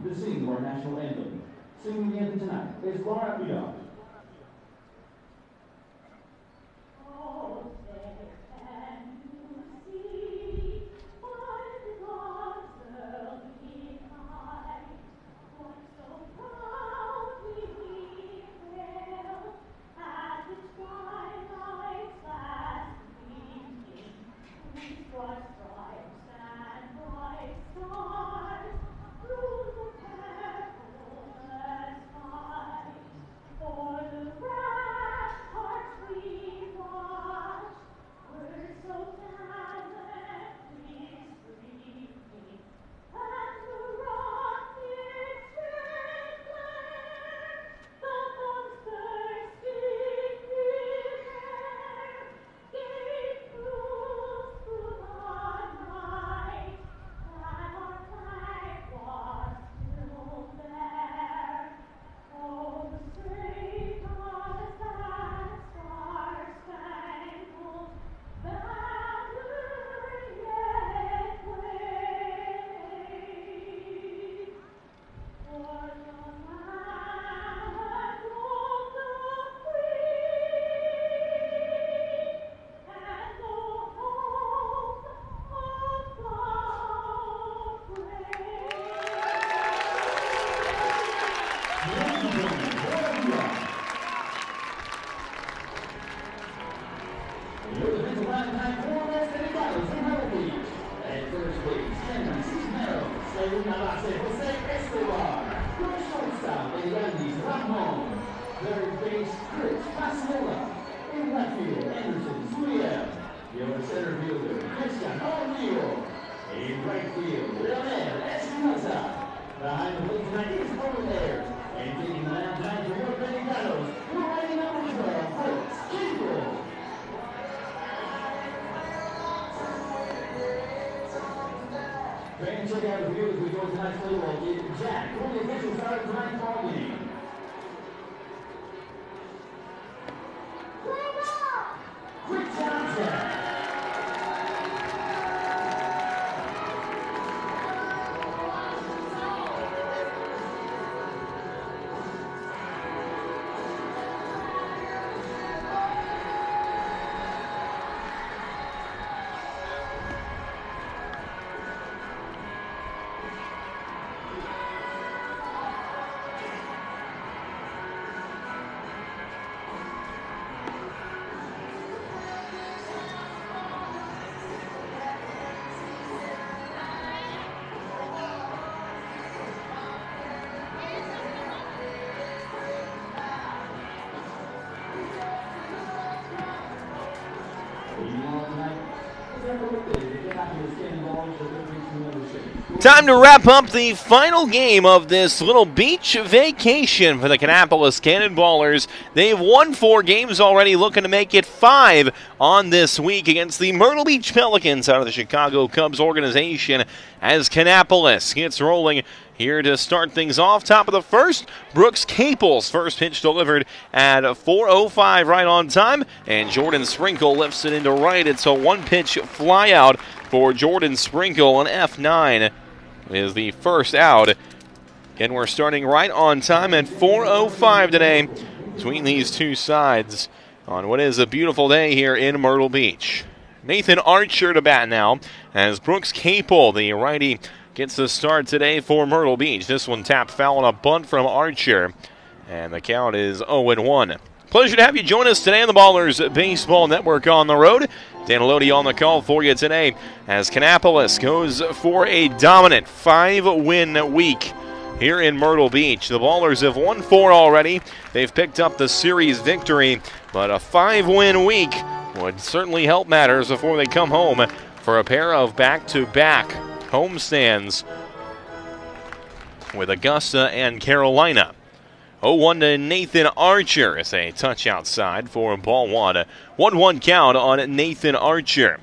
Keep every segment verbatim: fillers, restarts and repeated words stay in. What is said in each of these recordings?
to sing our national anthem. Singing the anthem tonight is Laura Young. Check out the view as we go tonight's play ball game. Jack, who the official start of tonight's ball game? Play ball! Quick Johnson! Time to wrap up the final game of this little beach vacation for the Kannapolis Cannonballers. They've won four games already, looking to make it five on this week against the Myrtle Beach Pelicans out of the Chicago Cubs organization as Kannapolis gets rolling here to start things off. Top of the first, Brooks Caples. First pitch delivered at four oh five right on time, and Jordan Sprinkle lifts it into right. It's a one-pitch flyout for Jordan Sprinkle, an F nine. Is the first out. Again, we're starting right on time at four oh five today between these two sides on what is a beautiful day here in Myrtle Beach. Nathan Archer to bat now as Brooks Capel, the righty, gets the start today for Myrtle Beach. This one tapped foul on a bunt from Archer, and the count is oh one. Pleasure to have you join us today on the Ballers Baseball Network on the road. Dan Lodi on the call for you today as Kannapolis goes for a dominant five-win week here in Myrtle Beach. The Ballers have won four already. They've picked up the series victory, but a five-win week would certainly help matters before they come home for a pair of back-to-back homestands with Augusta and Carolina. oh one to Nathan Archer as a touch outside for ball one. one one count on Nathan Archer.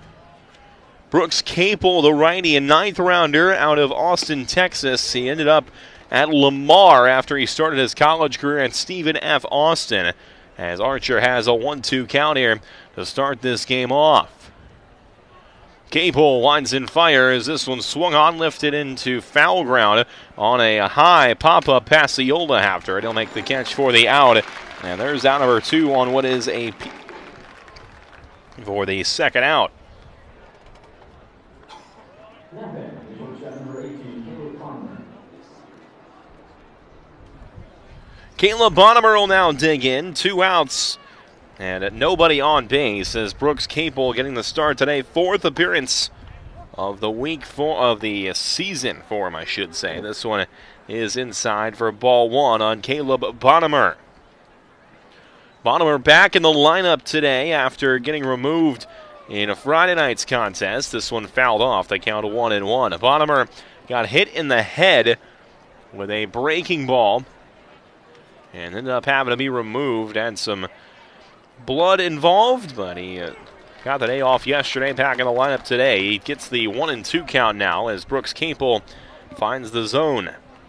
Brooks Capel, the righty, a ninth rounder out of Austin, Texas. He ended up at Lamar after he started his college career at Stephen F. Austin, as Archer has a one two count here to start this game off. Capel winds and fires. This one swung on, lifted into foul ground on a high pop-up Passiola after it. He'll make the catch for the out. And there's out number two on what is a P for the second out. Caleb Bonnemer will now dig in. Two outs and nobody on base as Brooks Capel getting the start today. Fourth appearance of the week four of the season for him, I should say. This one is inside for ball one on Caleb Bonnemer. Bonnemer back in the lineup today after getting removed in a Friday night's contest. This one fouled off. The count of one and one. Bonnemer got hit in the head with a breaking ball and ended up having to be removed. Had some blood involved, but he uh, got the day off yesterday, back in the lineup today. He gets the one and two count now as Brooks Capel finds the zone.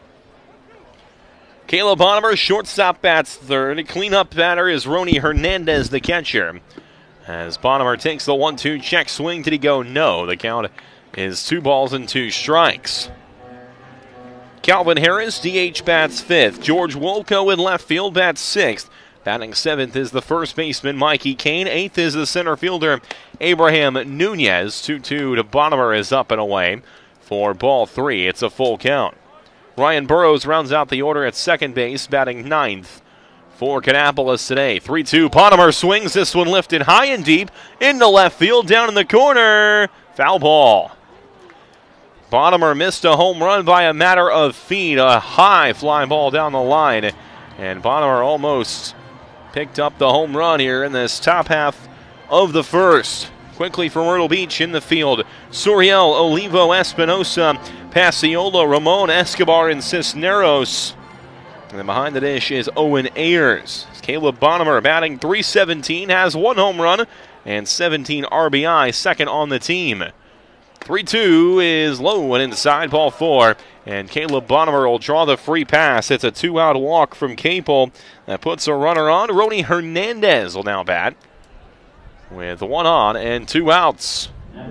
Caleb Bonnemer, shortstop, bats third. Cleanup batter is Rony Hernandez, the catcher. As Bonnemer takes the one two check swing, did he go? No. The count is two balls and two strikes. Calvin Harris, D H, bats fifth. George Wolko in left field, bats sixth. Batting seventh is the first baseman, Mikey Kane. Eighth is the center fielder, Abraham Nunez. two two to Bonnemer is up and away for ball three. It's a full count. Ryan Burrows rounds out the order at second base, batting ninth for Kannapolis today. three two, Bonnemer swings. This one lifted high and deep into left field, down in the corner. Foul ball. Bonnemer missed a home run by a matter of feet. A high fly ball down the line. And Bonnemer almost picked up the home run here in this top half of the first. Quickly for Myrtle Beach in the field. Suriel, Olivo, Espinosa, Passiola, Ramon, Escobar, and Cisneros. And then behind the dish is Owen Ayers. Caleb Bonnemer batting three seventeen, has one home run and seventeen R B I, second on the team. three two is low and inside, ball four. And Caleb Bonnemer will draw the free pass. It's a two-out walk from Capel. That puts a runner on. Rony Hernandez will now bat with one on and two outs.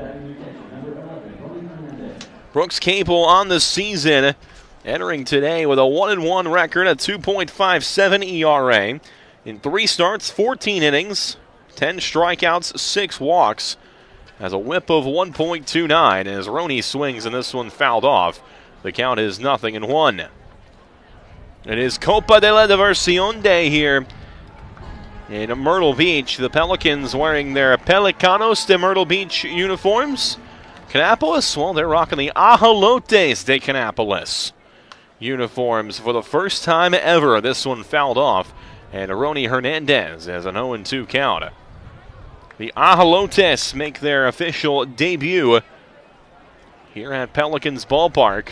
Brooks Capel on the season, entering today with a one and one record, a two point five seven E R A. In three starts, fourteen innings, ten strikeouts, six walks. Has a whip of one point two nine as Rony swings and this one fouled off. The count is nothing and one. It is Copa de la Diversión Day here in Myrtle Beach. The Pelicans wearing their Pelicanos de Myrtle Beach uniforms. Kannapolis, well, they're rocking the Ajolotes de Kannapolis uniforms for the first time ever. This one fouled off, and Rony Hernandez has an oh and two count. The Ajolotes make their official debut here at Pelicans Ballpark.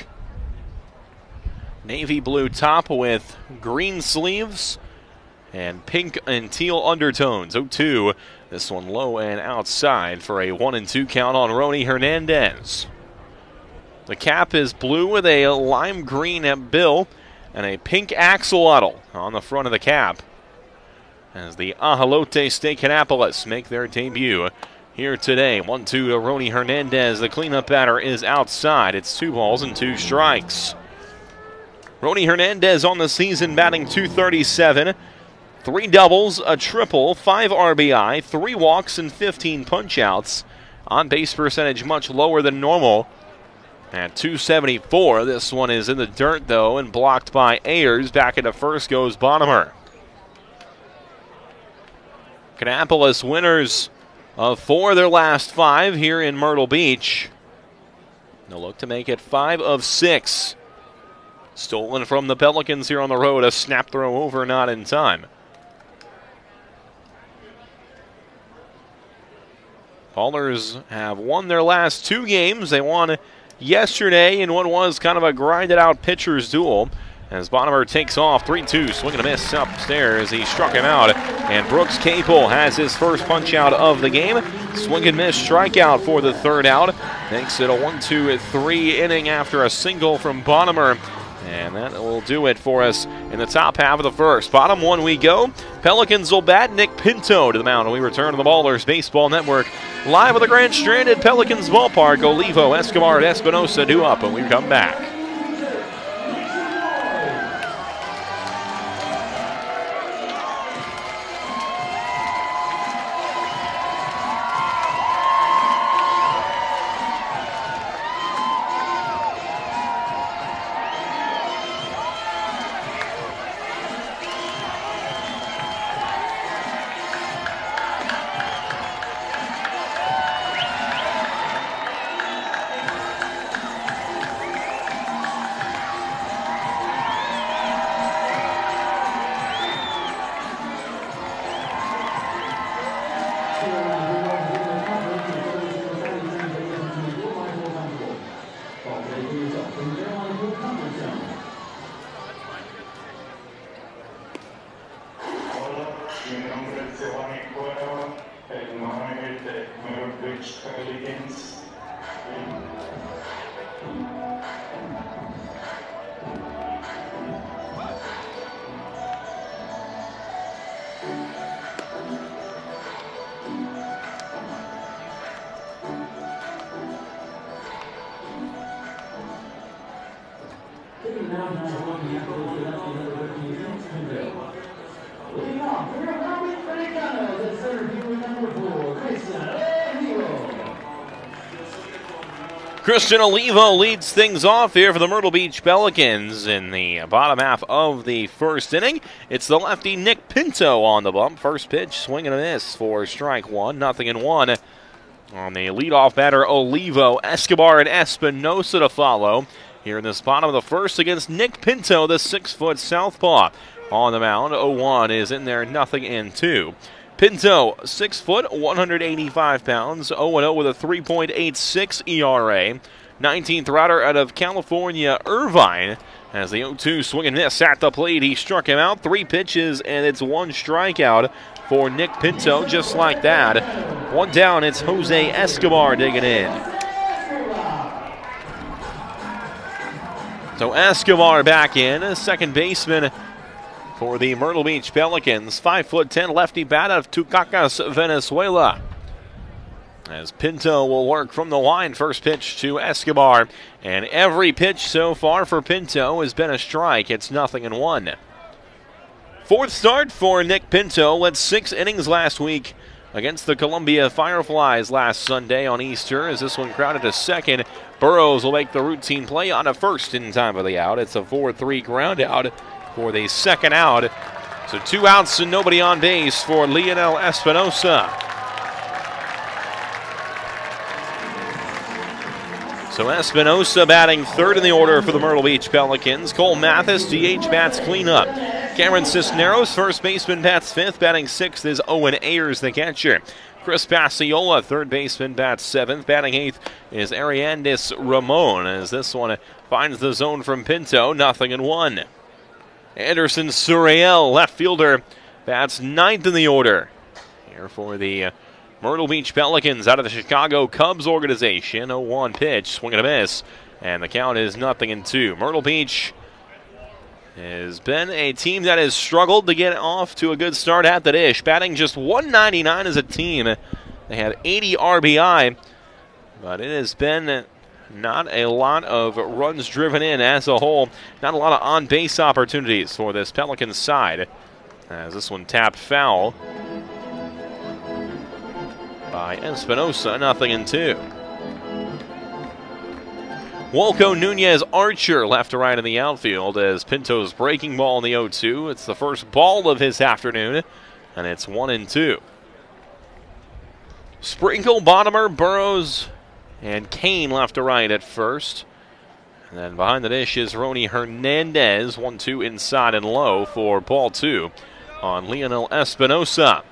Navy blue top with green sleeves and pink and teal undertones. oh two. This one low and outside for a one and two count on Rony Hernandez. The cap is blue with a lime green bill and a pink axolotl on the front of the cap as the Ajolotes de Kannapolis make their debut here today. one two to Rony Hernandez. The cleanup batter is outside. It's two balls and two strikes. Rony Hernandez on the season batting two thirty-seven. Three doubles, a triple, five R B I, three walks, and fifteen punch-outs. On-base percentage much lower than normal at two seventy-four. This one is in the dirt, though, and blocked by Ayers. Back into first goes Bonnemer. Kannapolis winners of four of their last five here in Myrtle Beach. They'll look to make it five of six. Stolen from the Pelicans here on the road. A snap throw over, not in time. Ballers have won their last two games. They won yesterday in what was kind of a grinded-out pitcher's duel. As Bonnemer takes off, three two, swing and a miss upstairs. He struck him out, and Brooks Capel has his first punch-out of the game. Swing and miss strikeout for the third out. Makes it a one two three inning after a single from Bonnemer And that will do it for us in the top half of the first. Bottom one we go. Pelicans will bat. Nick Pinto to the mound. We return to the Ballers Baseball Network. Live at the Grand Strand at Pelicans Ballpark. Olivo, Escobar, and Espinosa due up when we come back. Christian Olivo leads things off here for the Myrtle Beach Pelicans in the bottom half of the first inning. It's the lefty Nick Pinto on the bump. First pitch, swing and a miss for strike one, nothing in one. On the leadoff batter, Olivo, Escobar, and Espinosa to follow. Here in this bottom of the first against Nick Pinto, the six-foot southpaw. On the mound, oh one is in there, nothing in two. Pinto, six foot, one hundred eighty-five pounds, oh and oh with a three point eight six E R A. nineteenth rounder out of California, Irvine. As the oh two swing and miss at the plate, he struck him out. Three pitches, and it's one strikeout for Nick Pinto, just like that. One down, it's Jose Escobar digging in. So Escobar back in, second baseman for the Myrtle Beach Pelicans. five foot ten lefty bat out of Tucacas, Venezuela. As Pinto will work from the line, first pitch to Escobar. And every pitch so far for Pinto has been a strike. It's nothing in one. Fourth start for Nick Pinto. Led six innings last week against the Columbia Fireflies last Sunday on Easter. As this one crowded to second, Burrows will make the routine play on a first in time of the out. It's a four three ground out for the second out. So two outs and nobody on base for Leonel Espinosa. So Espinosa batting third in the order for the Myrtle Beach Pelicans. Cole Mathis, D H, bats cleanup. Cameron Cisneros, first baseman, bats fifth. Batting sixth is Owen Ayers, the catcher. Chris Pasiola, third baseman, bats seventh. Batting eighth is Ariandis Ramon, as this one finds the zone from Pinto, nothing in one. Anderson Suriel, left fielder, bats ninth in the order. Here for the uh, Myrtle Beach Pelicans out of the Chicago Cubs organization. oh one pitch, swing and a miss. And the count is nothing in two. Myrtle Beach has been a team that has struggled to get off to a good start at the dish. Batting just one ninety-nine as a team. They have eighty R B I. But it has been not a lot of runs driven in as a whole. Not a lot of on-base opportunities for this Pelicans side. As this one tapped foul by Espinosa, nothing in two. Wolco Nunez Archer left to right in the outfield as Pinto's breaking ball in the oh two. It's the first ball of his afternoon, and it's one and two. Sprinkle, Bottomer, Burrows, and Kane left to right at first. And then behind the dish is Rony Hernandez. one two inside and low for ball two on Leonel Espinosa.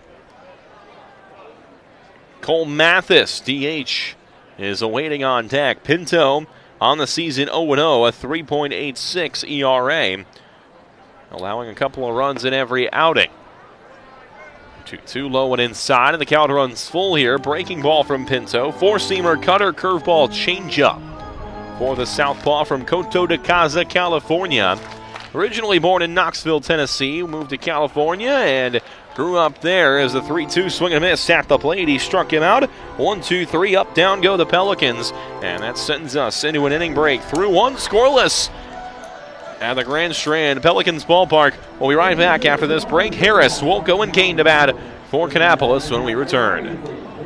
Cole Mathis, D H, is awaiting on deck. Pinto on the season oh and oh, a three point eight six E R A, allowing a couple of runs in every outing. two two low and inside, and the count runs full here. Breaking ball from Pinto. Four-seamer, cutter, curveball, changeup for the southpaw from Coto de Caza, California. Originally born in Knoxville, Tennessee, moved to California and grew up there as a three two swing and miss at the plate. He struck him out. one two three, up, down go the Pelicans. And that sends us into an inning break. Through one, scoreless at the Grand Strand Pelicans ballpark. We'll be right back after this break. Harris, Wolko, and Kane to bat for Kannapolis when we return.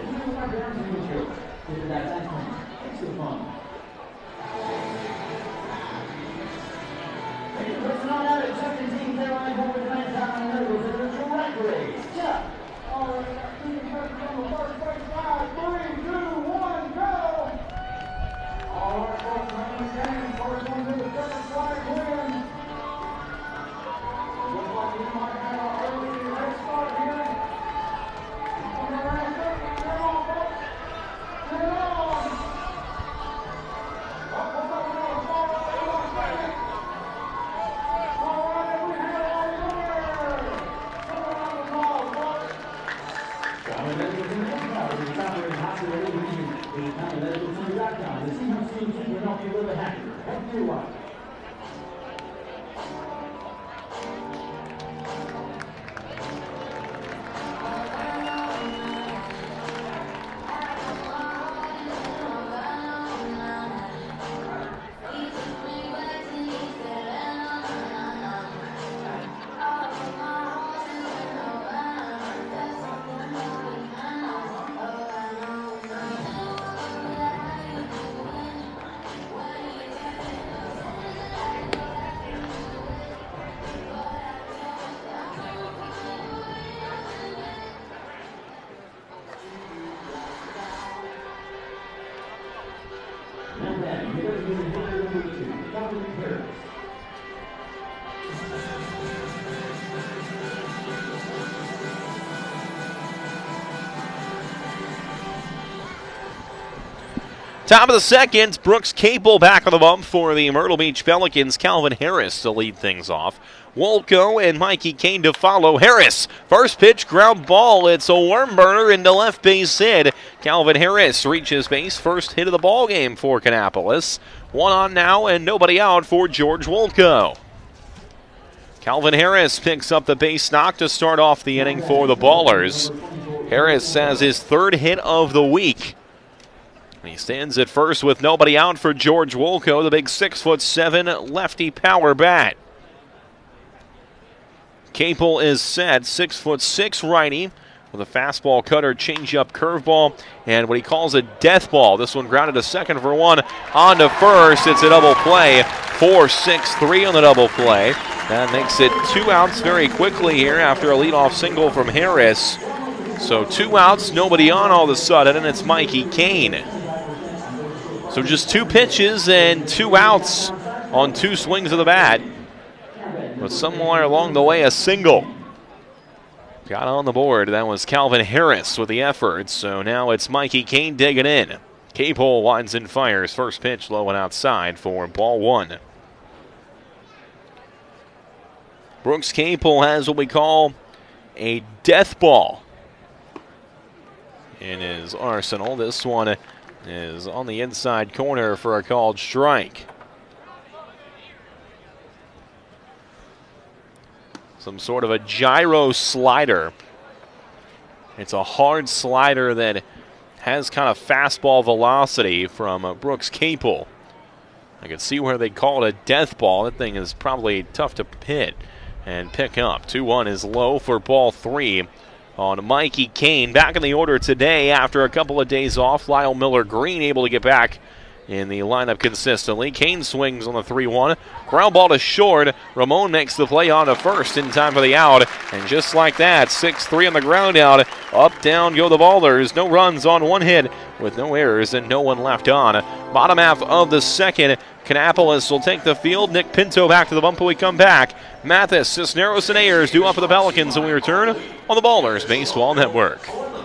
Top of the second, Brooks Capel back on the bump for the Myrtle Beach Pelicans. Calvin Harris to lead things off. Wolko and Mikey Kane to follow. Harris, first pitch, ground ball. It's a worm burner into left base hit. Calvin Harris reaches base, first hit of the ball game for Kannapolis. One on now and nobody out for George Wolko. Calvin Harris picks up the base knock to start off the inning for the Ballers. Harris has his third hit of the week. He stands at first with nobody out for George Wolko, the big six foot seven lefty power bat. Capel is set, six foot six righty with a fastball, cutter, changeup, curveball, and what he calls a death ball. This one grounded to second for one, on to first. It's a double play, four six three on the double play. That makes it two outs very quickly here after a leadoff single from Harris. So two outs, nobody on all of a sudden, and it's Mikey Kane. So just two pitches and two outs on two swings of the bat. But somewhere along the way, a single got on the board. That was Calvin Harris with the effort. So now it's Mikey Kane digging in. Capel winds and fires. First pitch low and outside for ball one. Brooks Capel has what we call a death ball in his arsenal. This one is on the inside corner for a called strike. Some sort of a gyro slider. It's a hard slider that has kind of fastball velocity from uh, Brooks Capel. I can see where they call it a death ball. That thing is probably tough to hit and pick up. two one is low for ball three on Mikey Kane. Back in the order today after a couple of days off. Lyle Miller Green able to get back in the lineup consistently. Kane swings on the three one. Ground ball to short. Ramon makes the play on to first in time for the out. And just like that, six three on the ground out. Up, down go the Ballers. No runs on one hit with no errors and no one left on. Bottom half of the second, Kannapolis will take the field. Nick Pinto back to the bump when we come back. Mathis, Cisneros, and Ayers do up for the Pelicans when we return on the Ballers Baseball Network.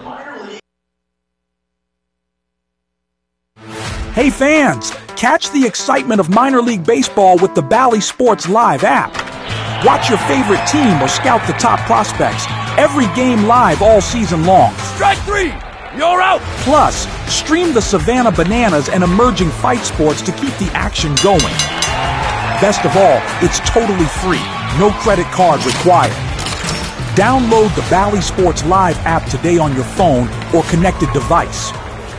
Hey fans, catch the excitement of minor league baseball with the Bally Sports Live app. Watch your favorite team or scout the top prospects. Every game live all season long. Strike three! You're out! Plus, Stream the Savannah Bananas and emerging fight sports to keep the action going. Best of all, it's totally free. No credit card required. Download the Bally Sports Live app today on your phone or connected device.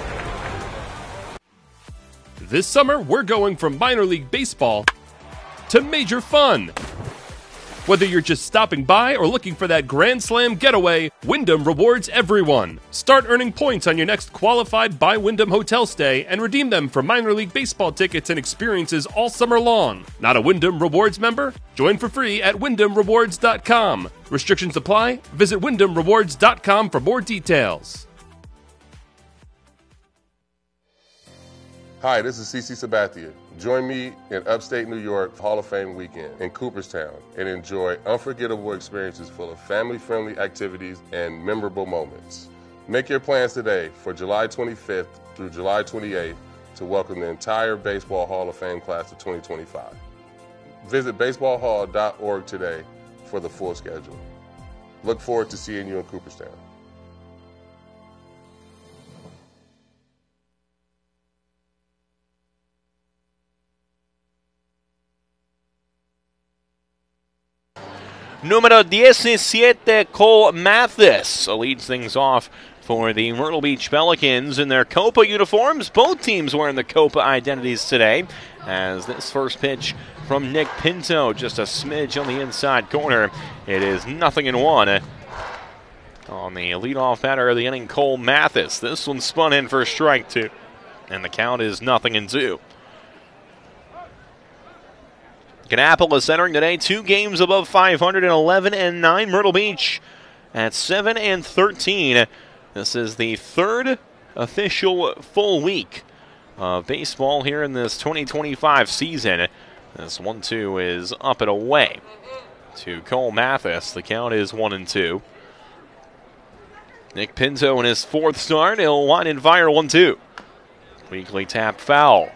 This summer, we're going from minor league baseball to major fun. Whether you're just stopping by or looking for that Grand Slam getaway, Wyndham rewards everyone. Start earning points on your next qualified by Wyndham hotel stay and redeem them for minor league baseball tickets and experiences all summer long. Not a Wyndham Rewards member? Join for free at wyndham rewards dot com. Restrictions apply. Visit wyndham rewards dot com for more details. Hi, this is CeCe Sabathia. Join me in upstate New York Hall of Fame weekend in Cooperstown and enjoy unforgettable experiences full of family-friendly activities and memorable moments. Make your plans today for July twenty-fifth through July twenty-eighth to welcome the entire Baseball Hall of Fame class of twenty twenty-five. Visit baseball hall dot org today for the full schedule. Look forward to seeing you in Cooperstown. Numero diecisiete, Cole Mathis leads things off for the Myrtle Beach Pelicans in their Copa uniforms. Both teams wearing the Copa identities today, as this first pitch from Nick Pinto, just a smidge on the inside corner. It is nothing in one. On the leadoff batter of the inning, Cole Mathis. This one spun in for strike two, and the count is nothing in two. Kannapolis entering today two games above five hundred, eleven and nine. Myrtle Beach at seven and thirteen. This is the third official full week of baseball here in this twenty twenty-five season. This one two is up and away to Cole Mathis. The count is one and two. Nick Pinto in his fourth start. He'll line and fire one two. Weekly tap foul.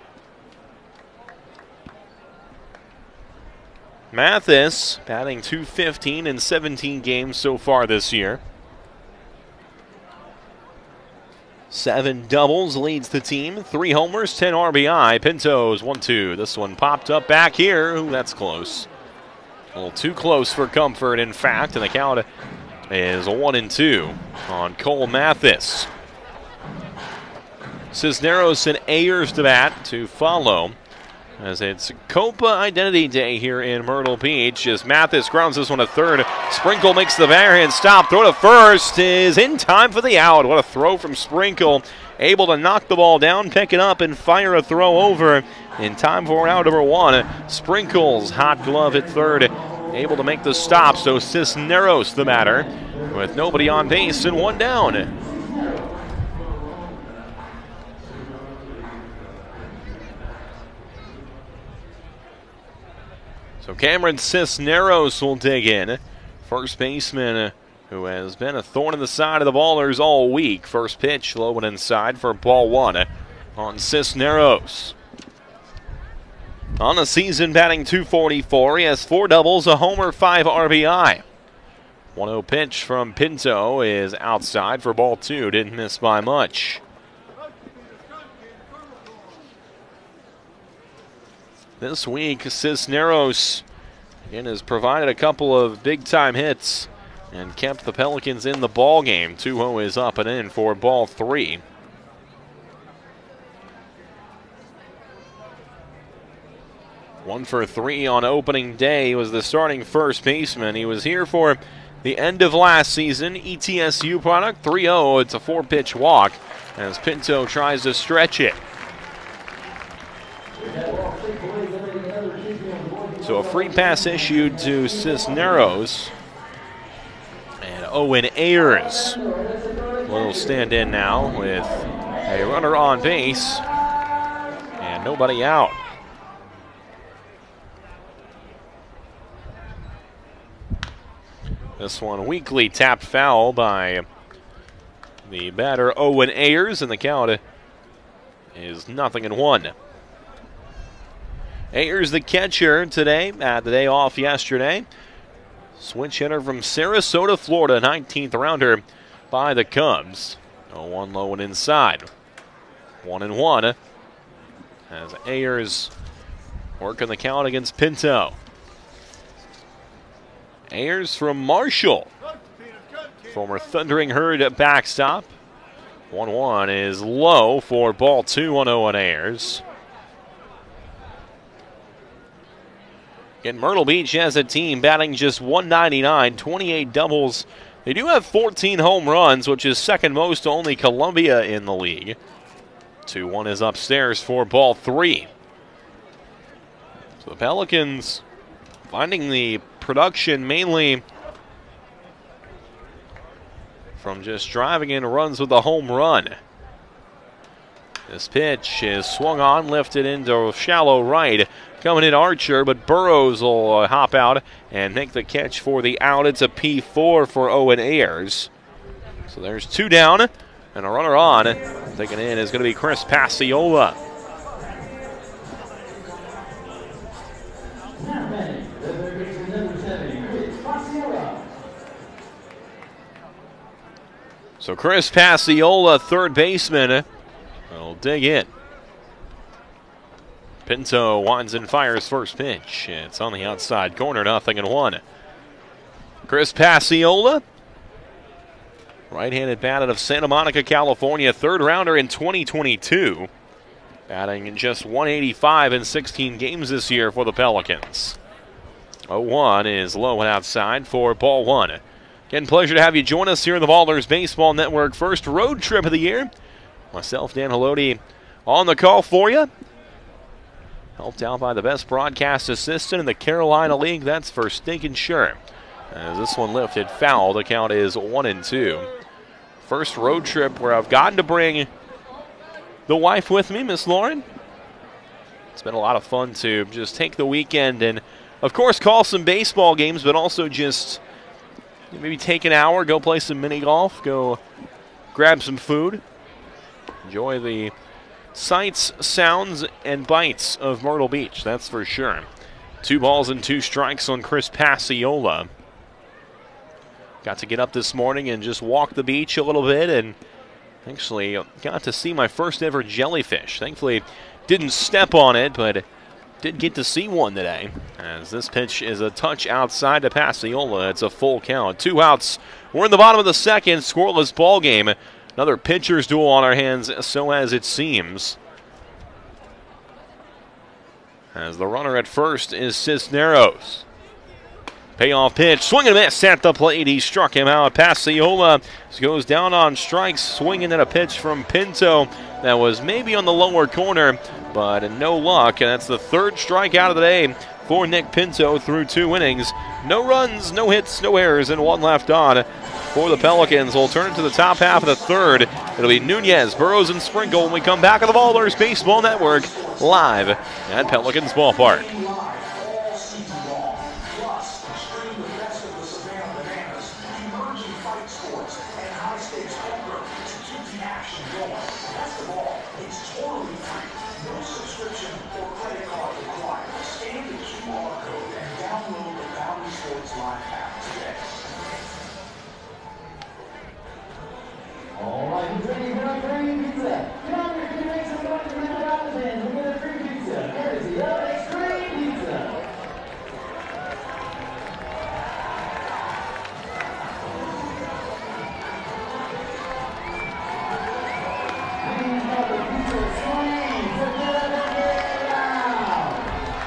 Mathis batting two fifteen in seventeen games so far this year. Seven doubles leads the team. Three homers, ten R B I. Pinto's one two. This one popped up back here. Ooh, that's close. A little too close for comfort, in fact, and the count is one and two on Cole Mathis. Cisneros and Ayers to bat to follow, as it's Copa Identity Day here in Myrtle Beach. As Mathis grounds this one to third. Sprinkle makes the backhand stop. Throw to first is in time for the out. What a throw from Sprinkle. Able to knock the ball down, pick it up, and fire a throw over in time for out number one. Sprinkle's hot glove at third. Able to make the stop, so Cisneros the batter with nobody on base and one down. So Cameron Cisneros will dig in. First baseman who has been a thorn in the side of the Ballers all week. First pitch low and inside for ball one on Cisneros. On the season, batting two forty-four. He has four doubles, a homer, five R B I. one oh pitch from Pinto is outside for ball two. Didn't miss by much. This week, Cisneros again has provided a couple of big-time hits and kept the Pelicans in the ball game. two oh is up and in for ball three. One for three on opening day. He was the starting first baseman. He was here for the end of last season. E T S U product, three oh. It's a four-pitch walk as Pinto tries to stretch it. So a free pass issued to Cisneros. And Owen Ayers will stand in now with a runner on base and nobody out. This one weakly tapped foul by the batter Owen Ayers, and the count is nothing in one. Ayers the catcher today, had the day off yesterday. Switch hitter from Sarasota, Florida, nineteenth rounder by the Cubs. oh one low and inside. One and one as Ayers working the count against Pinto. Ayers from Marshall, former Thundering Herd backstop. one one is low for ball two on Owen Ayers. And Myrtle Beach has a team batting just one ninety-nine, twenty-eight doubles. They do have fourteen home runs, which is second most to only Columbia in the league. two one is upstairs for ball three. So the Pelicans finding the production mainly from just driving in runs with a home run. This pitch is swung on, lifted into shallow right. Coming in Archer, but Burrows will uh, hop out and make the catch for the out. It's a P four for Owen Ayers. So there's two down, and a runner on. Taking in is going to be Chris Pasiola. So Chris Pasiola, third baseman, will dig in. Pinto winds and fires first pitch. It's on the outside corner, nothing and one. Chris Pasiola, right-handed bat out of Santa Monica, California, third rounder in twenty twenty-two. Batting in just one eighty-five in sixteen games this year for the Pelicans. oh one is low and outside for ball one. Again, pleasure to have you join us here in the Ballers Baseball Network. First road trip of the year. Myself, Dan Haloti, on the call for you. Helped out by the best broadcast assistant in the Carolina League. That's for stinking sure. As this one lifted foul, the count is one and two. First road trip where I've gotten to bring the wife with me, Miss Lauren. It's been a lot of fun to just take the weekend and, of course, call some baseball games, but also just maybe take an hour, go play some mini golf, go grab some food, enjoy the sights, sounds, and bites of Myrtle Beach, that's for sure. Two balls and two strikes on Chris Pasiola. Got to get up this morning and just walk the beach a little bit, and actually got to see my first ever jellyfish. Thankfully, didn't step on it, but did get to see one today. As this pitch is a touch outside to Pasiola, it's a full count. Two outs. We're in the bottom of the second, scoreless ball game. Another pitcher's duel on our hands, so as it seems. As the runner at first is Cisneros. Payoff pitch, swing and miss at the plate. He struck him out. Pasiola goes down on strikes, swinging at a pitch from Pinto that was maybe on the lower corner, but no luck. And that's the third strikeout of the day for Nick Pinto through two innings. No runs, no hits, no errors, and one left on for the Pelicans. We'll turn it to the top half of the third. It'll be Nunez, Burrows, and Sprinkle when we come back on the Ballers Baseball Network live at Pelicans Ballpark. All right, who's ready for our free pizza? Come on, we're going to make some noise for the Dolphins. We're going to free pizza. Courtesy of Extreme Pizza. We have the pizza swing. So get up and get it out.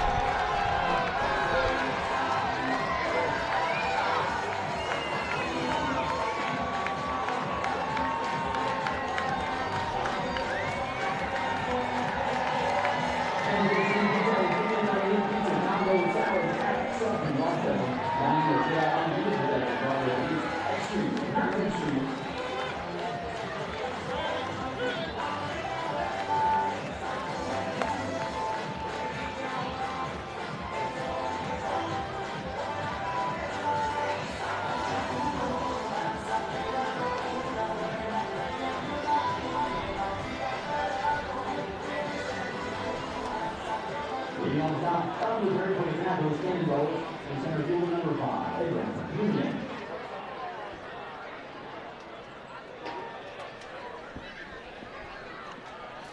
Leading on top, found the third place Nationals standing row in center field number five, Abrams Union.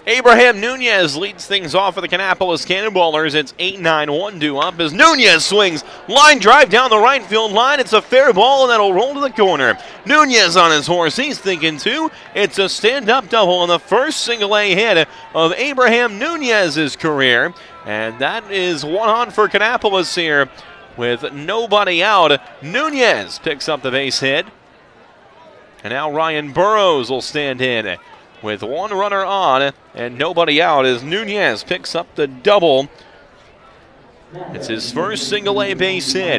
Abraham Nunez leads things off for the Kannapolis Cannonballers. It's eight nine one due up as Nunez swings. Line drive down the right field line. It's a fair ball, and that'll roll to the corner. Nunez on his horse. He's thinking too. It's a stand-up double on the first single-A hit of Abraham Nunez's career. And that is one on for Kannapolis here with nobody out. Nunez picks up the base hit. And now Ryan Burrows will stand in with one runner on and nobody out as Nunez picks up the double. It's his first single-A base hit.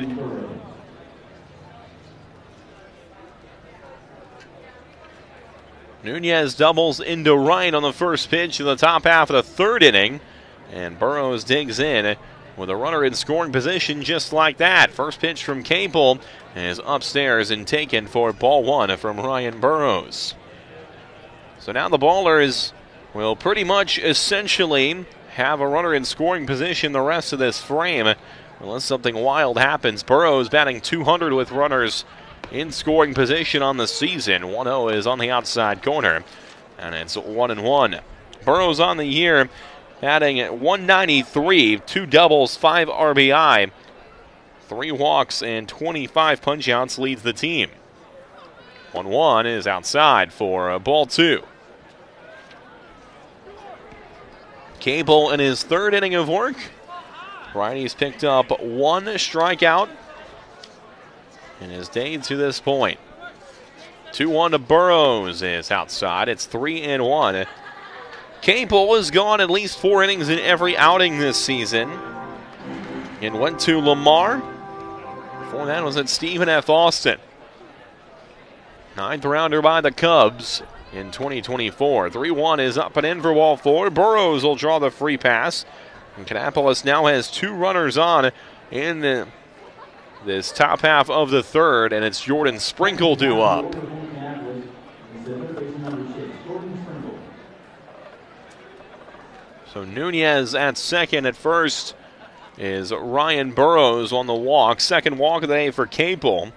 Nunez doubles into right on the first pitch in the top half of the third inning. And Burrows digs in with a runner in scoring position just like that. First pitch from Capel is upstairs and taken for ball one from Ryan Burrows. So now the Ballers will pretty much essentially have a runner in scoring position the rest of this frame unless something wild happens. Burrows batting two hundred with runners in scoring position on the season. one oh is on the outside corner, and it's one and one. Burrows on the year batting at one ninety-three, two doubles, five R B I, three walks, and twenty-five punch-outs leads the team. one one is outside for uh, ball two. Cable in his third inning of work. Righty's picked up one strikeout in his day to this point. two one to Burrows is outside. It's three and one. Cable has gone at least four innings in every outing this season. And went to Lamar. Before that was at Stephen F. Austin. Ninth rounder by the Cubs in twenty twenty-four. three one is up and in for ball four. Burrows will draw the free pass. And Kannapolis now has two runners on in the, this top half of the third, and it's Jordan Sprinkle due up. So Nunez at second. At first is Ryan Burrows on the walk. Second walk of the day for Capel.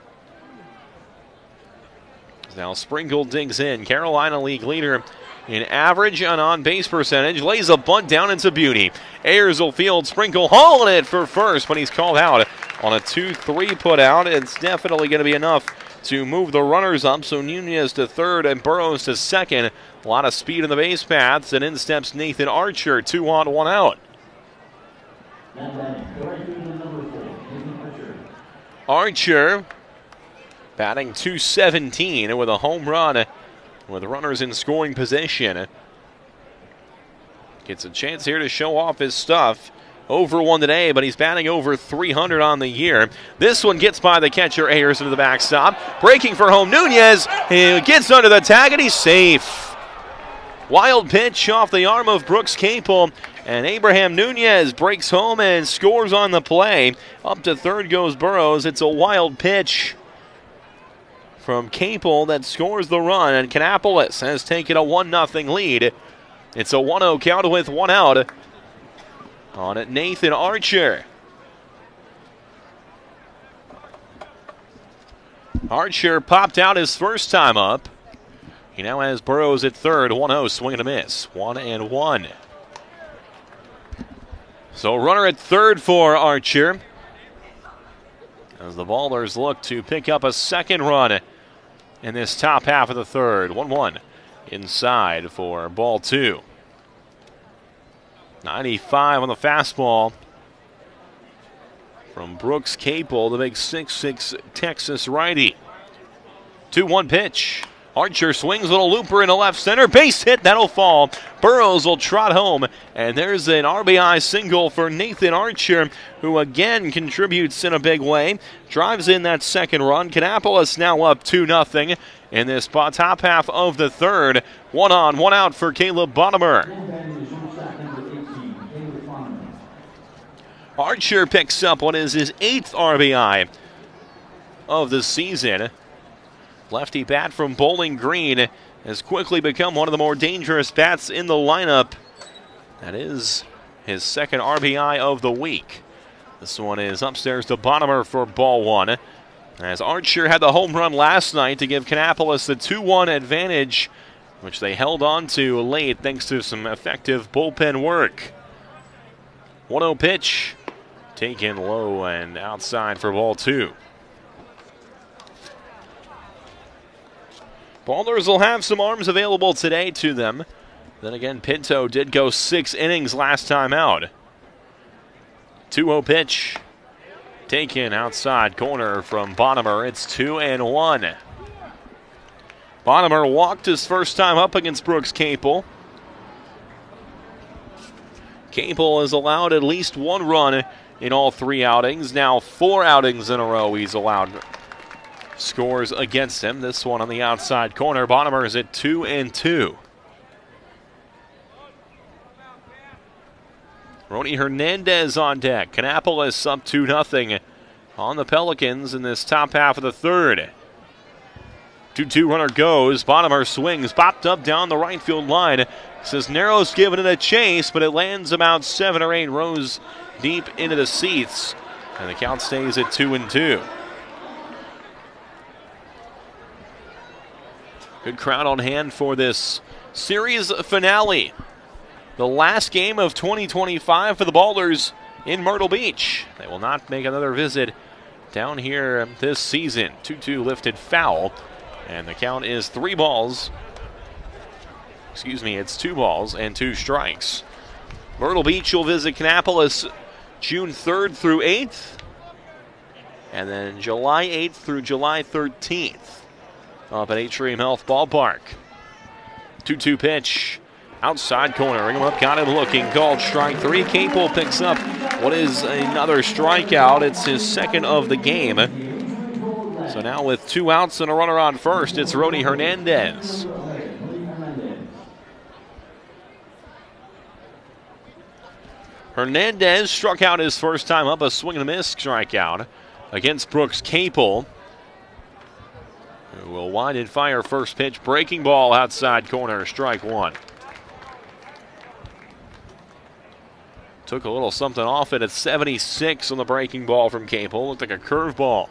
Now Sprinkle digs in. Carolina League leader in average and on-base percentage. Lays a bunt down into beauty. Ayers will field. Sprinkle hauling it for first, but he's called out on a two three put out. It's definitely going to be enough to move the runners up. So Nunez to third and Burrows to second. A lot of speed in the base paths, and in steps Nathan Archer. Two on, one out. Archer batting two seventeen with a home run with runners in scoring position. Gets a chance here to show off his stuff. Over one today, but he's batting over three hundred on the year. This one gets by the catcher, Ayers into the backstop. Breaking for home, Nunez. He gets under the tag, and he's safe. Wild pitch off the arm of Brooks Capel, and Abraham Nunez breaks home and scores on the play. Up to third goes Burrows. It's a wild pitch from Capel that scores the run, and Kannapolis has taken a one nothing lead. It's a one oh count with one out on it, Nathan Archer. Archer popped out his first time up. He now has Burrows at third. one oh, swing and a miss. one and one. So runner at third for Archer as the Ballers look to pick up a second run in this top half of the third. one one inside for ball two. ninety-five on the fastball from Brooks Capel, the big six six Texas righty. two one pitch. Archer swings, little looper into left center. Base hit, that'll fall. Burrows will trot home, and there's an R B I single for Nathan Archer, who again contributes in a big way. Drives in that second run. Kannapolis now up two nothing in this top half of the third. One on, one out for Caleb Bottomer. Archer picks up what is his eighth R B I of the season. Lefty bat from Bowling Green has quickly become one of the more dangerous bats in the lineup. That is his second R B I of the week. This one is upstairs to Bottomer for ball one. As Archer had the home run last night to give Kannapolis the two one advantage which they held on to late thanks to some effective bullpen work. one oh pitch, taken low and outside for ball two. Ballers will have some arms available today to them. Then again, Pinto did go six innings last time out. two oh pitch, taken outside corner from Bonnemer. It's two and one. Bonnemer walked his first time up against Brooks Capel. Capel has allowed at least one run in all three outings. Now four outings in a row he's allowed scores against him. This one on the outside corner. Bonnemer is at two and two. Rony Hernandez on deck. Kannapolis up two nothing on the Pelicans in this top half of the third. two two runner goes. Bonnemer swings, popped up down the right field line. Cisneros giving it a chase, but it lands about seven or eight rows deep into the seats. And the count stays at two and two. Good crowd on hand for this series finale. The last game of twenty twenty-five for the Ballers in Myrtle Beach. They will not make another visit down here this season. two two lifted foul. And the count is three balls. Excuse me, it's two balls and two strikes. Myrtle Beach will visit Kannapolis June third through eighth. And then July eighth through July thirteenth up at Atrium Health Ballpark. two two pitch. Outside corner. Ring him up, got him looking. Called strike three. Capel picks up what is another strikeout. It's his second of the game. So now with two outs and a runner on first, it's Rony Hernandez. Hernandez struck out his first time up, a swing and a miss strikeout against Brooks Capel, who will wind and fire first pitch. Breaking ball outside corner, strike one. Took a little something off it at seventy-six on the breaking ball from Capel. Looked like a curveball.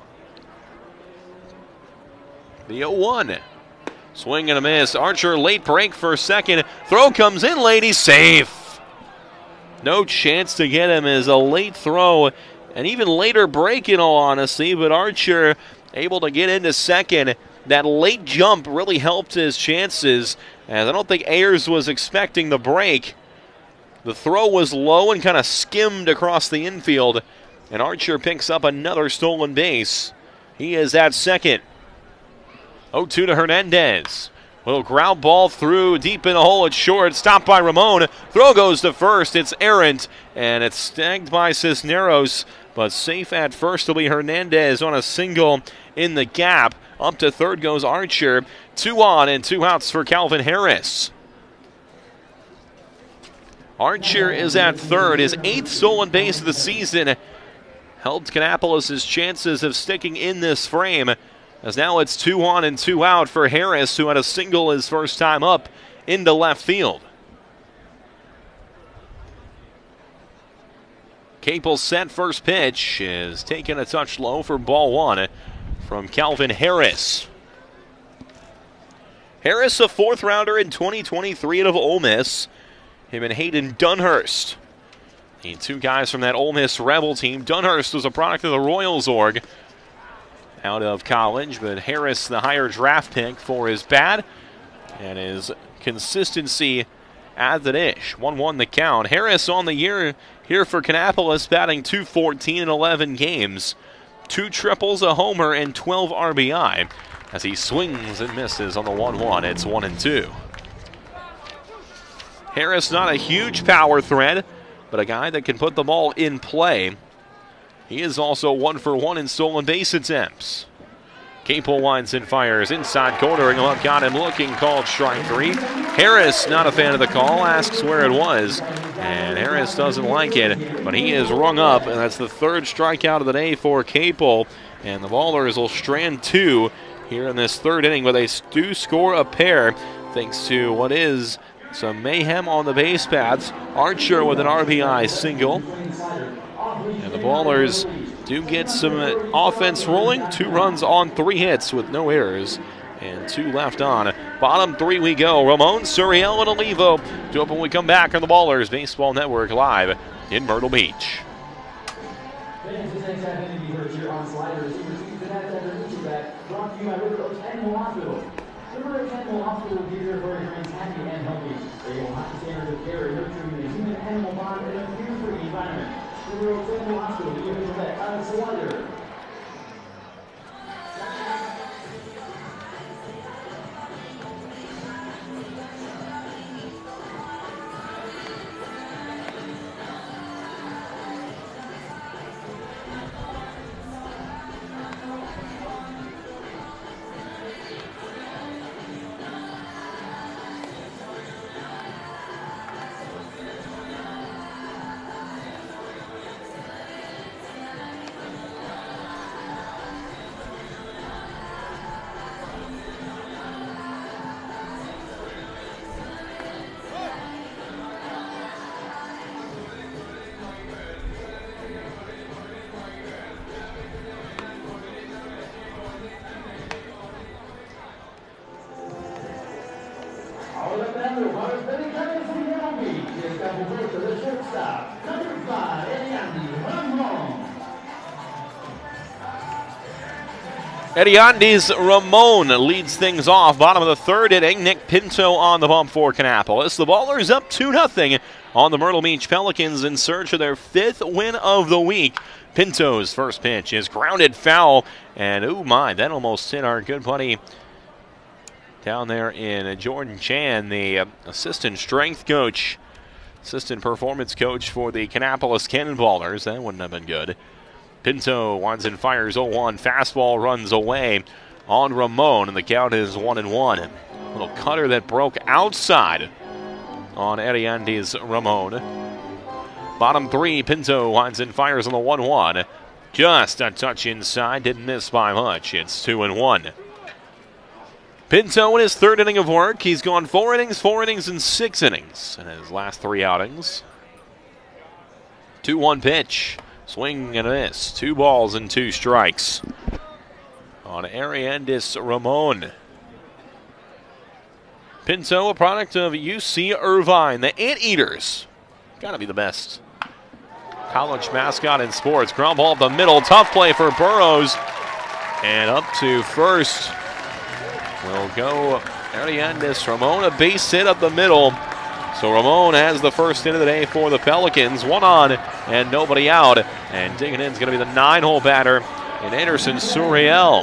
The oh one. Swing and a miss. Archer late break for a second. Throw comes in late. He's safe. No chance to get him as a late throw. An even later break in all honesty. But Archer able to get into second. That late jump really helped his chances. As I don't think Ayers was expecting the break. The throw was low and kind of skimmed across the infield. And Archer picks up another stolen base. He is at second. oh two to Hernandez. Little ground ball through deep in the hole at short. Stopped by Ramon. Throw goes to first. It's errant. And it's snagged by Cisneros. But safe at first will be Hernandez on a single in the gap. Up to third goes Archer. Two on and two outs for Calvin Harris. Archer is at third, his eighth stolen base of the season. Helped Kannapolis' chances of sticking in this frame, as now it's two on and two out for Harris, who had a single his first time up into left field. Capel's set first pitch is taken a touch low for ball one from Calvin Harris. Harris, a fourth rounder in twenty twenty-three out of Ole Miss. Him and Hayden Dunhurst. The two guys from that Ole Miss Rebel team. Dunhurst was a product of the Royals org out of college, but Harris the higher draft pick for his bat and his consistency at the dish. one one the count. Harris on the year here for Kannapolis, batting two fourteen in eleven games. Two triples, a homer, and twelve R B I as he swings and misses on the one one. It's one and two. Harris not a huge power threat, but a guy that can put the ball in play. He is also one for one in stolen base attempts. Capel winds and fires inside corner. Got him looking, called strike three. Harris, not a fan of the call, asks where it was. And Harris doesn't like it, but he is rung up, and that's the third strikeout of the day for Capel. And the Ballers will strand two here in this third inning, but they do score a pair thanks to what is some mayhem on the base paths. Archer with an R B I single. And the Ballers do get some offense rolling. Two runs on three hits with no errors and two left on. Bottom three we go. Ramon, Suriel, and Olivo. To open when we come back on the Ballers Baseball Network live in Myrtle Beach. Fans, this next half inning, you heard here on Slider Receivers. Season has had a neutral back brought to you by River Oaks Animal Hospital. River Oaks Animal Hospital will be here for your friends happy and healthy. They will high standards of care, nurturing the human-animal bond in a fear-free environment. River Oaks Animal Hospital, the official vet on Slider. Ediandes Ramon leads things off. Bottom of the third inning, Nick Pinto on the bump for Kannapolis. The Ballers up two nothing on the Myrtle Beach Pelicans in search of their fifth win of the week. Pinto's first pitch is grounded foul, and oh my, that almost hit our good buddy down there in Jordan Chan, the uh, assistant strength coach, assistant performance coach for the Kannapolis Cannonballers. That wouldn't have been good. Pinto winds and fires oh one. Fastball runs away on Ramon, and the count is one and one. Little cutter that broke outside on Ediandes Ramon. Bottom three, Pinto winds and fires on the one one. Just a touch inside, didn't miss by much. It's two and one. Pinto in his third inning of work. He's gone four innings, four innings, and six innings in his last three outings. two one pitch. Swing and a miss. Two balls and two strikes on Ediandes Ramon. Pinto, a product of U C Irvine. The Anteaters. Got to be the best college mascot in sports. Ground ball up the middle. Tough play for Burrows. And up to first will go Ediandes Ramon. A base hit up the middle. So Ramon has the first hit of the day for the Pelicans. One on and nobody out. And digging in is going to be the nine-hole batter in Anderson Suriel.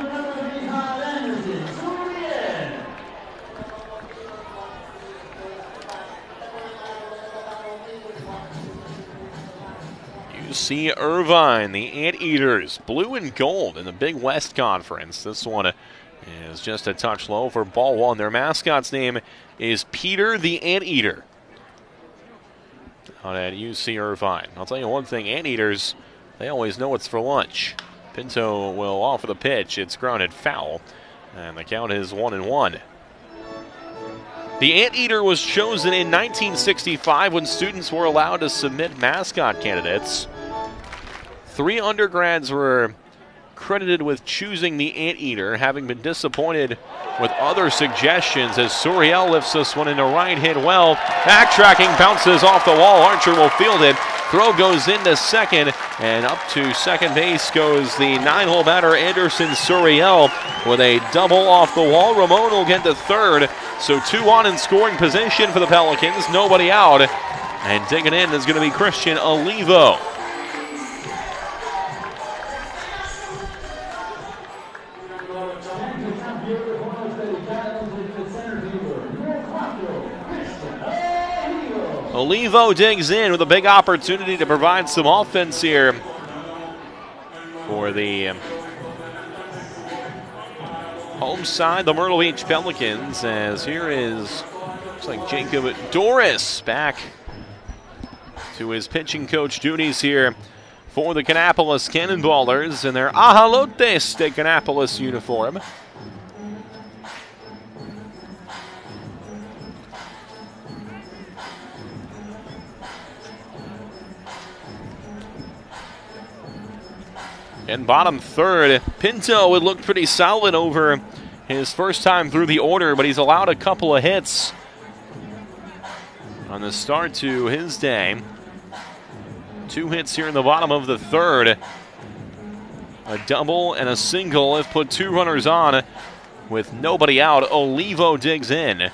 U C Irvine, the Anteaters, blue and gold in the Big West Conference. This one is just a touch low for ball one. Their mascot's name is Peter the Anteater out at U C Irvine. I'll tell you one thing, Anteaters, they always know what's for lunch. Pinto will offer the pitch. It's grounded foul, and the count is one and one. The Anteater was chosen in nineteen sixty-five when students were allowed to submit mascot candidates. Three undergrads were credited with choosing the Anteater, having been disappointed with other suggestions as Suriel lifts this one into right, hit well. Backtracking, bounces off the wall. Archer will field it. Throw goes into second, and up to second base goes the nine-hole batter Anderson Suriel with a double off the wall. Ramon will get to third, so two on in scoring position for the Pelicans. Nobody out, and digging in is going to be Christian Olivo. Olivo digs in with a big opportunity to provide some offense here for the home side, the Myrtle Beach Pelicans, as here is, looks like Jacob Doris back to his pitching coach duties here for the Kannapolis Cannonballers in their Ajalotes de Kannapolis uniform. And bottom third, Pinto, it looked pretty solid over his first time through the order, but he's allowed a couple of hits on the start to his day. Two hits here in the bottom of the third. A double and a single have put two runners on with nobody out. Olivo digs in.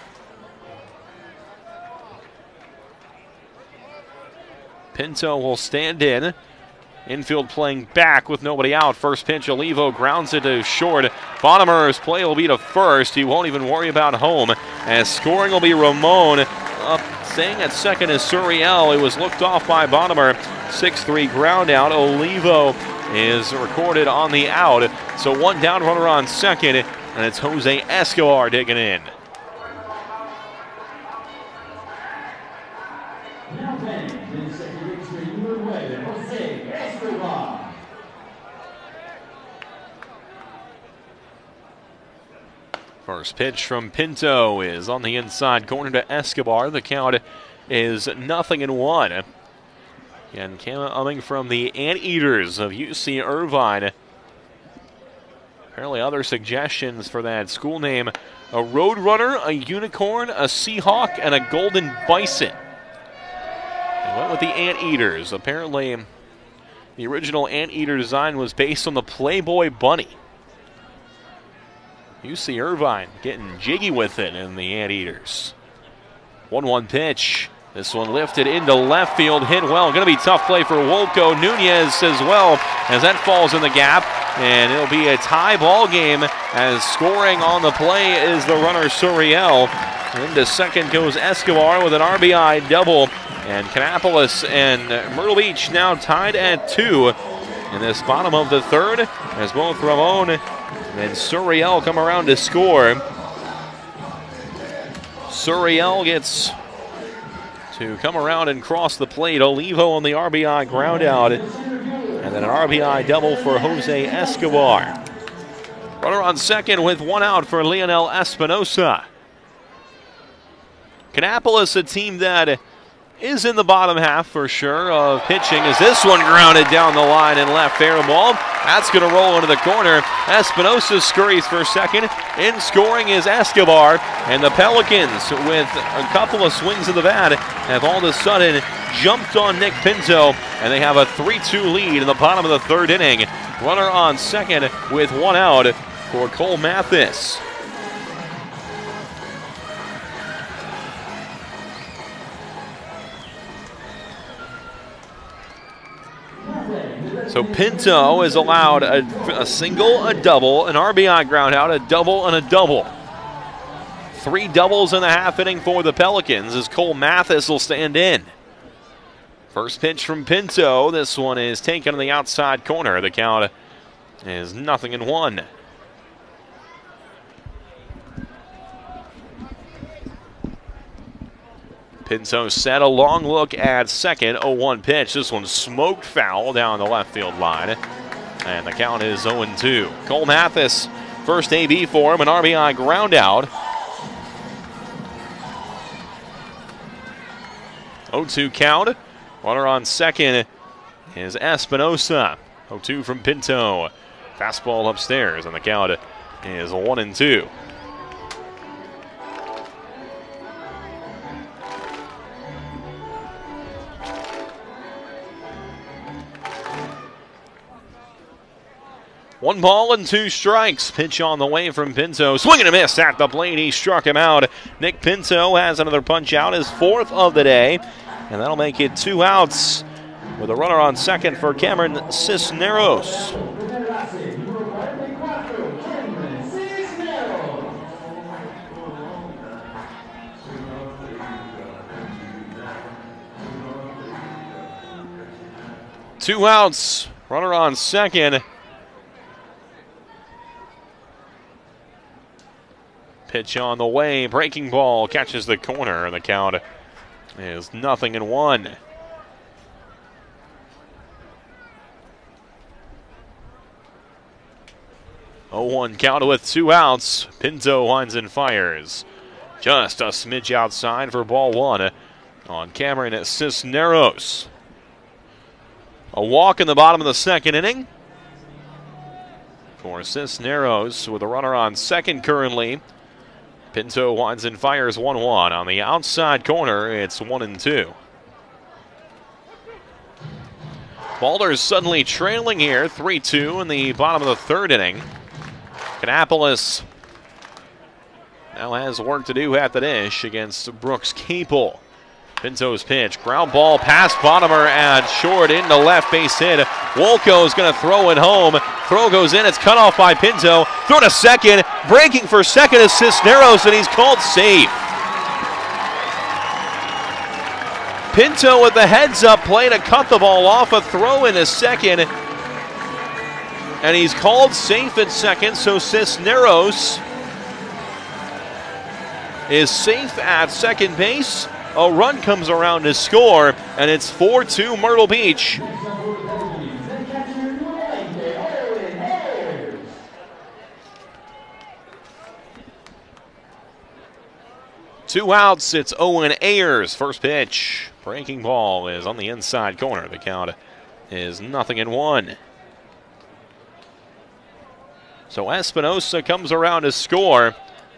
Pinto will stand in. Infield playing back with nobody out. First pitch, Olivo grounds it to short. Bonnemer's play will be to first. He won't even worry about home. As scoring will be Ramon. Up staying at second is Suriel. It was looked off by Bonnemer. six three ground out. Olivo is recorded on the out. So one down runner on second, and it's Jose Escobar digging in. Now batting in second base for number eleven, Jose Escobar. First pitch from Pinto is on the inside corner to Escobar. The count is nothing in one. And coming from the Anteaters of U C Irvine. Apparently other suggestions for that school name. A Roadrunner, a Unicorn, a Seahawk, and a Golden Bison. They went with the Anteaters. Apparently the original Anteater design was based on the Playboy Bunny. U C Irvine getting jiggy with it in the Anteaters. one one pitch. This one lifted into left field, hit well. Going to be tough play for Wolko Nunez as well, as that falls in the gap. And it'll be a tie ball game, as scoring on the play is the runner Suriel. Into second goes Escobar with an R B I double. And Kannapolis and Myrtle Beach now tied at two in this bottom of the third, as both Ramon and Suriel come around to score. Suriel gets to come around and cross the plate. Olivo on the R B I ground out, and then an R B I double for Jose Escobar. Runner on second with one out for Leonel Espinosa. Kannapolis, a team that is in the bottom half for sure of pitching, as this one grounded down the line and left fair ball. That's going to roll into the corner. Espinosa scurries for second. In scoring is Escobar, and the Pelicans, with a couple of swings of the bat, have all of a sudden jumped on Nick Pinto, and they have a three two lead in the bottom of the third inning. Runner on second with one out for Cole Mathis. So Pinto is allowed a, a single, a double, an R B I ground out, a double, and a double. Three doubles in the half inning for the Pelicans, as Cole Mathis will stand in. First pitch from Pinto. This one is taken on the outside corner. The count is nothing in one. Pinto set a long look at second. oh one pitch. This one smoked foul down the left field line. And the count is oh two. Cole Mathis, first A B for him, an R B I ground out. oh two count. Runner on second is Espinosa. oh two from Pinto. Fastball upstairs, and the count is one and two. One ball and two strikes. Pitch on the way from Pinto. Swing and a miss at the plate. He struck him out. Nick Pinto has another punch out, his fourth of the day. And that'll make it two outs with a runner on second for Cameron Cisneros. Two outs. Runner on second. Pitch on the way, breaking ball, catches the corner, and the count is nothing in one. oh one count with two outs. Pinto winds and fires. Just a smidge outside for ball one on Cameron Cisneros. A walk in the bottom of the second inning. for Cisneros with a runner on second currently. Pinto winds and fires one one. On the outside corner, it's one and two. Boulders suddenly trailing here, three two in the bottom of the third inning. Kannapolis now has work to do at the dish against Brooks Capel. Pinto's pitch, ground ball past Bottomer and short into left base hit. Wolko is going to throw it home. Throw goes in, it's cut off by Pinto. Throw to second, breaking for second is Cisneros, and he's called safe. Pinto with the heads-up play to cut the ball off, a throw in a second, and he's called safe at second, so Cisneros is safe at second base. A run comes around to score, and it's four two Myrtle Beach. Two outs, it's Owen Ayers. First pitch. Breaking ball is on the inside corner. The count is nothing in one. So Espinosa comes around to score.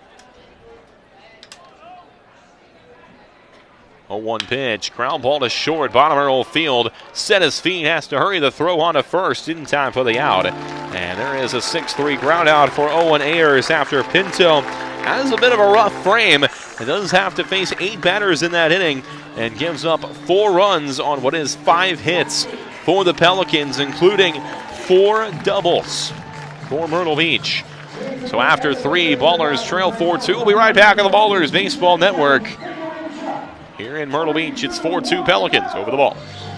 oh one pitch, ground ball to short, bottom of the field, set his feet, has to hurry the throw on to first in time for the out. And there is a six three ground out for Owen Ayers after Pinto has a bit of a rough frame. He does have to face eight batters in that inning and gives up four runs on what is five hits for the Pelicans, including four doubles for Myrtle Beach. So after three, Ballers trail four two. We'll be right back on the Ballers Baseball Network. Here in Myrtle Beach, it's four two Pelicans over the ball.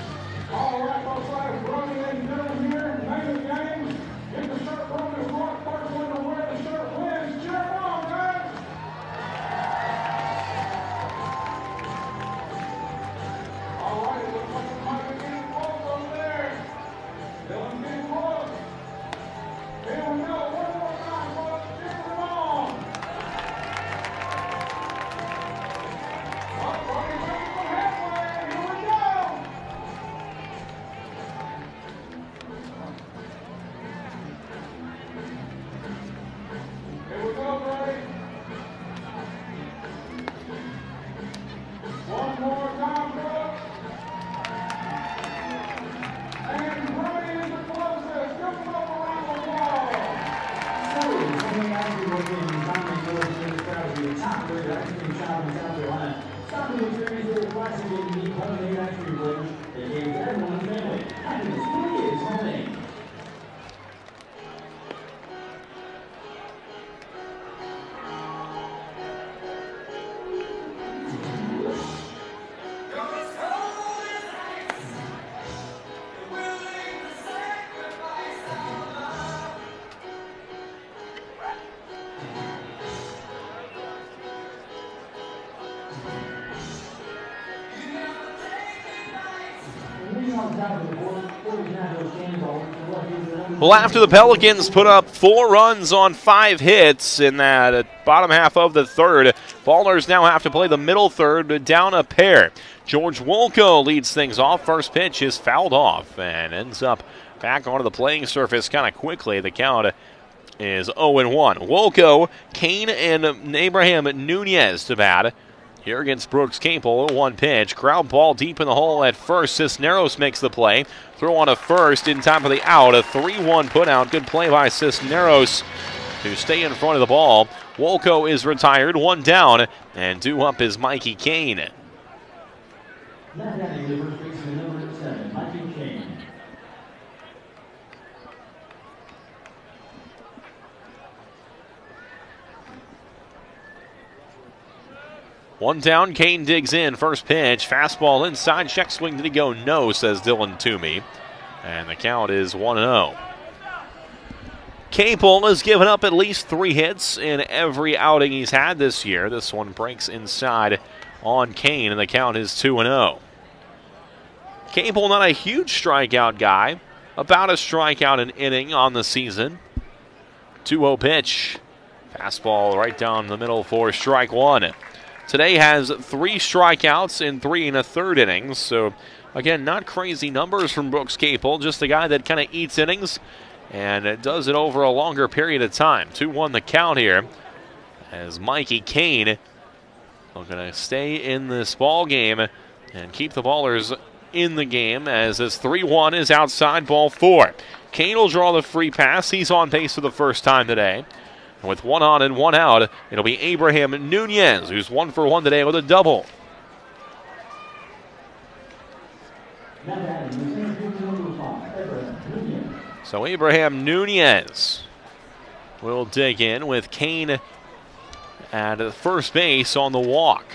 Well, after the Pelicans put up four runs on five hits in that bottom half of the third, Ballers now have to play the middle third down a pair. George Wolko leads things off. First pitch is fouled off and ends up back onto the playing surface kind of quickly. The count is oh and one. Wolko, Kane, and Abraham Nunez to bat. Here against Brooks Capel, one pitch. Ground ball deep in the hole at first. Cisneros makes the play. Throw on to first in time for the out. A three one put out. Good play by Cisneros to stay in front of the ball. Wolko is retired, one down, and due up is Mikey Kane. One down, Kane digs in. First pitch, fastball inside, check swing. Did he go? No, says Dylan Toomey. And the count is one and oh. Capel has given up at least three hits in every outing he's had this year. This one breaks inside on Kane, and the count is two and oh. Capel, not a huge strikeout guy. About a strikeout an inning on the season. two oh pitch. Fastball right down the middle for strike one. Today has three strikeouts in three and a third innings. So, again, not crazy numbers from Brooks Capel. Just a guy that kind of eats innings and it does it over a longer period of time. two one the count here as Mikey Kane are going to stay in this ball game and keep the Ballers in the game as this three one is outside ball four. Kane will draw the free pass. He's on base for the first time today. And with one on and one out, it'll be Abraham Nunez, who's one for one today with a double. So Abraham Nunez will dig in with Kane at first base on the walk.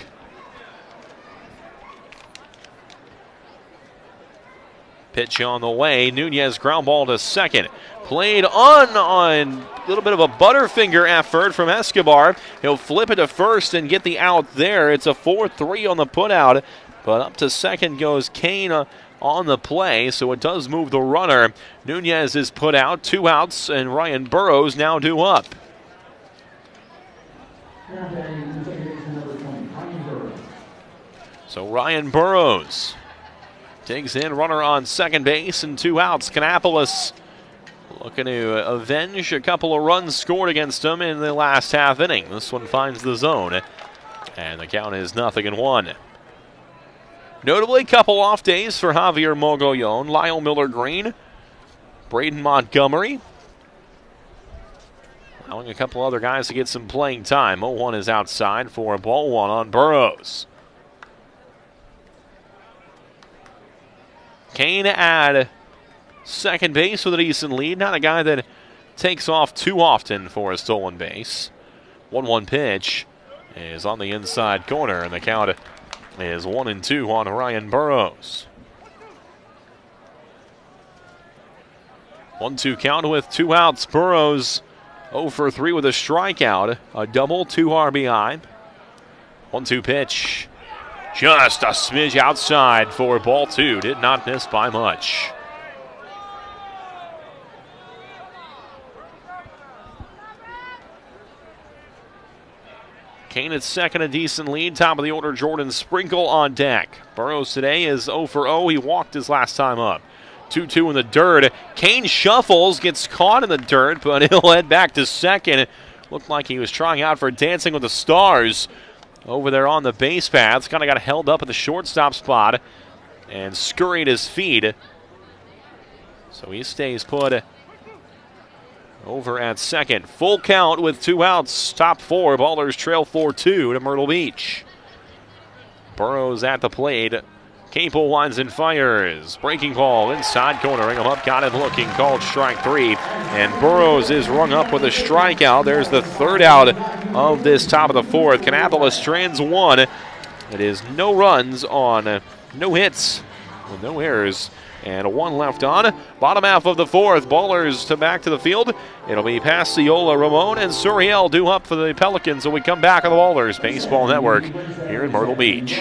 Pitch on the way. Nunez ground ball to second. Played on on a little bit of a butterfinger effort from Escobar. He'll flip it to first and get the out there. It's a four three on the putout, but up to second goes Kane on the play, so it does move the runner. Nunez is put out, two outs, and Ryan Burrows now due up. So Ryan Burrows digs in, runner on second base, and two outs. Kannapolis looking to avenge a couple of runs scored against him in the last half inning. This one finds the zone, and the count is nothing and one. Notably, a couple off days for Javier Mogollon, Lyle Miller-Green, Braden Montgomery, allowing a couple other guys to get some playing time. oh one is outside for a ball one on Burrows. Kane at second base with a decent lead. Not a guy that takes off too often for a stolen base. one one pitch is on the inside corner, and the count is one and two on Ryan Burrows. one two count with two outs. Burrows oh for three with a strikeout, a double, two R B I. one two pitch. Just a smidge outside for ball two. Did not miss by much. Kane at second, a decent lead. Top of the order, Jordan Sprinkle on deck. Burrows today is oh for oh. He walked his last time up. two two in the dirt. Kane shuffles, gets caught in the dirt, but he'll head back to second. Looked like he was trying out for Dancing with the Stars over there on the base paths. Kind of got held up at the shortstop spot and scurried his feet. So he stays put over at second. Full count with two outs. Top four. Ballers trail four two to Myrtle Beach. Burrows at the plate. Capel winds and fires. Breaking ball inside corner. Ring him up. Got him looking. Called strike three. And Burrows is rung up with a strikeout. There's the third out of this top of the fourth. Kannapolis strands one. It is no runs on no hits with no errors. And one left on. Bottom half of the fourth. Ballers to back to the field. It'll be Passiola, Ramon, and Suriel due up for the Pelicans when we come back on the Ballers Baseball Network here in Myrtle Beach.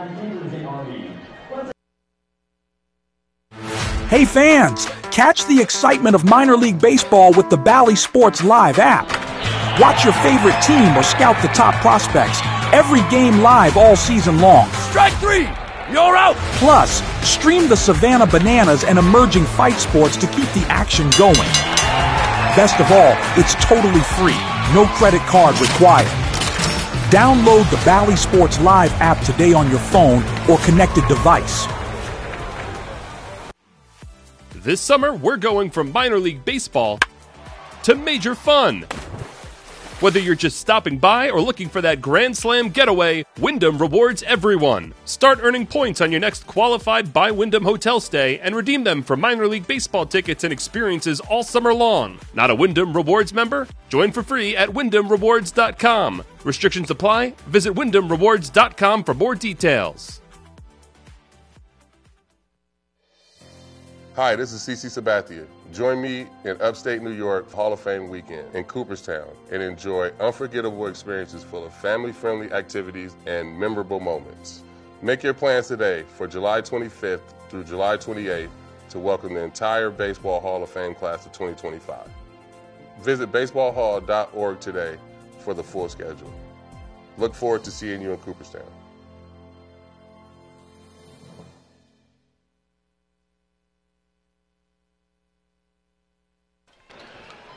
Hey fans, catch the excitement of minor league baseball with the Bally Sports Live app. Watch your favorite team or scout the top prospects. Every game live all season long. Strike three! You're out! Plus, stream the Savannah Bananas and emerging fight sports to keep the action going. Best of all, it's totally free. No credit card required. Download the Bally Sports Live app today on your phone or connected device. This summer, we're going from minor league baseball to major fun. Whether you're just stopping by or looking for that Grand Slam getaway, Wyndham rewards everyone. Start earning points on your next qualified by Wyndham hotel stay and redeem them for minor league baseball tickets and experiences all summer long. Not a Wyndham Rewards member? Join for free at wyndham rewards dot com. Restrictions apply. Visit wyndham rewards dot com for more details. Hi, this is CeCe Sabathia. Join me in upstate New York Hall of Fame weekend in Cooperstown and enjoy unforgettable experiences full of family-friendly activities and memorable moments. Make your plans today for July twenty-fifth through July twenty-eighth to welcome the entire Baseball Hall of Fame class of twenty twenty-five. Visit baseball hall dot org today for the full schedule. Look forward to seeing you in Cooperstown.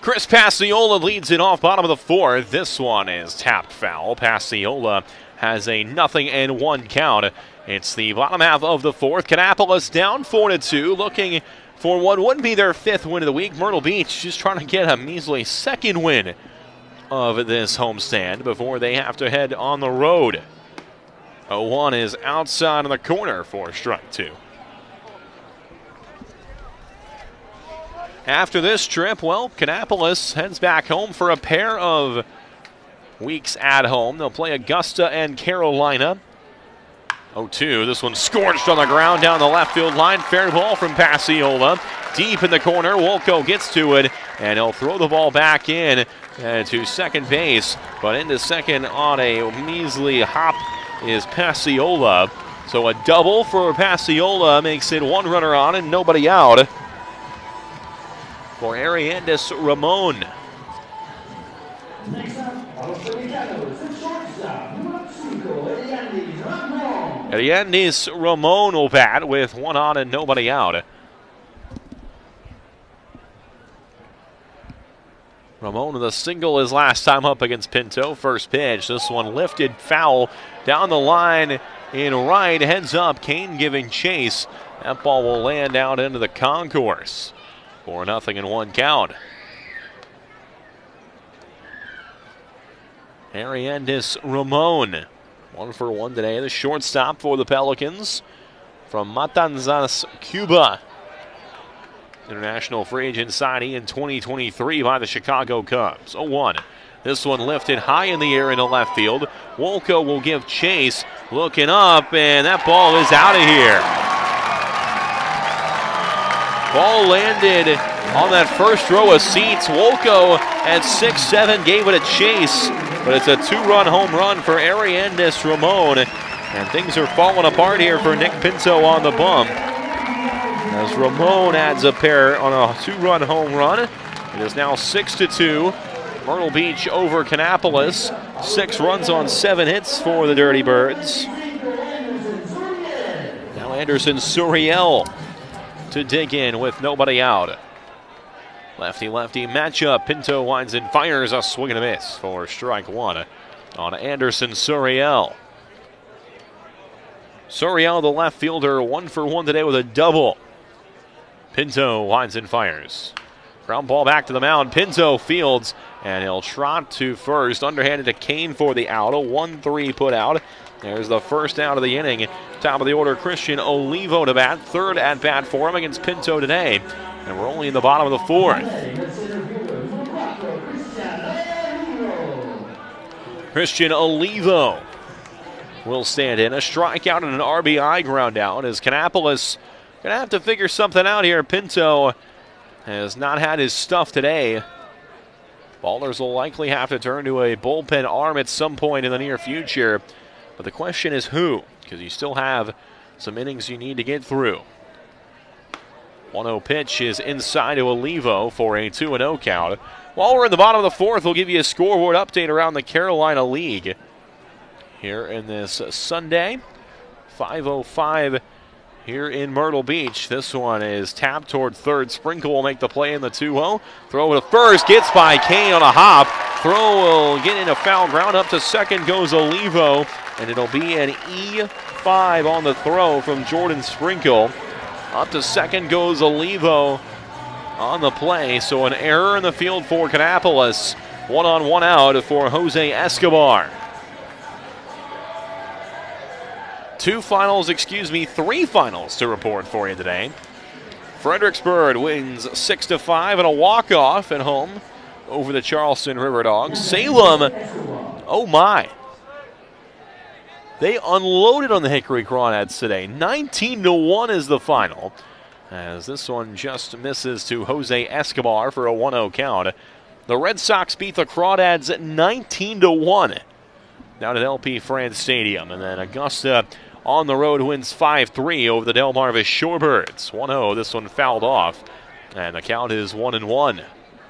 Chris Pasiola leads it off bottom of the fourth. This one is tapped foul. Pasiola has a nothing and one count. It's the bottom half of the fourth. Kannapolis down four to two, looking for what would be their fifth win of the week. Myrtle Beach just trying to get a measly second win of this homestand before they have to head on the road. oh one is outside of the corner for strike two. After this trip, well, Kannapolis heads back home for a pair of weeks at home. They'll play Augusta and Carolina. oh two, this one scorched on the ground down the left field line. Fair ball from Pasiola. Deep in the corner, Wolko gets to it, and he'll throw the ball back in uh, to second base. But into second on a measly hop is Pasiola. So a double for Pasiola makes it one runner on and nobody out for Ariandis Ramon. Next up, Los Dominicanos, the shortstop, number two, Ariandis Ramon. Ariandis Ramon will bat with one on and nobody out. Ramon with a single his last time up against Pinto. First pitch, this one lifted foul down the line in right, heads up, Kane giving chase. That ball will land out into the concourse. four nothing and one count. Ariandis Ramon, one for one today. The shortstop for the Pelicans from Matanzas, Cuba. International free agent signing in twenty twenty-three by the Chicago Cubs. oh one. This one lifted high in the air into left field. Wolko will give chase. Looking up, and that ball is out of here. Ball landed on that first row of seats. Wolko at six seven gave it a chase, but it's a two-run home run for Ariandis Ramon. And things are falling apart here for Nick Pinto on the bump, as Ramon adds a pair on a two-run home run. It is now six to two. Myrtle Beach over Kannapolis. Six runs on seven hits for the Dirty Birds. Now Anderson Suriel to dig in with nobody out. Lefty-lefty matchup. Pinto winds and fires a swing and a miss for strike one on Anderson Suriel. Suriel, the left fielder, one for one today with a double. Pinto winds and fires. Ground ball back to the mound. Pinto fields, and he'll trot to first. Underhanded to Kane for the out. A one three put out. There's the first out of the inning. Top of the order, Christian Olivo to bat. Third at bat for him against Pinto today. And we're only in the bottom of the fourth. Christian Olivo will stand in. A strikeout and an R B I ground out as Kannapolis going to have to figure something out here. Pinto has not had his stuff today. Ballers will likely have to turn to a bullpen arm at some point in the near future. But the question is who, because you still have some innings you need to get through. one oh pitch is inside to Olivo for a two and oh count. While we're in the bottom of the fourth, we'll give you a scoreboard update around the Carolina League here in this Sunday. five oh five here in Myrtle Beach. This one is tapped toward third. Sprinkle will make the play in the two oh. Throw to first, gets by Kane on a hop. Throw will get in a foul ground. Up to second goes Olivo, and it'll be an E five on the throw from Jordan Sprinkle. Up to second goes Olivo on the play, so an error in the field for Kannapolis. One on, one out for Jose Escobar. Two finals, excuse me, three finals to report for you today. Fredericksburg wins six to five and a walk-off at home over the Charleston River Dogs. Salem, oh my. They unloaded on the Hickory Crawdads today. nineteen to one is the final, as this one just misses to Jose Escobar for a one oh count. The Red Sox beat the Crawdads nineteen to one down at L P France Stadium. And then Augusta on the road wins five three over the Delmarva Shorebirds. one oh, this one fouled off, and the count is one and one.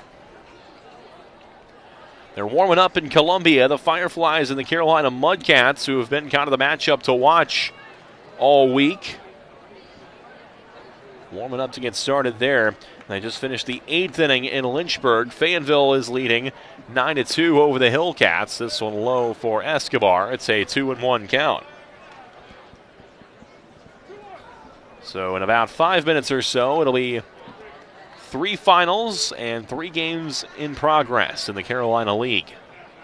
They're warming up in Columbia, the Fireflies and the Carolina Mudcats, who have been kind of the matchup to watch all week. Warming up to get started there. They just finished the eighth inning in Lynchburg. Fayetteville is leading nine to two over the Hillcats. This one low for Escobar. It's a two and one count. So in about five minutes or so, it'll be three finals and three games in progress in the Carolina League.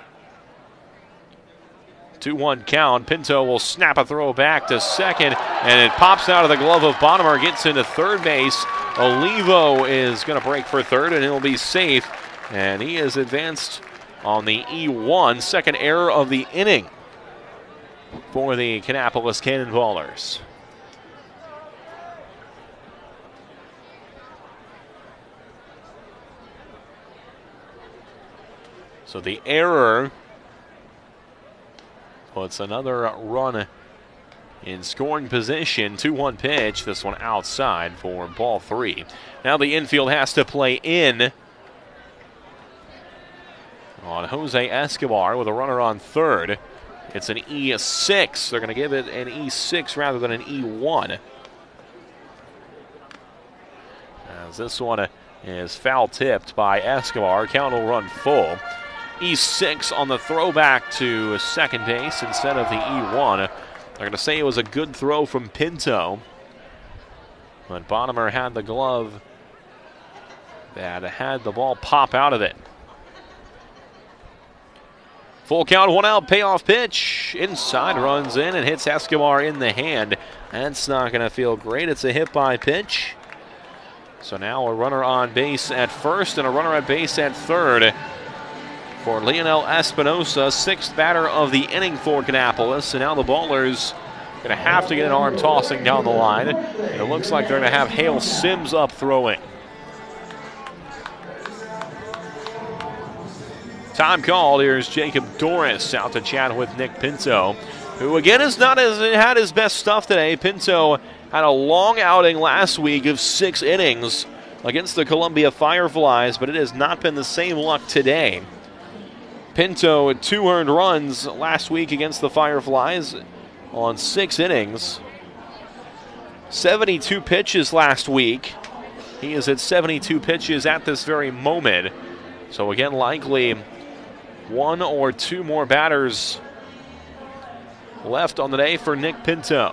two one count. Pinto will snap a throw back to second, and it pops out of the glove of Bonnemer, gets into third base. Olivo is going to break for third, and he'll be safe. And he is advanced on the E one, second error of the inning for the Kannapolis Cannonballers. So the error puts another run in scoring position. two one pitch. This one outside for ball three. Now the infield has to play in on Jose Escobar with a runner on third. It's an E six. They're going to give it an E six rather than an E one. As this one is foul tipped by Escobar. Count will run full. E six on the throwback to second base instead of the E one. They're going to say it was a good throw from Pinto. But Bonnemer had the glove that had the ball pop out of it. Full count, one out, payoff pitch. Inside, runs in and hits Escobar in the hand. That's not going to feel great. It's a hit by pitch. So now a runner on base at first and a runner at base at third for Leonel Espinosa, sixth batter of the inning for Kannapolis. And now the Ballers going to have to get an arm tossing down the line. And it looks like they're going to have Hale Sims up throwing. Time called. Here's Jacob Doris out to chat with Nick Pinto, who again has not as, had his best stuff today. Pinto had a long outing last week of six innings against the Columbia Fireflies, but it has not been the same luck today. Pinto had two earned runs last week against the Fireflies on six innings. seventy-two pitches last week. He is at seventy-two pitches at this very moment. So again, likely one or two more batters left on the day for Nick Pinto.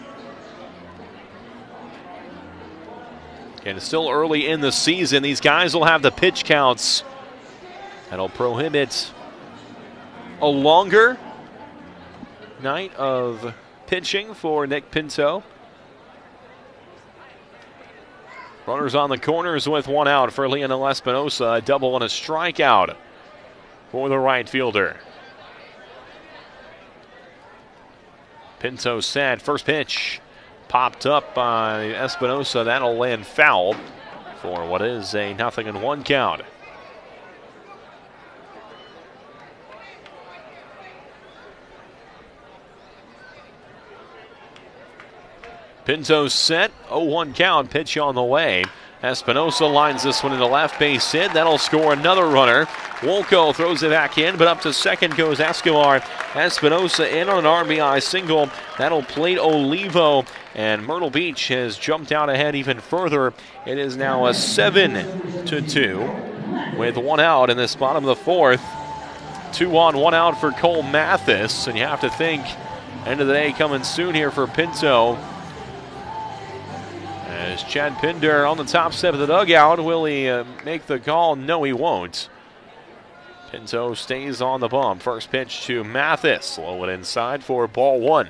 Again, it's still early in the season. These guys will have the pitch counts that'll prohibit a longer night of pitching for Nick Pinto. Runners on the corners with one out for Leonel Espinosa. A double and a strikeout for the right fielder. Pinto set. First pitch popped up by Espinosa. That'll land foul for what is a nothing and one count. Pinto set, oh one count, pitch on the way. Espinosa lines this one into left base hit. That'll score another runner. Wolko throws it back in, but up to second goes Escobar. Espinosa in on an R B I single. That'll plate Olivo, and Myrtle Beach has jumped out ahead even further. It is now a seven to two with one out in this bottom of the fourth. Two on, one out for Cole Mathis, and you have to think end of the day coming soon here for Pinto. As Chad Pinder on the top step of the dugout, will he uh, make the call? No, he won't. Pinto stays on the bump. First pitch to Mathis. Low and inside for ball one.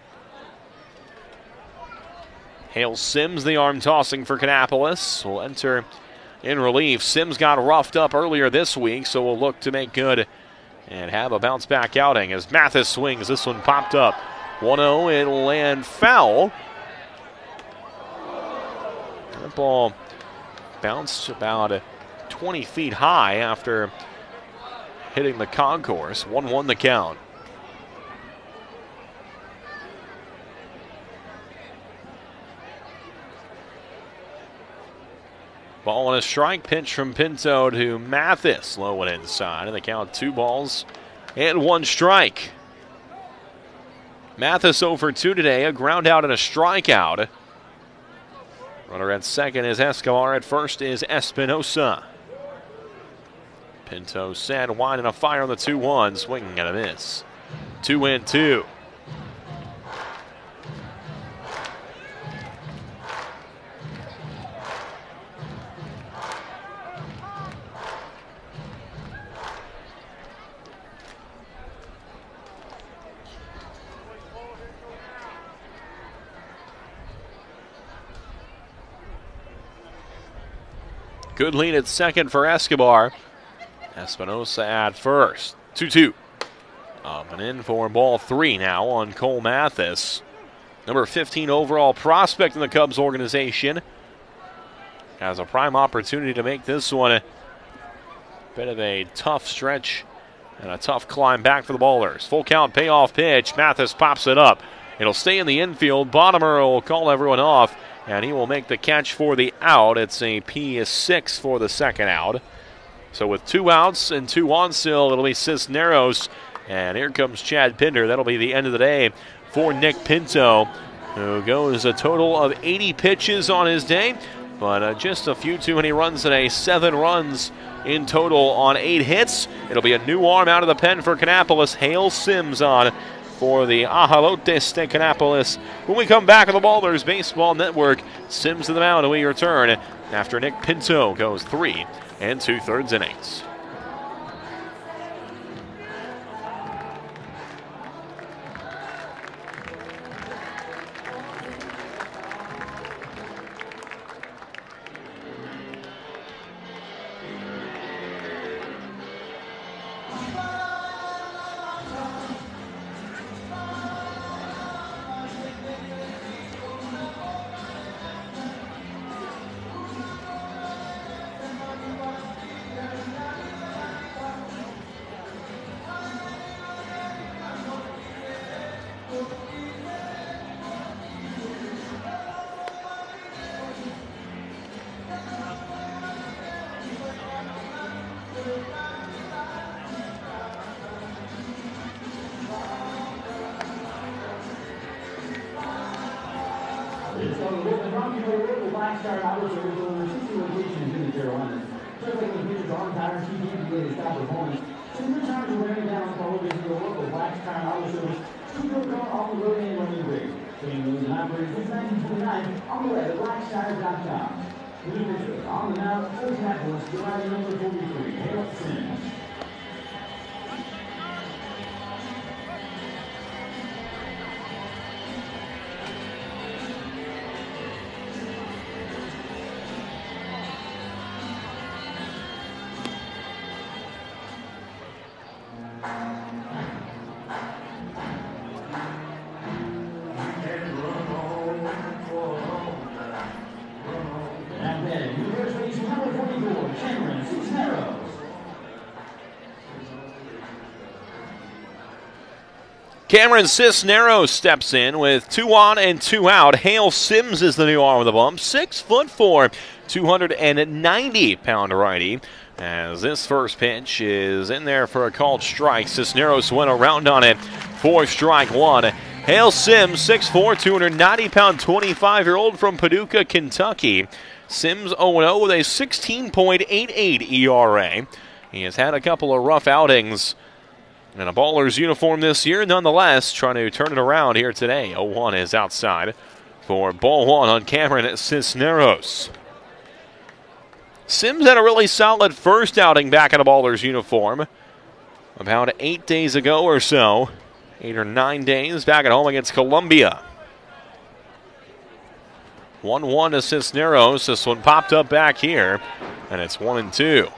Hale Sims, the arm tossing for Kannapolis, will enter in relief. Sims got roughed up earlier this week, so we'll look to make good and have a bounce back outing as Mathis swings. This one popped up. one oh, it'll land foul. That ball bounced about twenty feet high after hitting the concourse. one one the count. Ball and a strike pitch from Pinto to Mathis. Low and inside, and the count two balls and one strike. Mathis oh for two today, a ground out and a strikeout. Runner at second is Escobar. At first is Espinosa. Pinto set wide and a fire on the two one. Swinging and a miss. Two and two. Good lead at second for Escobar. Espinosa at first. two two. Up and in for ball three now on Cole Mathis. Number fifteen overall prospect in the Cubs organization. Has a prime opportunity to make this one a bit of a tough stretch and a tough climb back for the Ballers. Full count payoff pitch. Mathis pops it up. It'll stay in the infield. Bottomer will call everyone off, and he will make the catch for the out. It's a P six for the second out. So with two outs and two on still, it'll be Cisneros. And here comes Chad Pinder. That'll be the end of the day for Nick Pinto, who goes a total of eighty pitches on his day, but uh, just a few too many runs today. Seven runs in total on eight hits. It'll be a new arm out of the pen for Kannapolis. Hale Sims on for the Ajalotes de Kannapolis. When we come back on the Ballers Baseball Network, Sims to the mound, and we return after Nick Pinto goes three and two-thirds innings. Cameron Cisneros steps in with two on and two out. Hale Sims is the new arm of the bump. Six foot four, two hundred ninety pound righty. As this first pitch is in there for a called strike. Cisneros went around on it for strike one. Hale Sims, six foot four, two hundred ninety pound, twenty-five-year-old from Paducah, Kentucky. Sims oh and oh with a sixteen point eight eight E R A. He has had a couple of rough outings in a Ballers uniform this year, nonetheless, trying to turn it around here today. oh one is outside for ball one on Cameron Cisneros. Sims had a really solid first outing back in a Ballers uniform about eight days ago or so. Eight or nine days back at home against Columbia. one one to Cisneros. This one popped up back here, and it's one and two.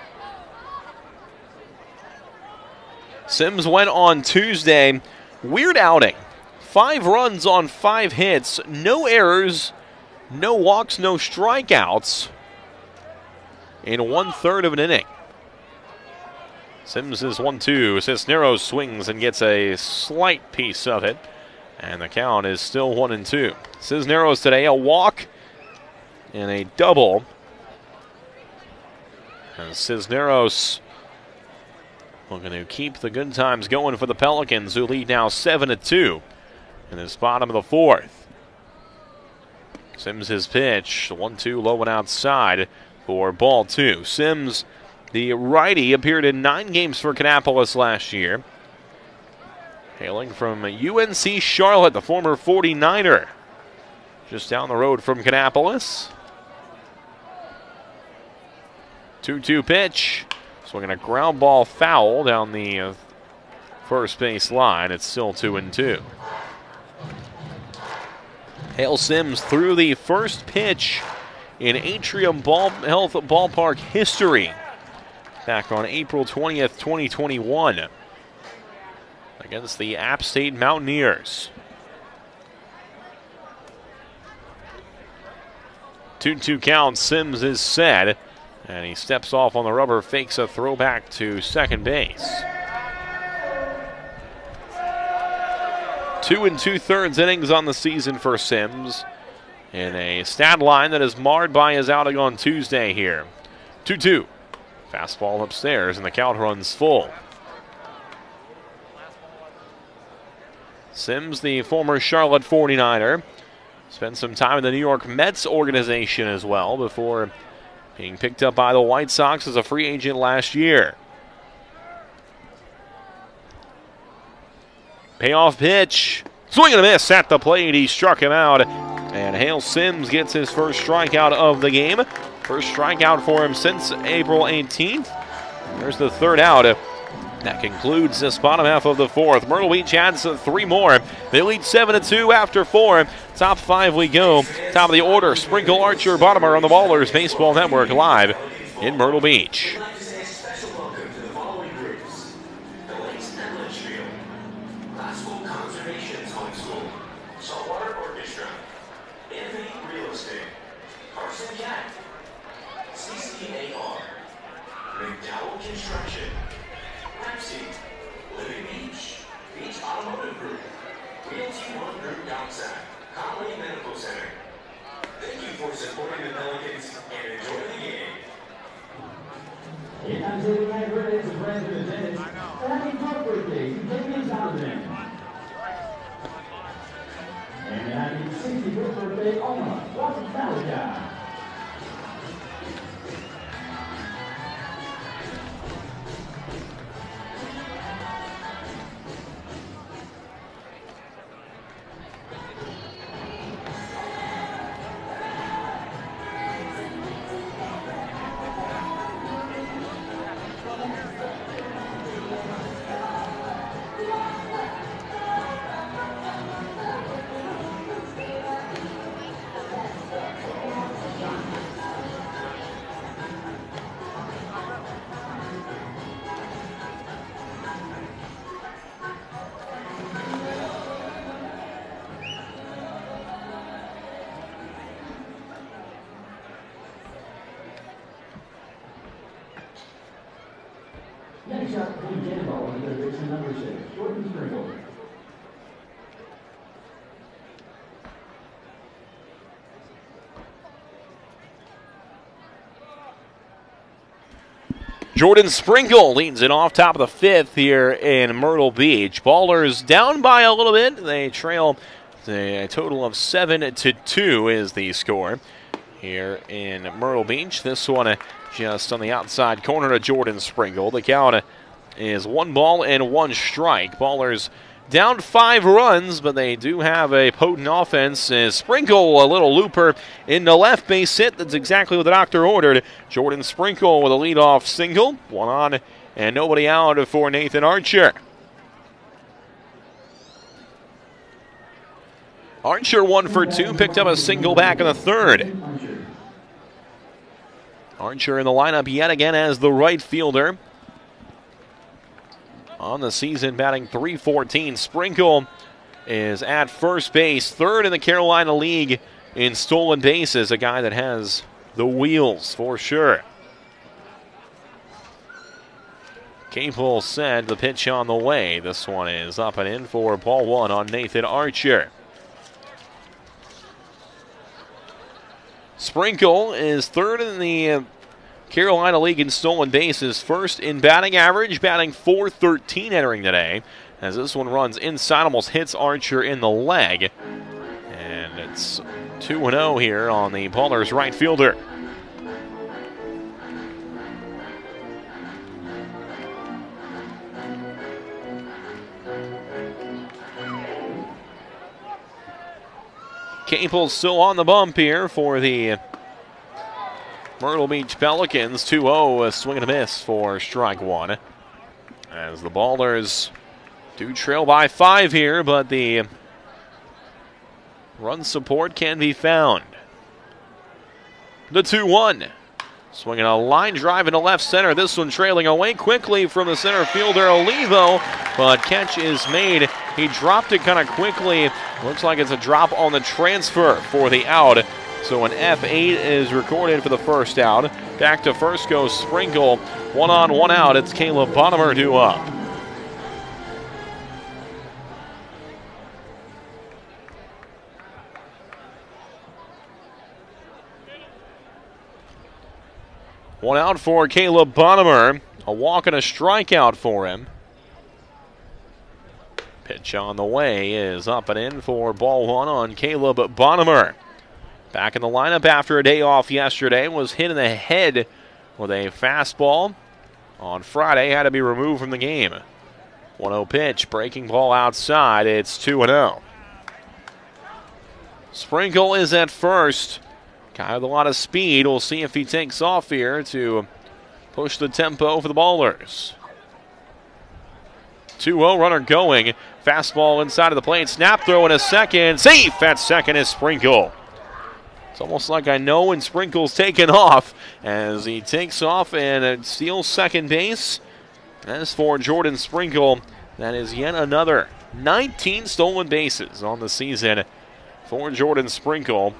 Sims went on Tuesday. Weird outing. Five runs on five hits. No errors, no walks, no strikeouts in one-third of an inning. Sims is one two. Cisneros swings and gets a slight piece of it. And the count is still one and two. Cisneros today, a walk and a double. And Cisneros looking to keep the good times going for the Pelicans, who lead now seven to two in this bottom of the fourth. Sims his pitch. one two low and outside for ball two. Sims, the righty, appeared in nine games for Kannapolis last year. Hailing from U N C Charlotte, the former forty-niner. Just down the road from Kannapolis. two two pitch. Swinging a ground ball foul down the uh, first base line. It's still two and two. Hale Sims threw the first pitch in Atrium Ball Health Ballpark history back on April twentieth, twenty twenty-one against the App State Mountaineers. two two count. Sims is set, and he steps off on the rubber, fakes a throwback to second base. Two and two-thirds innings on the season for Sims, in a stat line that is marred by his outing on Tuesday here. two two. Fastball upstairs, and the count runs full. Sims, the former Charlotte forty-niner, spent some time in the New York Mets organization as well before being picked up by the White Sox as a free agent last year. Payoff pitch. Swing and a miss at the plate. He struck him out. And Hale Sims gets his first strikeout of the game. First strikeout for him since April eighteenth. There's the third out. That concludes this bottom half of the fourth. Myrtle Beach adds three more. They lead seven to two after four. Top five we go. Top of the order, Sprinkle, Archer, Bottomer on the Ballers Baseball Network live in Myrtle Beach. And happy sixty-fifth birthday, Oma, Rocky Malachi. Next up, Cody Cannonball under Dixon number six, Jordan Sprinkle. Jordan Sprinkle leads it off top of the fifth here in Myrtle Beach. Ballers down by a little bit. They trail a total of seven to two is the score here in Myrtle Beach. This one just on the outside corner to Jordan Sprinkle. The count is one ball and one strike. Ballers down five runs, but they do have a potent offense. As Sprinkle, a little looper in the left base hit. That's exactly what the doctor ordered. Jordan Sprinkle with a leadoff single. One on and nobody out for Nathan Archer. Archer one for two, picked up a single back in the third. Archer in the lineup yet again as the right fielder. On the season, batting three fourteen. Sprinkle is at first base, third in the Carolina League in stolen bases. A guy that has the wheels for sure. Capel said the pitch on the way. This one is up and in for ball one on Nathan Archer. Sprinkle is third in the Carolina League in stolen bases, first in batting average, batting four thirteen entering today. As this one runs inside, almost hits Archer in the leg. And It's two and oh here on the Ballers right fielder. Capel still on the bump here for the Myrtle Beach Pelicans. two oh, a swing and a miss for strike one. As the Ballers do trail by five here, but the run support can be found. The two one. Swinging a line drive into left center. This one trailing away quickly from the center fielder, Olivo. But catch is made. He dropped it kind of quickly. Looks like it's a drop on the transfer for the out. So an F eight is recorded for the first out. Back to first goes Sprinkle. One on, one out. It's Caleb Bonimer due up. One out for Caleb Bonimer. A walk and a strikeout for him. Pitch on the way is up and in for ball one on Caleb Bonimer. Back in the lineup after a day off yesterday. Was hit in the head with a fastball on Friday. Had to be removed from the game. one oh pitch. Breaking ball outside. It's two and oh. Sprinkle is at first. Guy with a lot of speed. We'll see if he takes off here to push the tempo for the Ballers. two oh runner going. Fastball inside of the plate. Snap throw in a second. Safe at second is Sprinkle. It's almost like I know when Sprinkle's taken off as he takes off and steals second base. As for Jordan Sprinkle, that is yet another nineteen stolen bases on the season for Jordan Sprinkle.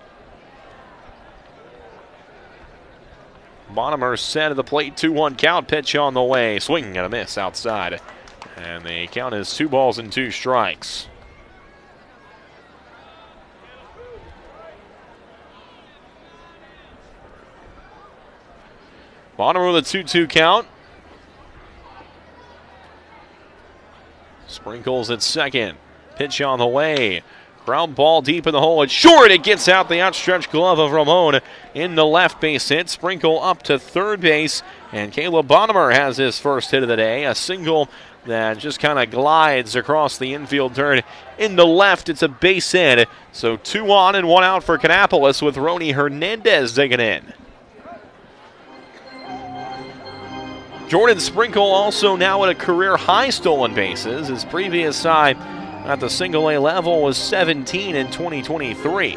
Bonimer set at the plate, two one count, pitch on the way. Swing and a miss outside. And the count is two balls and two strikes. Bonimer with a two two count. Sprinkles at second. Pitch on the way. Ground ball deep in the hole. It's short. It gets out the outstretched glove of Ramon in the left base hit. Sprinkle up to third base. And Caleb Bonimer has his first hit of the day. A single that just kind of glides across the infield dirt. In the left, it's a base hit. So two on and one out for Kannapolis with Rony Hernandez digging in. Jordan Sprinkle also now at a career high stolen bases. His previous high at the single A level was seventeen in twenty twenty-three.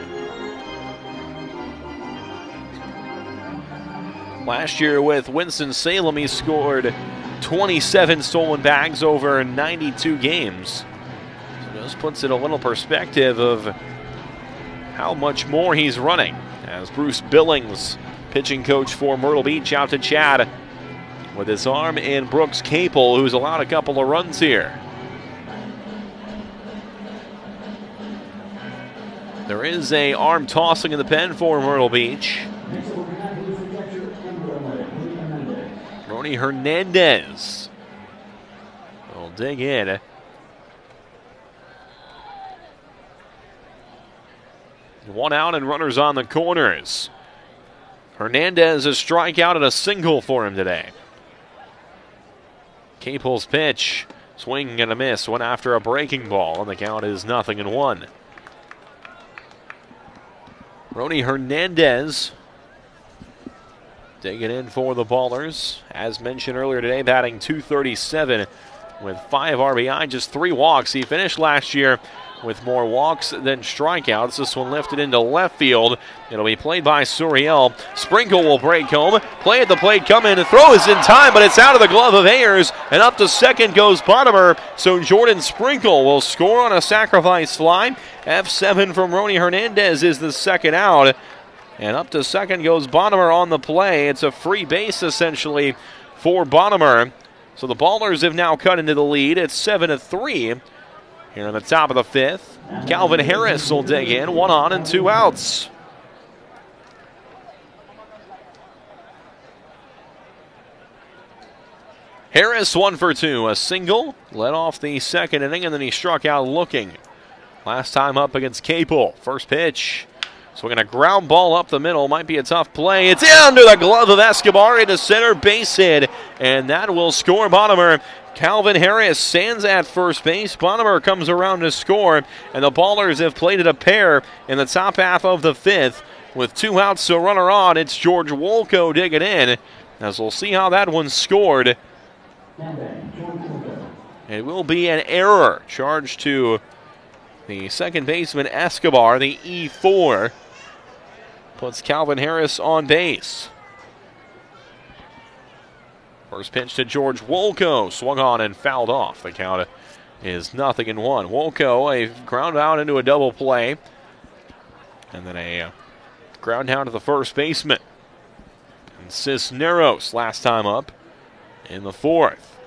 Last year with Winston-Salem, he scored twenty-seven stolen bags over ninety-two games. So this puts it a little perspective of how much more he's running. As Bruce Billings, pitching coach for Myrtle Beach, out to Chad with his arm in Brooks Capel, who's allowed a couple of runs here. There is a arm tossing in the pen for Myrtle Beach. Rony Hernandez will dig in. One out and runners on the corners. Hernandez a strikeout and a single for him today. Capel's pitch, swing and a miss, went after a breaking ball, and the count is nothing and one. Rony Hernandez digging in for the Ballers. As mentioned earlier today, batting two thirty-seven with five R B I, just three walks. He finished last year with more walks than strikeouts. This one lifted into left field. It'll be played by Suriel. Sprinkle will break home. Play at the plate, come in, and throw is in time, but it's out of the glove of Ayers, and up to second goes Bonimer. So Jordan Sprinkle will score on a sacrifice fly. F seven from Rony Hernandez is the second out. And up to second goes Bonimer on the play. It's a free base, essentially, for Bonimer. So the Ballers have now cut into the lead. It's seven to three. Here in the top of the fifth, Calvin Harris will dig in. One on and two outs. Harris one for two. A single led off the second inning, and then he struck out looking last time up against Capel. First pitch. Swinging a ground ball up the middle. Might be a tough play. It's under the glove of Escobar into center, base hit, and that will score Bottomer. Calvin Harris stands at first base. Bottomer comes around to score, and the Ballers have played it a pair in the top half of the fifth. With two outs, a runner on, it's George Wolko digging in, as we'll see how that one's scored. It will be an error charged to the second baseman Escobar, the E four. Puts Calvin Harris on base. First pitch to George Wolko, swung on and fouled off. The count is nothing in one. Wolko, a ground out into a double play, and then a ground down to the first baseman. And Cisneros last time up in the fourth.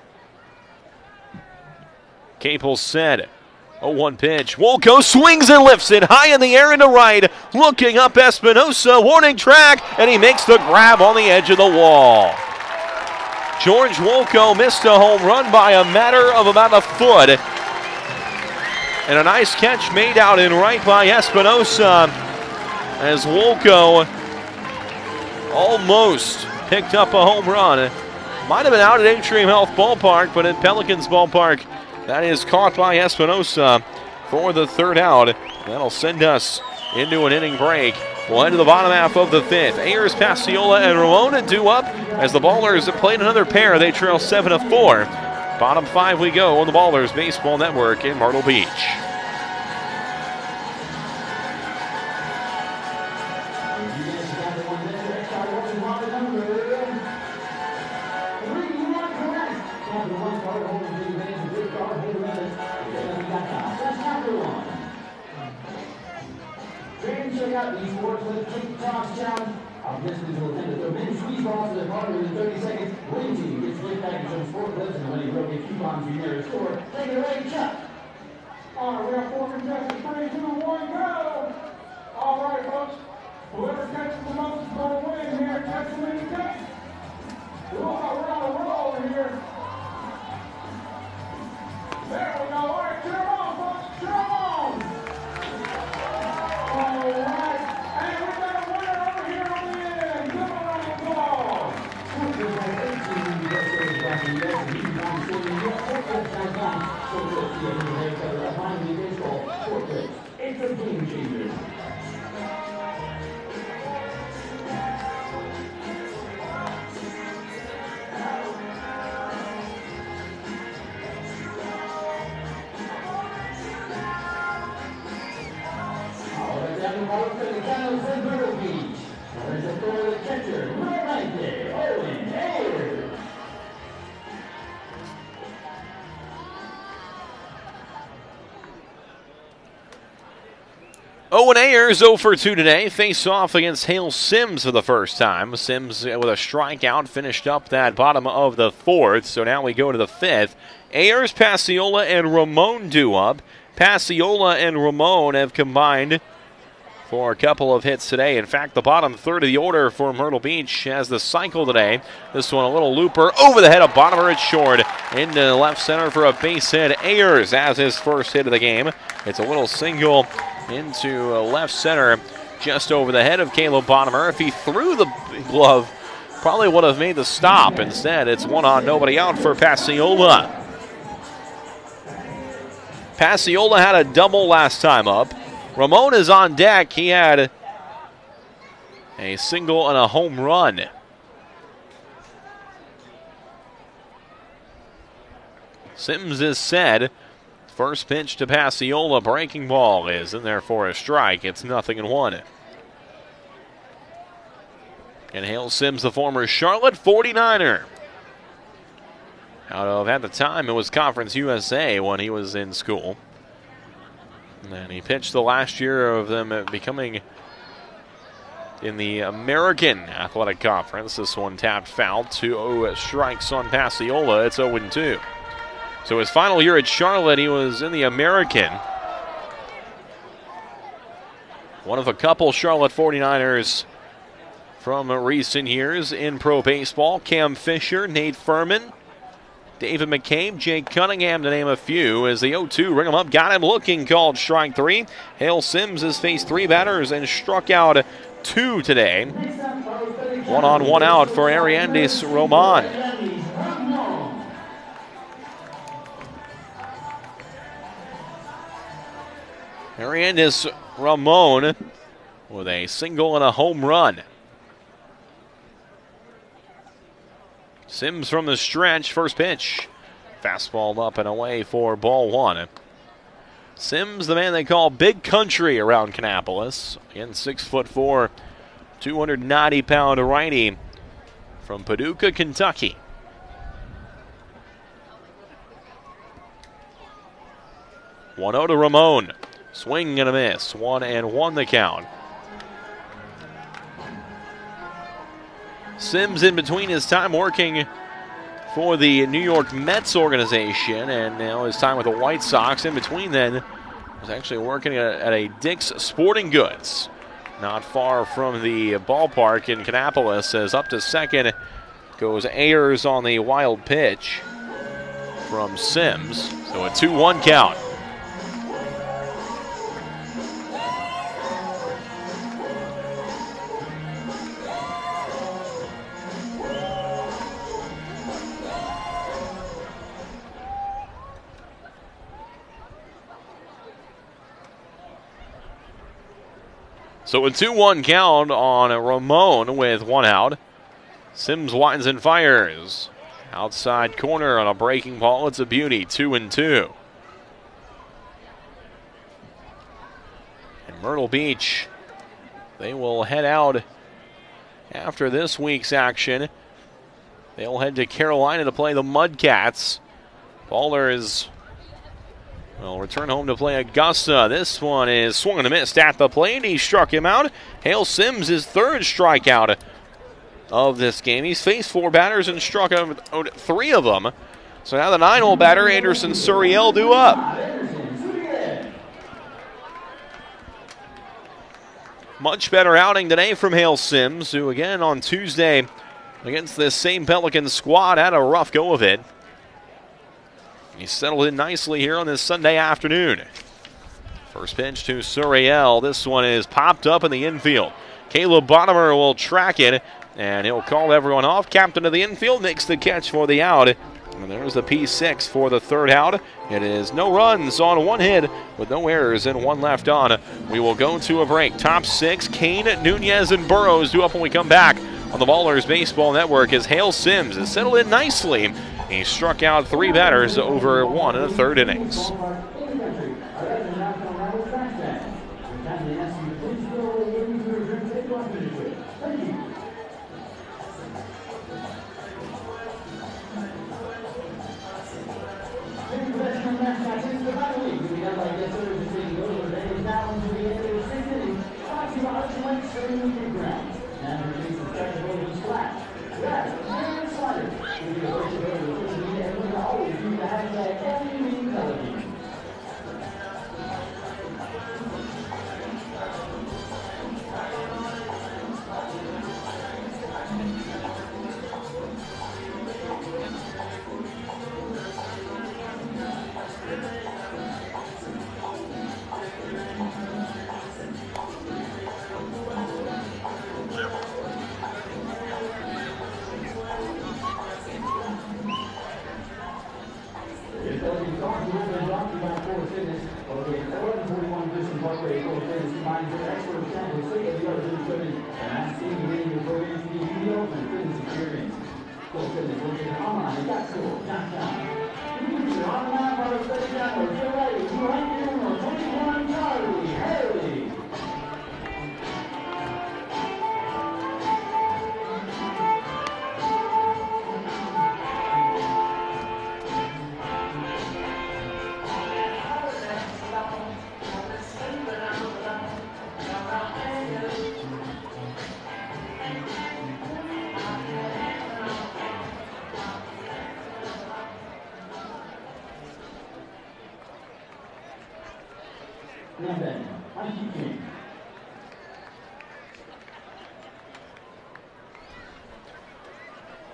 Capel said, oh one pitch. Wolko swings and lifts it high in the air into right. Looking up Espinosa, warning track, and he makes the grab on the edge of the wall. George Wolko missed a home run by a matter of about a foot. And a nice catch made out in right by Espinosa, as Wolko almost picked up a home run. Might have been out at Atrium Health Ballpark, but at Pelicans Ballpark, that is caught by Espinosa for the third out. That'll send us into an inning break. We'll head to the bottom half of the fifth. Ayers, Passiola, and Ramona due up as the Ballers have played another pair. They trail seven to four. Bottom five we go on the Ballers Baseball Network in Myrtle Beach. These sports with TikTok challenge. Our listeners will attend the mini squeeze balls to the partner in thirty seconds. Winning team gets gift package on sport clips and when you go get coupons to your nearest store. Take it away, Chuck. All right, we have four contestants. Three, two, one, go. All right, folks. Whoever catches the most is going to win here. Catch them in the tank. We're on a roll here. There we go. All right, cheer them on, folks. Cheer them on. All right. And we got a winner over here on the end. Give them a round of applause. It's a game changer. There's a throw to the catcher, right there, Owen Ayers. Owen Ayers oh for two today. Face off against Hale Sims for the first time. Sims with a strikeout finished up that bottom of the fourth. So now we go to the fifth. Ayers, Passiola, and Ramon due up. Passiola and Ramon have combined for a couple of hits today. In fact, the bottom third of the order for Myrtle Beach has the cycle today. This one a little looper over the head of Bottomer. It's short into left center for a base hit. Ayers has his first hit of the game. It's a little single into left center just over the head of Caleb Bottomer. If he threw the glove, probably would have made the stop. Instead, it's one on, nobody out for Passiola. Passiola had a double last time up. Ramon is on deck. He had a single and a home run. Sims is set. First pitch to Passiola. Breaking ball is in there for a strike. It's nothing in one. And Hale Sims, the former Charlotte forty-niner. Out of, at the time, it was Conference U S A when he was in school. And he pitched the last year of them becoming in the American Athletic Conference. This one tapped foul. Two strikes on Passiola. It's oh and two. So his final year at Charlotte, he was in the American. One of a couple Charlotte forty-niners from recent years in pro baseball. Cam Fisher, Nate Furman, David McCabe, Jake Cunningham, to name a few, as the oh two ring him up, got him looking, called strike three. Hale Sims has faced three batters and struck out two today. One on, one out for Ariandis Roman. Ariandis Ramon with a single and a home run. Sims from the stretch, first pitch. Fastball up and away for ball one. Sims, the man they call Big Country around Kannapolis. Again, six foot four, two hundred ninety pound righty from Paducah, Kentucky. one oh to Ramon. Swing and a miss. One and one the count. Sims in between his time working for the New York Mets organization, and now his time with the White Sox. In between then, was actually working at, at a Dick's Sporting Goods, not far from the ballpark in Kannapolis. As up to second goes Ayers on the wild pitch from Sims. So a two one count. So a two one count on Ramon with one out. Sims winds and fires. Outside corner on a breaking ball. It's a beauty. Two and two. And Myrtle Beach, they will head out after this week's action. They'll head to Carolina to play the Mudcats. Ballers will return home to play Augusta. This one is swung and a missed at the plate. He struck him out. Hale Sims, his third strikeout of this game. He's faced four batters and struck out three of them. So now the nine-hole batter, Anderson Suriel, due up. Much better outing today from Hale Sims, who again on Tuesday against this same Pelican squad had a rough go of it. He settled in nicely here on this Sunday afternoon. First pitch to Suriel. This one is popped up in the infield. Caleb Bottomer will track it, and he'll call everyone off. Captain of the infield makes the catch for the out. And there's the P six for the third out. It is no runs on one hit with no errors and one left on. We will go to a break. Top six, Kane, Nunez, and Burrows due up when we come back on the Ballers Baseball Network as Hale Sims has settled in nicely. He struck out three batters over one in the third innings.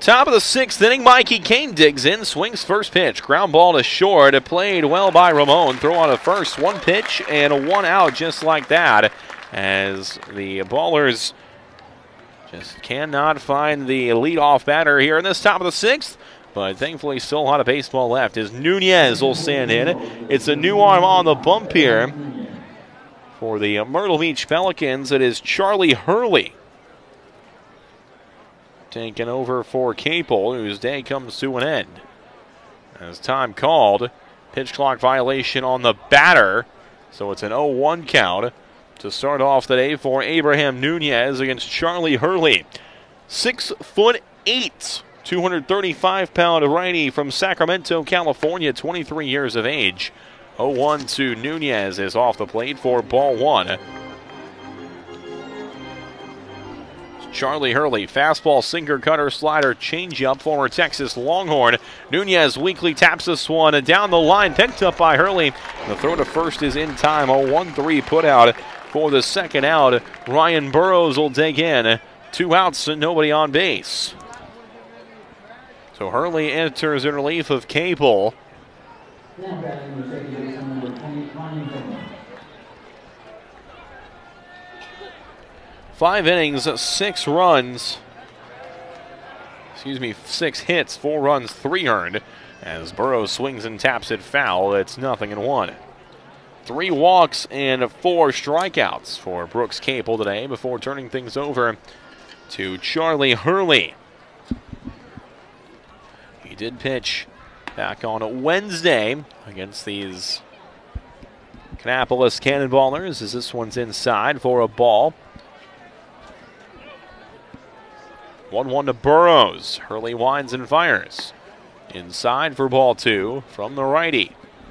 Top of the sixth inning, Mikey Kane digs in, swings first pitch. Ground ball to short. It played well by Ramon. Throw on a first, one pitch and one out just like that, as the Ballers just cannot find the leadoff batter here in this top of the sixth. But thankfully still a lot of baseball left as Nunez will stand in. It's a new arm on the bump here for the Myrtle Beach Pelicans. It is Charlie Hurley taking over for Capel, whose day comes to an end. As time called, pitch clock violation on the batter, so it's an oh one count to start off the day for Abraham Nunez against Charlie Hurley. Six foot eight, two hundred thirty-five pound righty from Sacramento, California, twenty-three years of age. oh one to Nunez is off the plate for ball one. Charlie Hurley, fastball, sinker, cutter, slider, changeup, former Texas Longhorn. Nunez weakly taps this one down the line, picked up by Hurley. The throw to first is in time. A one three put out for the second out. Ryan Burrows will dig in. Two outs and nobody on base. So Hurley enters in relief of Capel. Now batting the second baseman, number twenty, Ryan Burrows. Five innings, six runs. Excuse me, six hits, four runs, three earned. As Burrows swings and taps it foul, it's nothing in one. Three walks and four strikeouts for Brooks Capel today before turning things over to Charlie Hurley. He did pitch back on Wednesday against these Kannapolis Cannonballers, as this one's inside for a ball. one one to Burrows. Hurley winds and fires. Inside for ball two from the righty.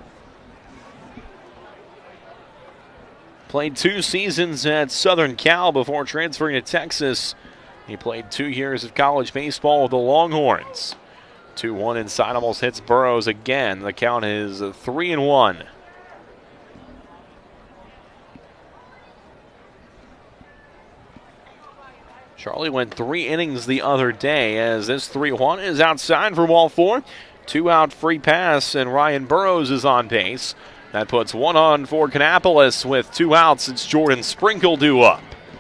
Played two seasons at Southern Cal before transferring to Texas. He played two years of college baseball with the Longhorns. two one inside, almost hits Burrows again. The count is three and one. Charlie went three innings the other day, as this three one is outside for ball four. Two out free pass, and Ryan Burrows is on base. That puts one on for Kannapolis with two outs. It's Jordan Sprinkle due up.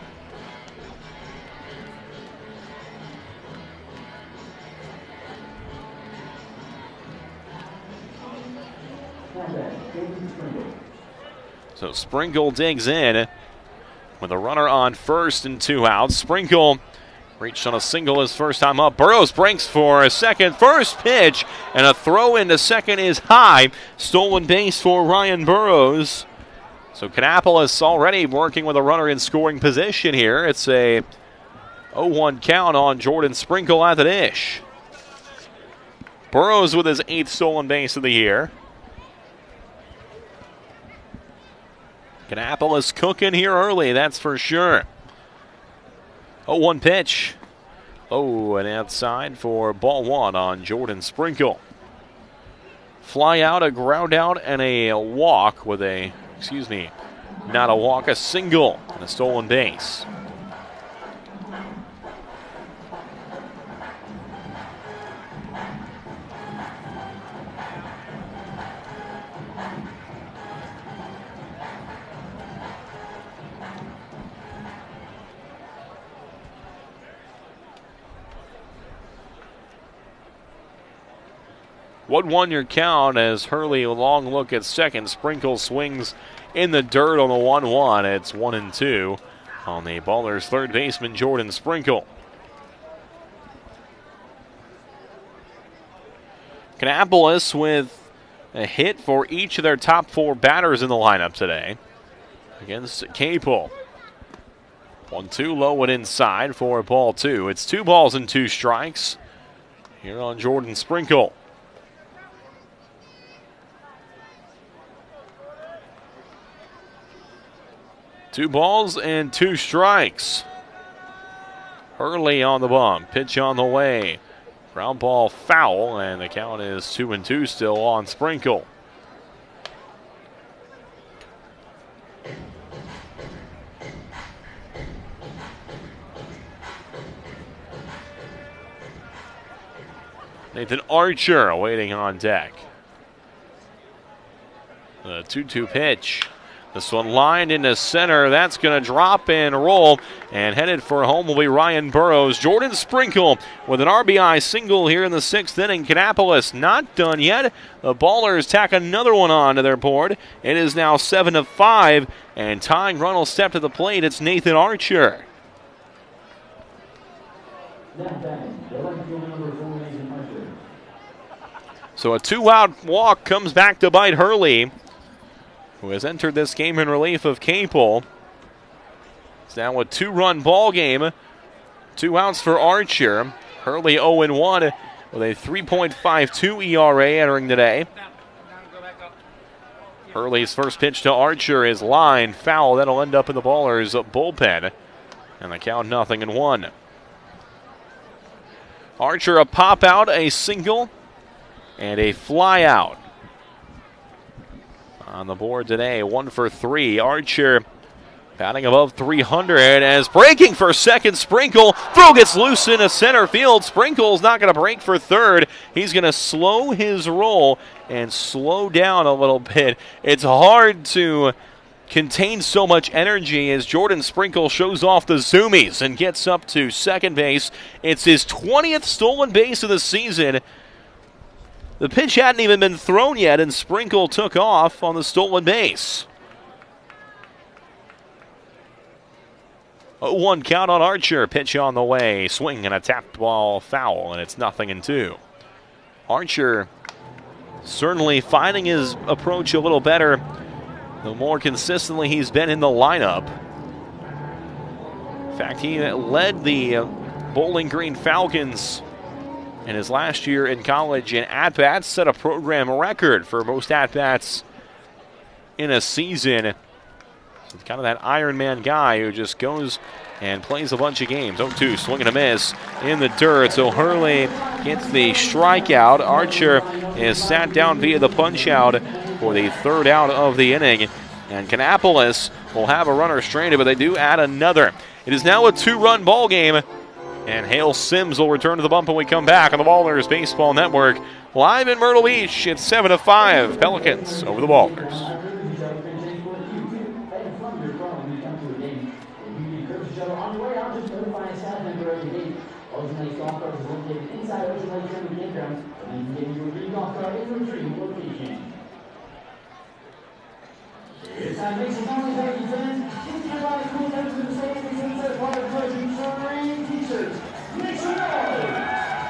So Sprinkle digs in with a runner on first and two outs. Sprinkle reached on a single his first time up. Burrows breaks for a second. First pitch, and a throw into second is high. Stolen base for Ryan Burrows. So Kannapolis already working with a runner in scoring position here. It's a oh one count on Jordan Sprinkle at the dish. Burrows with his eighth stolen base of the year. Kannapolis cooking here early, that's for sure. oh one pitch. Oh, and outside for ball one on Jordan Sprinkle. Fly out, a ground out, and a walk with a, excuse me, not a walk, a single, and a stolen base. one one your count as Hurley a long look at second. Sprinkle swings in the dirt on the one one. It's one and two on the Ballers' third baseman, Jordan Sprinkle. Kannapolis with a hit for each of their top four batters in the lineup today against Capel. one two low and inside for ball two. It's two balls and two strikes here on Jordan Sprinkle. Two balls and two strikes. Hurley on the bump. Pitch on the way. Ground ball foul, and the count is two and two still on Sprinkle. Nathan Archer waiting on deck. The two two pitch. This one lined into center. That's going to drop and roll. And headed for home will be Ryan Burrows. Jordan Sprinkle with an R B I single here in the sixth inning. Kannapolis not done yet. The Ballers tack another one on to their board. It is now seven to five. And tying run will step to the plate. It's Nathan Archer. So a two-out walk comes back to bite Hurley, who has entered this game in relief of Capel. It's now a two-run ball game. Two outs for Archer. Hurley oh and one with a three point five two E R A entering today. Hurley's first pitch to Archer is line foul. That'll end up in the Ballers' bullpen. And the count nothing and one. Archer a pop out, a single, and a fly out. On the board today, one for three. Archer batting above three hundred as breaking for second. Sprinkle. Throw gets loose into center field. Sprinkle's not going to break for third. He's going to slow his roll and slow down a little bit. It's hard to contain so much energy as Jordan Sprinkle shows off the zoomies and gets up to second base. It's his twentieth stolen base of the season. The pitch hadn't even been thrown yet, and Sprinkle took off on the stolen base. oh one count on Archer. Pitch on the way. Swing and a tapped ball foul, and it's nothing and two. Archer certainly finding his approach a little better the more consistently he's been in the lineup. In fact, he led the Bowling Green Falcons in his last year in college in at-bats, set a program record for most at-bats in a season. So kind of that Iron Man guy who just goes and plays a bunch of games. oh two, swing and a miss in the dirt. So Hurley gets the strikeout. Archer is sat down via the punch-out for the third out of the inning. And Kannapolis will have a runner stranded, but they do add another. It is now a two-run ball game. And Hale Sims will return to the bump when we come back on the Ballers Baseball Network. Live in Myrtle Beach, it's seven to five. Pelicans over the Ballers. It's time to make some noise, ladies and gentlemen. If you like cool things in the same things inside of our pleasure for rain t-shirts, make some noise!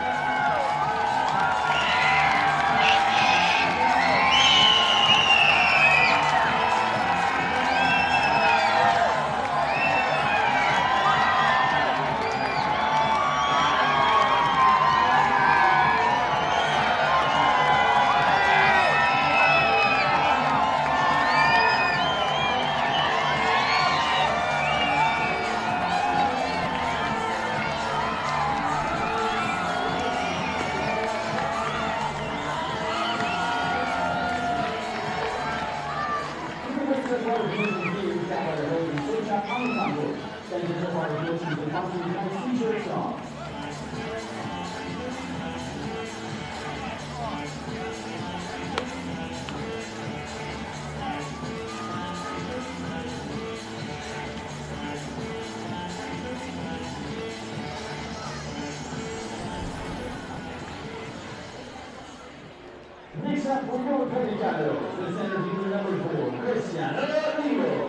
Next up, we're going to Pelicanos. This interview number four, Christian Amigo.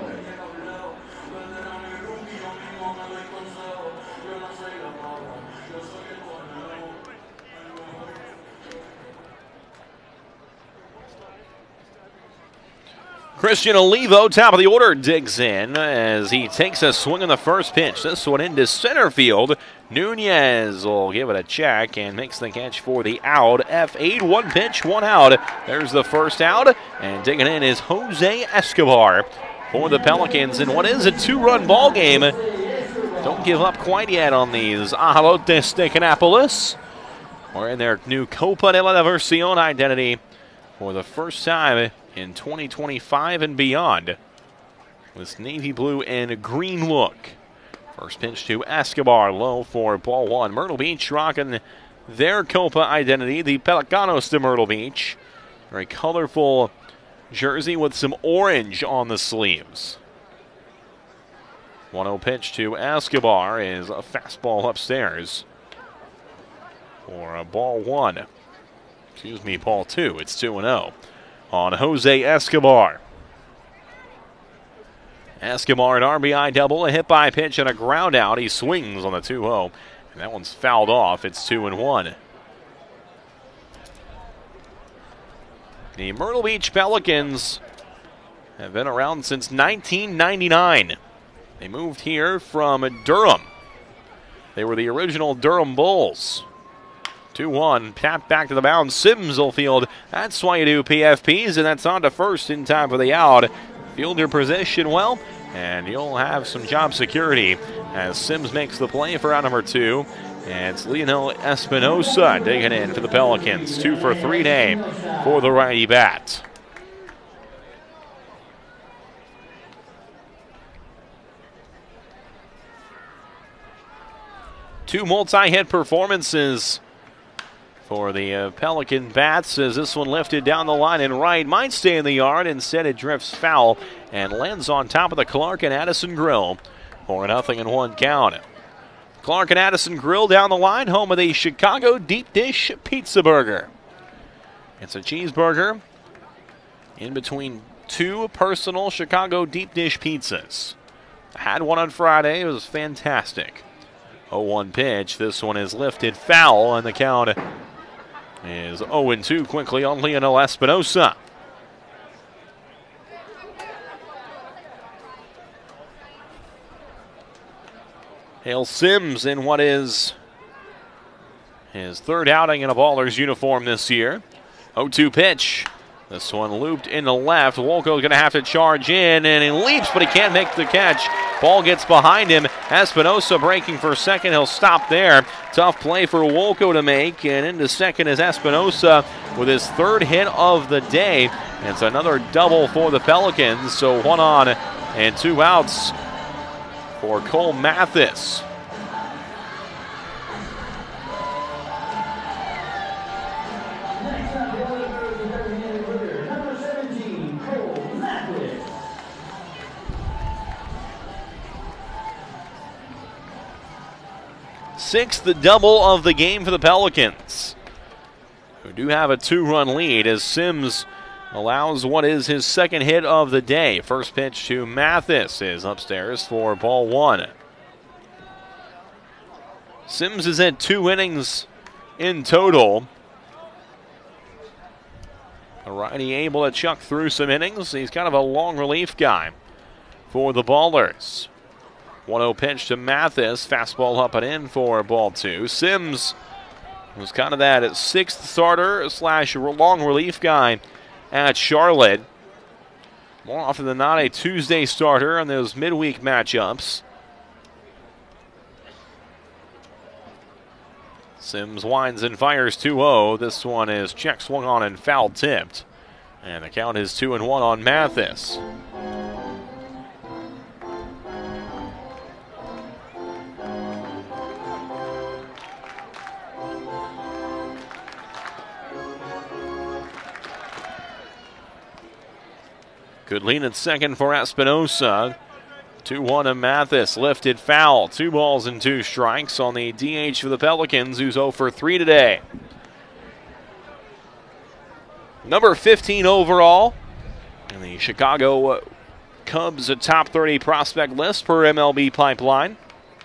Christian Olivo, top of the order, digs in as he takes a swing on the first pitch. This one into center field. Nunez will give it a check and makes the catch for the out. F eight, one pitch, one out. There's the first out, and digging in is Jose Escobar for the Pelicans in what is a two-run ball game. Don't give up quite yet on these Ajolotes de Kannapolis. We're in their new Copa de la Diversión identity for the first time in twenty twenty-five and beyond. This navy blue and green look. First pitch to Escobar, low for ball one. Myrtle Beach rocking their Copa identity, the Pelicanos de Myrtle Beach. Very colorful jersey with some orange on the sleeves. one oh pitch to Escobar is a fastball upstairs for a ball one. Excuse me, ball two. It's two and oh on Jose Escobar. Escobar, an R B I double, a hit by pitch, and a ground out. He swings on the two oh, and that one's fouled off. It's two and one. The Myrtle Beach Pelicans have been around since nineteen ninety-nine. They moved here from Durham. They were the original Durham Bulls. two one, tap back to the mound. Sims will field. That's why you do P F Ps, and that's on to first in time for the out. Field your position well, and you'll have some job security as Sims makes the play for out number two. And it's Leonel Espinosa digging in for the Pelicans. Two for three day for the righty bat. Two multi-hit performances for the uh, Pelican bats as this one lifted down the line and right. Might stay in the yard. Instead it drifts foul and lands on top of the Clark and Addison Grill for a nothing and one count. Clark and Addison Grill down the line, home of the Chicago Deep Dish Pizza Burger. It's a cheeseburger in between two personal Chicago Deep Dish pizzas. I had one on Friday. It was fantastic. oh one pitch. This one is lifted foul, and the count is oh and two quickly on Leonel Espinosa. Hale Sims in what is his third outing in a Ballers uniform this year. oh two pitch. This one looped in the left. Wolko's going to have to charge in, and he leaps, but he can't make the catch. Ball gets behind him. Espinosa breaking for second. He'll stop there. Tough play for Wolko to make, and into second is Espinosa with his third hit of the day. It's another double for the Pelicans, so one on and two outs for Cole Mathis. Sixth double of the game for the Pelicans, who do have a two-run lead as Sims allows what is his second hit of the day. First pitch to Mathis is upstairs for ball one. Sims has had two innings in total. A righty able to chuck through some innings. He's kind of a long relief guy for the Ballers. one oh pitch to Mathis. Fastball up and in for ball two. Sims was kind of that sixth starter slash long relief guy at Charlotte. More often than not, a Tuesday starter on those midweek matchups. Sims winds and fires two oh. This one is check swung on and foul tipped. And the count is two and one on Mathis. Good lean at second for Espinosa. two one to Mathis. Lifted foul. Two balls and two strikes on the D H for the Pelicans, who's oh for three today. Number fifteen overall in the Chicago Cubs top thirty prospect list per M L B Pipeline.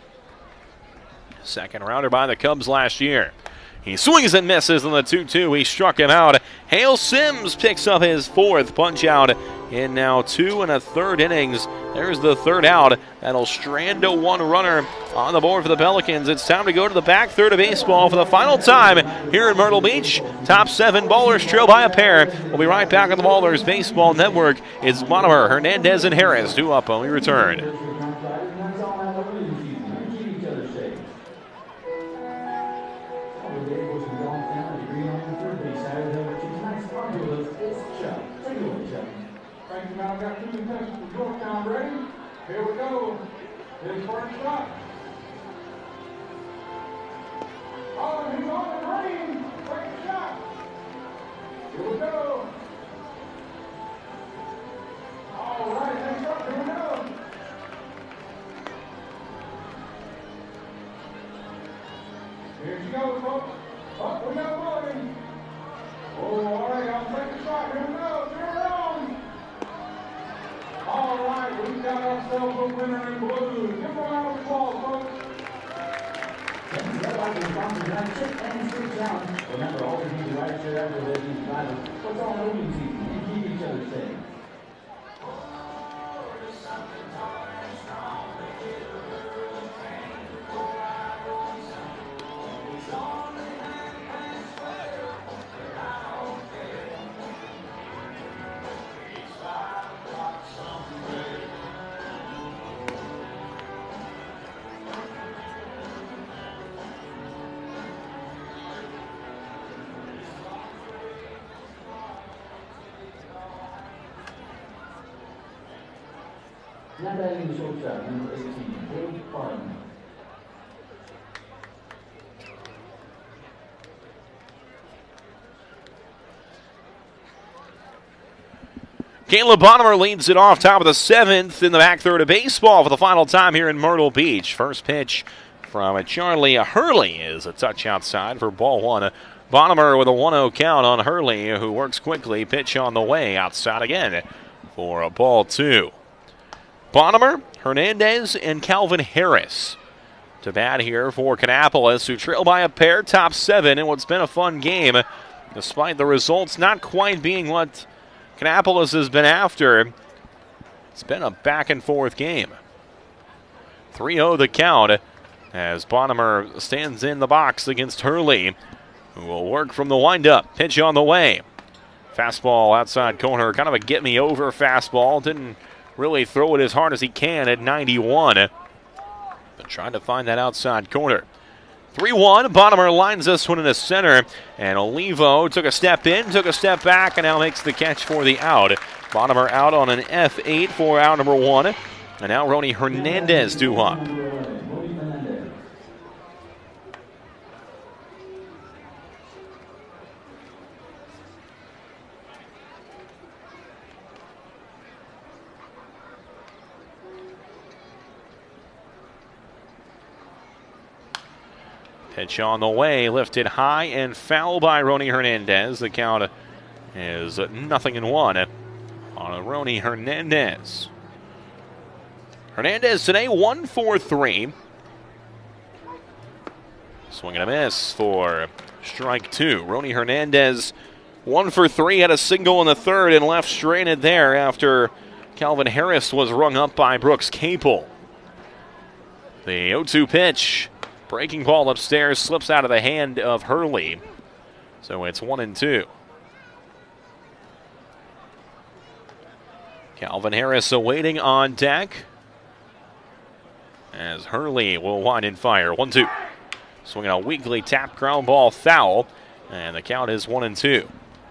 Second rounder by the Cubs last year. He swings and misses on the two two. He struck him out. Hale Sims picks up his fourth punch out in now two and a third innings. There's the third out. That'll strand a one runner on the board for the Pelicans. It's time to go to the back third of baseball for the final time here in Myrtle Beach. Top seven Ballers trail by a pair. We'll be right back on the Ballers Baseball Network. It's Monomer, Hernandez, and Harris. Two up when we return. Here we go. Here's first shot. Oh, he's on the green. Take a shot. Here we go. All right, next up, here we go. Here she goes, folks. Up, we got Williams. Oh, all right, I'll take a shot. Here we go. Zero down. All right, we've got ourselves a winner in blue. Give them a round of applause, folks. And that like the sponsor tonight, chip and six down. Remember, all the teams right share after the team's final. Let's all know you season and keep each other safe. Now batting the shortstop, number eighteen, Dave Farman. Caleb Bonimer leads it off top of the seventh in the back third of baseball for the final time here in Myrtle Beach. First pitch from Charlie Hurley is a touch outside for ball one. Bonimer with a one oh count on Hurley, who works quickly. Pitch on the way, outside again for a ball two. Bonimer, Hernandez, and Calvin Harris to bat here for Kannapolis, who trail by a pair, top seven, in what's been a fun game, despite the results not quite being what Kannapolis has been after. It's been a back-and-forth game. three oh the count as Bonimer stands in the box against Hurley, who will work from the windup. Pitch on the way. Fastball outside corner, kind of a get-me-over fastball. Didn't really throw it as hard as he can at ninety-one. But trying to find that outside corner. three one, Bonimer lines this one into center. And Olivo took a step in, took a step back, and now makes the catch for the out. Bonimer out on an F eight for out number one. And now Ronnie Hernandez due up. Pitch on the way, lifted high and foul by Ronnie Hernandez. The count is nothing in one on Ronnie Hernandez. Hernandez today one for three. Swing and a miss for strike two. Ronnie Hernandez one for three, had a single in the third and left stranded there after Calvin Harris was rung up by Brooks Capel. The oh two pitch. Breaking ball upstairs, slips out of the hand of Hurley. So it's one and two. Calvin Harris awaiting on deck as Hurley will wind and fire. one two. Swinging a weakly tapped ground ball foul, and the count is one and two.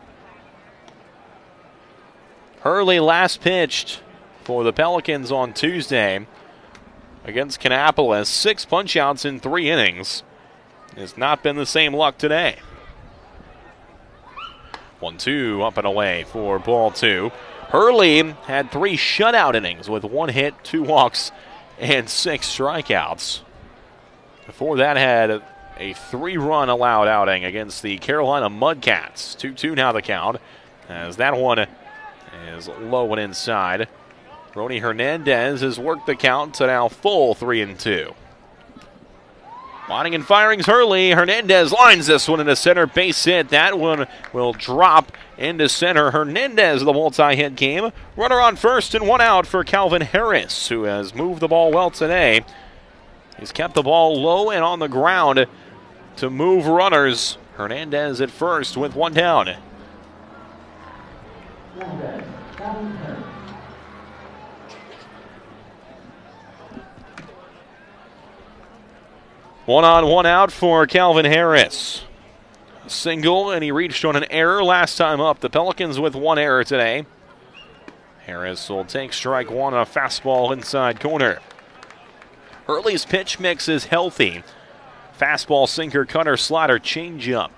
Hurley last pitched for the Pelicans on Tuesday against Kannapolis. Six punch-outs in three innings. Has not been the same luck today. one two up and away for ball two. Hurley had three shutout innings with one hit, two walks, and six strikeouts. Before that, had a three-run allowed outing against the Carolina Mudcats. two two now the count, as that one is low and inside. Ronnie Hernandez has worked the count to now full three and two. Winding and firing's Hurley. Hernandez lines this one into center, base hit. That one will drop into center. Hernandez, the multi-hit game. Runner on first and one out for Calvin Harris, who has moved the ball well today. He's kept the ball low and on the ground to move runners. Hernandez at first with one down. One on, one out for Calvin Harris. A single, and he reached on an error last time up. The Pelicans with one error today. Harris will take strike one on a fastball inside corner. Hurley's pitch mix is healthy. Fastball, sinker, cutter, slider, changeup.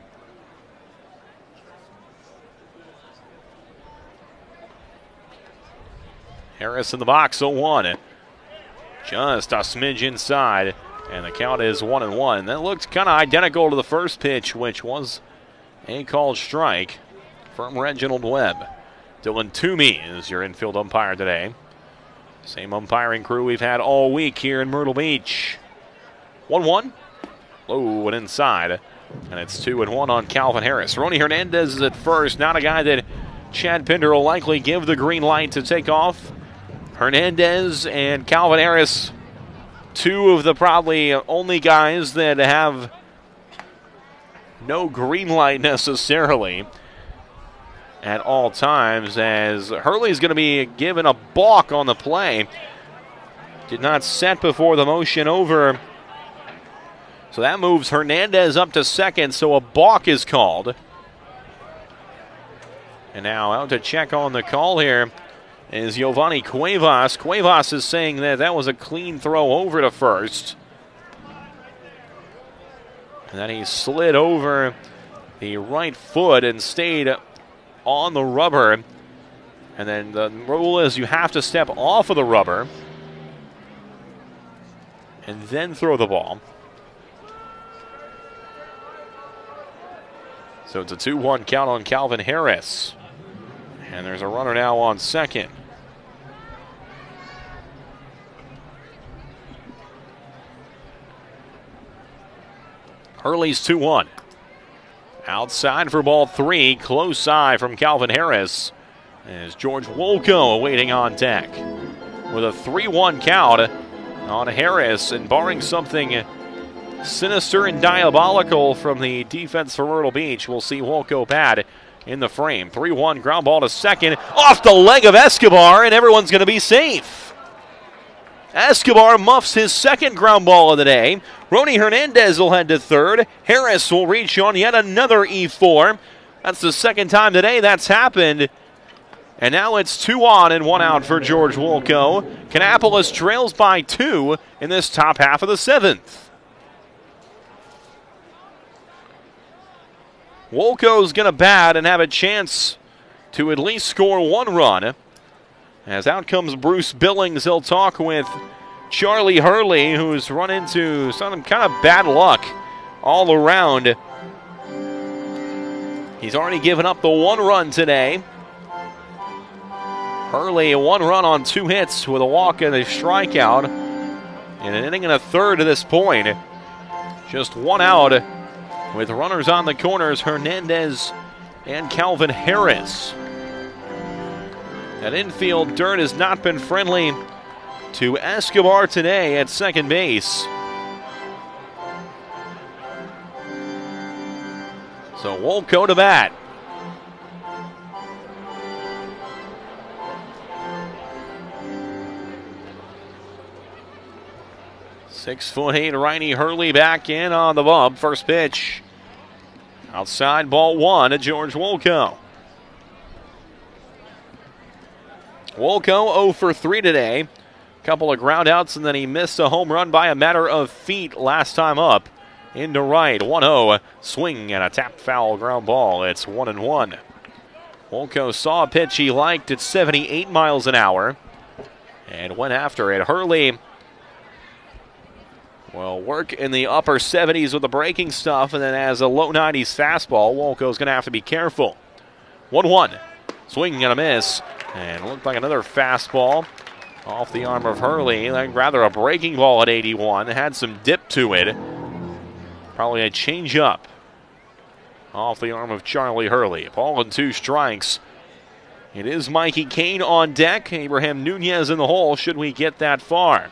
Harris in the box, oh one. Just a smidge inside, and the count is one and one. That looked kind of identical to the first pitch, which was a called strike from Reginald Webb. Dylan Toomey is your infield umpire today. Same umpiring crew we've had all week here in Myrtle Beach. one one. Low and inside. And it's two and one on Calvin Harris. Ronnie Hernandez is at first. Not a guy that Chad Pinder will likely give the green light to take off. Hernandez and Calvin Harris, two of the probably only guys that have no green light necessarily at all times, as Hurley's going to be given a balk on the play. Did not set before the motion over. So that moves Hernandez up to second, so a balk is called. And now out to check on the call here is Giovanni Cuevas. Cuevas is saying that that was a clean throw over to first. And then he slid over the right foot and stayed on the rubber. And then the rule is you have to step off of the rubber and then throw the ball. So it's a two one count on Calvin Harris. And there's a runner now on second. Hurley's two one. Outside for ball three. Close eye from Calvin Harris as George Wolko awaiting on deck. With a three one count on Harris, and barring something sinister and diabolical from the defense for Myrtle Beach, we'll see Wolko bat in the frame. three one ground ball to second. Off the leg of Escobar, and everyone's going to be safe. Escobar muffs his second ground ball of the day. Ronnie Hernandez will head to third. Harris will reach on yet another E four. That's the second time today that's happened. And now it's two on and one out for George Wolko. Kannapolis trails by two in this top half of the seventh. Wolko's going to bat and have a chance to at least score one run. As out comes Bruce Billings, he'll talk with Charlie Hurley, who's run into some kind of bad luck all around. He's already given up the one run today. Hurley, one run on two hits with a walk and a strikeout. In an inning and a third to this point. Just one out with runners on the corners, Hernandez and Calvin Harris. That infield dirt has not been friendly to Escobar today at second base. So Wolko to bat. Six foot eight righty Hurley back in on the bump. First pitch. Outside ball one to George Wolko. Wolko oh for three today. Couple of groundouts, and then he missed a home run by a matter of feet last time up. Into right, one oh. Swing and a tapped foul ground ball. It's one and one. Wolko saw a pitch he liked at seventy-eight miles an hour and went after it. Hurley will work in the upper seventies with the breaking stuff, and then as a low nineties fastball, Wolko's going to have to be careful. one one. Swing and a miss. And looked like another fastball off the arm of Hurley. Like rather a breaking ball at eighty-one. It had some dip to it. Probably a changeup off the arm of Charlie Hurley. Ball and two strikes. It is Mikey Kane on deck. Abraham Nunez in the hole should we get that far.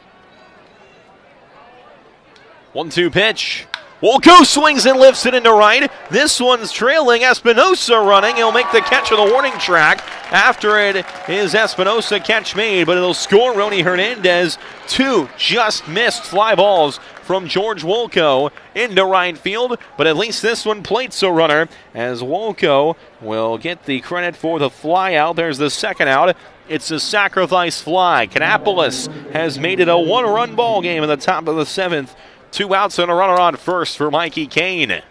one two pitch. Wolko swings and lifts it into right. This one's trailing. Espinosa running. He'll make the catch on the warning track. After it is Espinosa, catch made, but it'll score Ronnie Hernandez. Two just missed fly balls from George Wolko into right field, but at least this one plates a runner as Wolko will get the credit for the fly out. There's the second out. It's a sacrifice fly. Kannapolis has made it a one-run ball game in the top of the seventh. Two outs and a runner on first for Mikey Kane.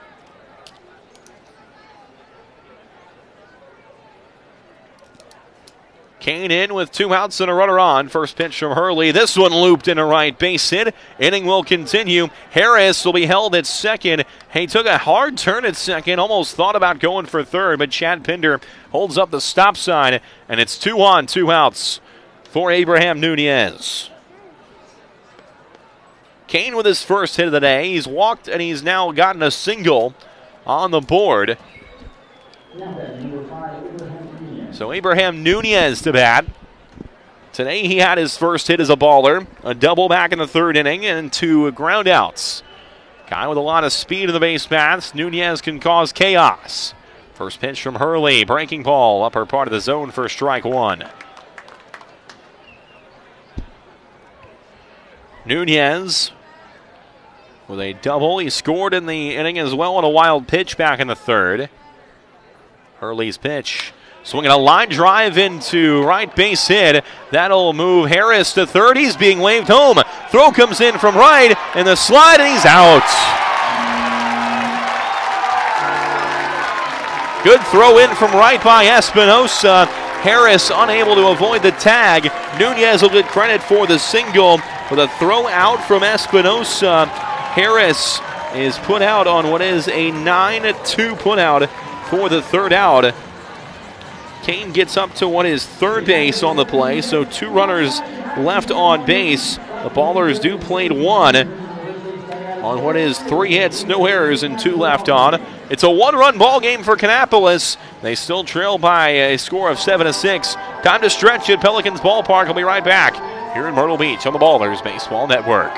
Kane in with two outs and a runner on. First pitch from Hurley. This one looped in a right base hit. Inning will continue. Harris will be held at second. He took a hard turn at second. Almost thought about going for third, but Chad Pinder holds up the stop sign, and it's two on, two outs for Abraham Nunez. Kane with his first hit of the day. He's walked, and he's now gotten a single on the board. So Abraham Nunez to bat. Today he had his first hit as a baller. A double back in the third inning and two ground outs. Guy with a lot of speed in the base paths. Nunez can cause chaos. First pitch from Hurley. Breaking ball. Upper part of the zone for strike one. Nunez with a double. He scored in the inning as well on a wild pitch back in the third. Hurley's pitch. Swinging a line drive into right base hit. That'll move Harris to third. He's being waved home. Throw comes in from right, and the slide, and he's out. Good throw in from right by Espinosa. Harris unable to avoid the tag. Nunez will get credit for the single with a throw out from Espinosa. Harris is put out on what is a nine two put out for the third out. Kane gets up to what is third base on the play, so two runners left on base. The Ballers do plate one on what is three hits, no errors, and two left on. It's a one-run ball game for Kannapolis. They still trail by a score of seven to six. Time to stretch at Pelicans Ballpark. We'll be right back here in Myrtle Beach on the Ballers Baseball Network.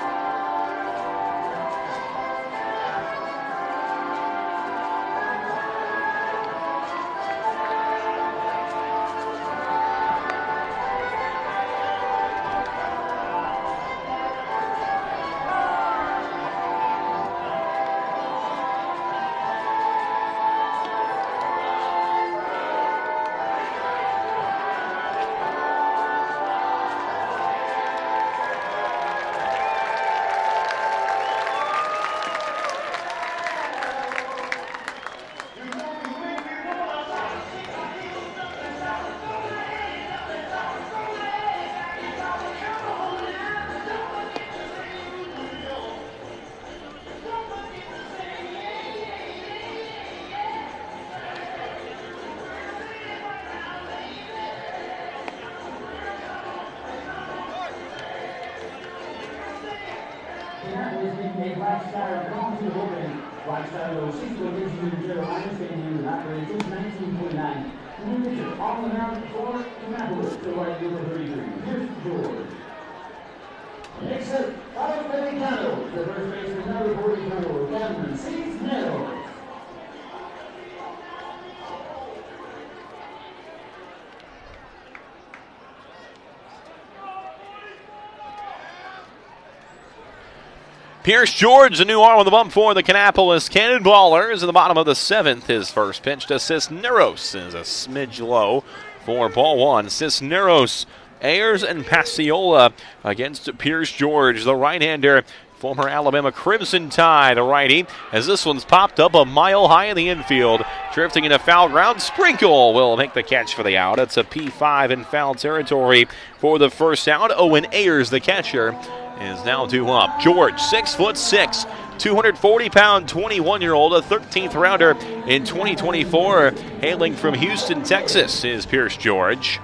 Pierce George, a new arm on the bump for the Kannapolis Cannonballers. In the bottom of the seventh, his first pitch to Cisneros is a smidge low for ball one. Cisneros, Ayers, and Passiola against Pierce George, the right-hander. Former Alabama Crimson Tide, a righty, as this one's popped up a mile high in the infield. Drifting into foul ground, Sprinkle will make the catch for the out. It's a P five in foul territory for the first out. Owen Ayers, the catcher, is now due up. George, six foot six, two hundred forty pound, twenty-one-year-old, a thirteenth rounder in twenty twenty-four, hailing from Houston, Texas, is Pierce George.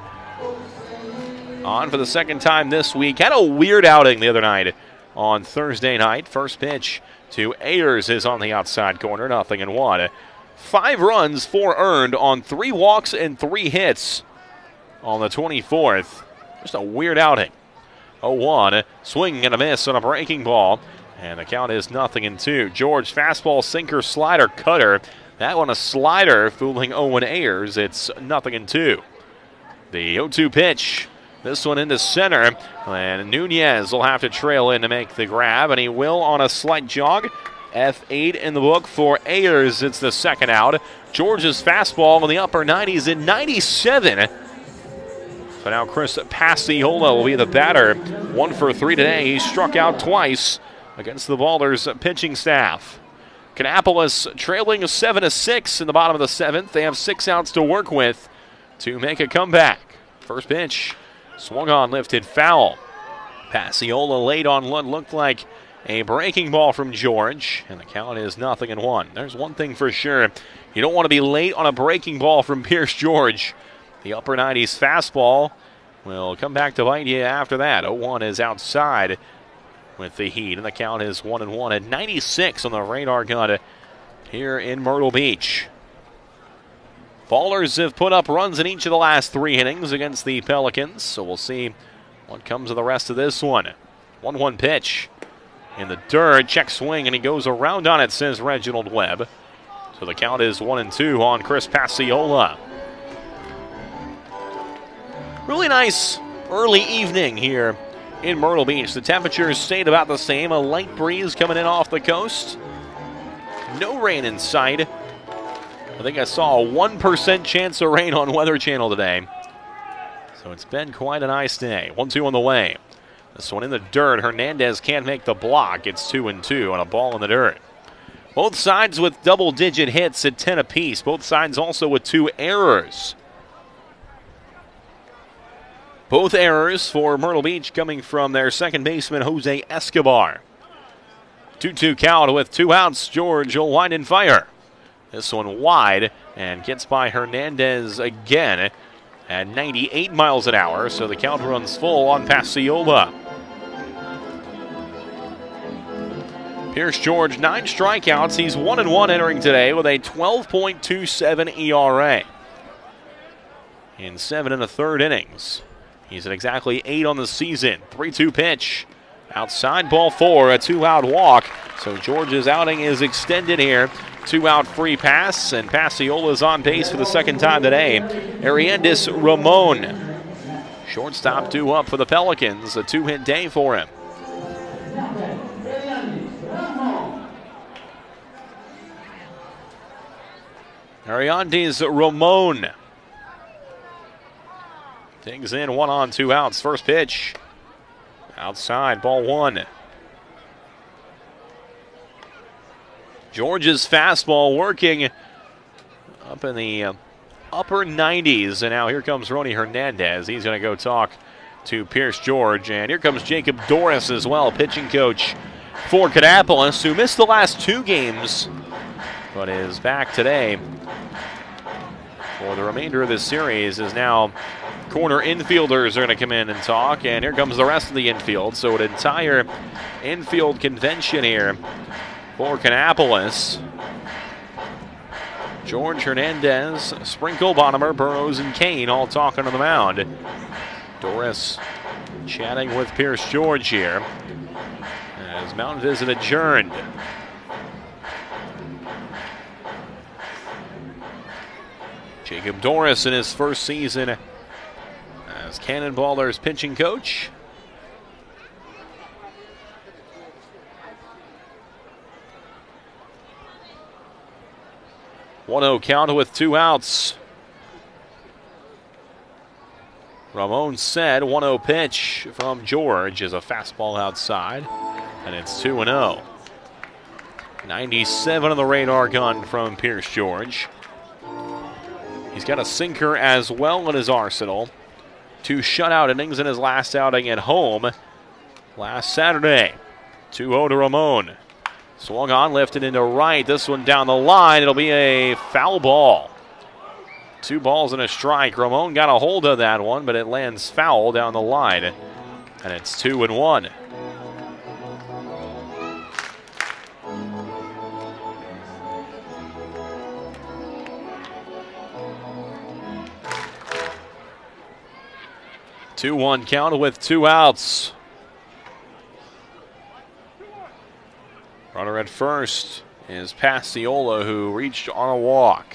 On for the second time this week. Had a weird outing the other night on Thursday night. First pitch to Ayers is on the outside corner, nothing and one. Five runs, four earned on three walks and three hits on the twenty-fourth. Just a weird outing. oh one, swing and a miss on a breaking ball, and the count is nothing and two. George, fastball, sinker, slider, cutter. That one a slider, fooling Owen Ayers. It's nothing and two. The oh two pitch, this one into center, and Nunez will have to trail in to make the grab, and he will on a slight jog. F eight in the book for Ayers. It's the second out. George's fastball in the upper nineties in ninety-seven. So now Chris Passiola will be the batter. One for three today. He struck out twice against the Ballers pitching staff. Kannapolis trailing seven to six in the bottom of the seventh. They have six outs to work with to make a comeback. First pitch, swung on, lifted, foul. Passiola late on what looked like a breaking ball from George, and the count is nothing and one. There's one thing for sure. You don't want to be late on a breaking ball from Pierce George. The upper nineties fastball will come back to bite you after that. oh one is outside with the Heat, and the count is one and one at ninety-six on the radar gun here in Myrtle Beach. Ballers have put up runs in each of the last three innings against the Pelicans, so we'll see what comes of the rest of this one. one one pitch in the dirt, check swing, and he goes around on it, says Reginald Webb. So the count is one and two on Chris Passiola. Really nice early evening here in Myrtle Beach. The temperatures stayed about the same. A light breeze coming in off the coast. No rain in sight. I think I saw a one percent chance of rain on Weather Channel today. So it's been quite a nice day. one two on the way. This one in the dirt. Hernandez can't make the block. It's two and two on a ball in the dirt. Both sides with double-digit hits at ten apiece. Both sides also with two errors. Both errors for Myrtle Beach coming from their second baseman, Jose Escobar. two two count with two outs. George will wind and fire. This one wide and gets by Hernandez again at ninety-eight miles an hour, so the count runs full on Passiola. Pierce George, nine strikeouts. He's one and one entering today with a twelve point two seven E R A. In seven and a third innings. He's at exactly eight on the season. three two pitch. Outside ball four, a two-out walk. So George's outing is extended here. Two-out free pass, and Passiola's on base for the second time today. Ariandis Ramon. Shortstop due up for the Pelicans. A two-hit day for him. Ariandis Ramon digs in, one on, two outs. First pitch. Outside, ball one. George's fastball working up in the uh, upper nineties. And now here comes Ronnie Hernandez. He's going to go talk to Pierce George. And here comes Jacob Doris as well, pitching coach for Kannapolis, who missed the last two games, but is back today for the remainder of this series. Is now corner infielders are going to come in and talk, and here comes the rest of the infield. So an entire infield convention here for Kannapolis. George, Hernandez, Sprinkle, Bottomer, Burrows, and Kane all talking on the mound. Doris chatting with Pierce George here as mound visit adjourned. Jacob Doris in his first season as Cannonballers pitching coach. one oh count with two outs. Ramon said one oh pitch from George is a fastball outside, and it's two and oh. ninety-seven on the radar gun from Pierce George. He's got a sinker as well in his arsenal. Two shutout innings in his last outing at home last Saturday. two oh to Ramon. Swung on, lifted into right. This one down the line. It'll be a foul ball. Two balls and a strike. Ramon got a hold of that one, but it lands foul down the line. And it's two and one. two one count with two outs. Runner at first is Passiola, who reached on a walk.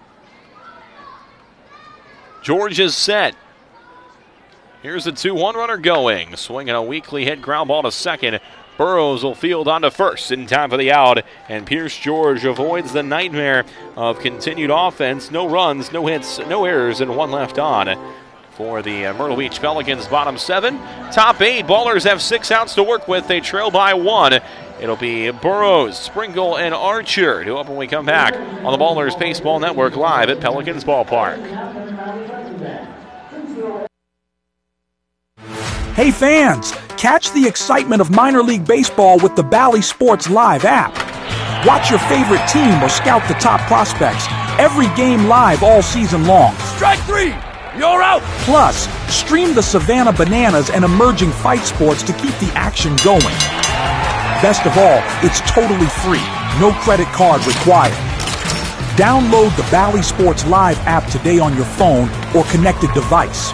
George is set. Here's the two one runner going. Swinging a weakly hit ground ball to second. Burrows will field onto first in time for the out. And Pierce George avoids the nightmare of continued offense. No runs, no hits, no errors, and one left on for the uh, Myrtle Beach Pelicans. Bottom seven. Top eight, Ballers have six outs to work with. They trail by one. It'll be Burrows, Sprinkle, and Archer to up when we come back on the Ballers Baseball Network live at Pelicans Ballpark. Hey fans, catch the excitement of minor league baseball with the Bally Sports Live app. Watch your favorite team or scout the top prospects. Every game live all season long. Strike three! You're out! Plus, stream the Savannah Bananas and emerging fight sports to keep the action going. Best of all, it's totally free. No credit card required. Download the Bally Sports Live app today on your phone or connected device.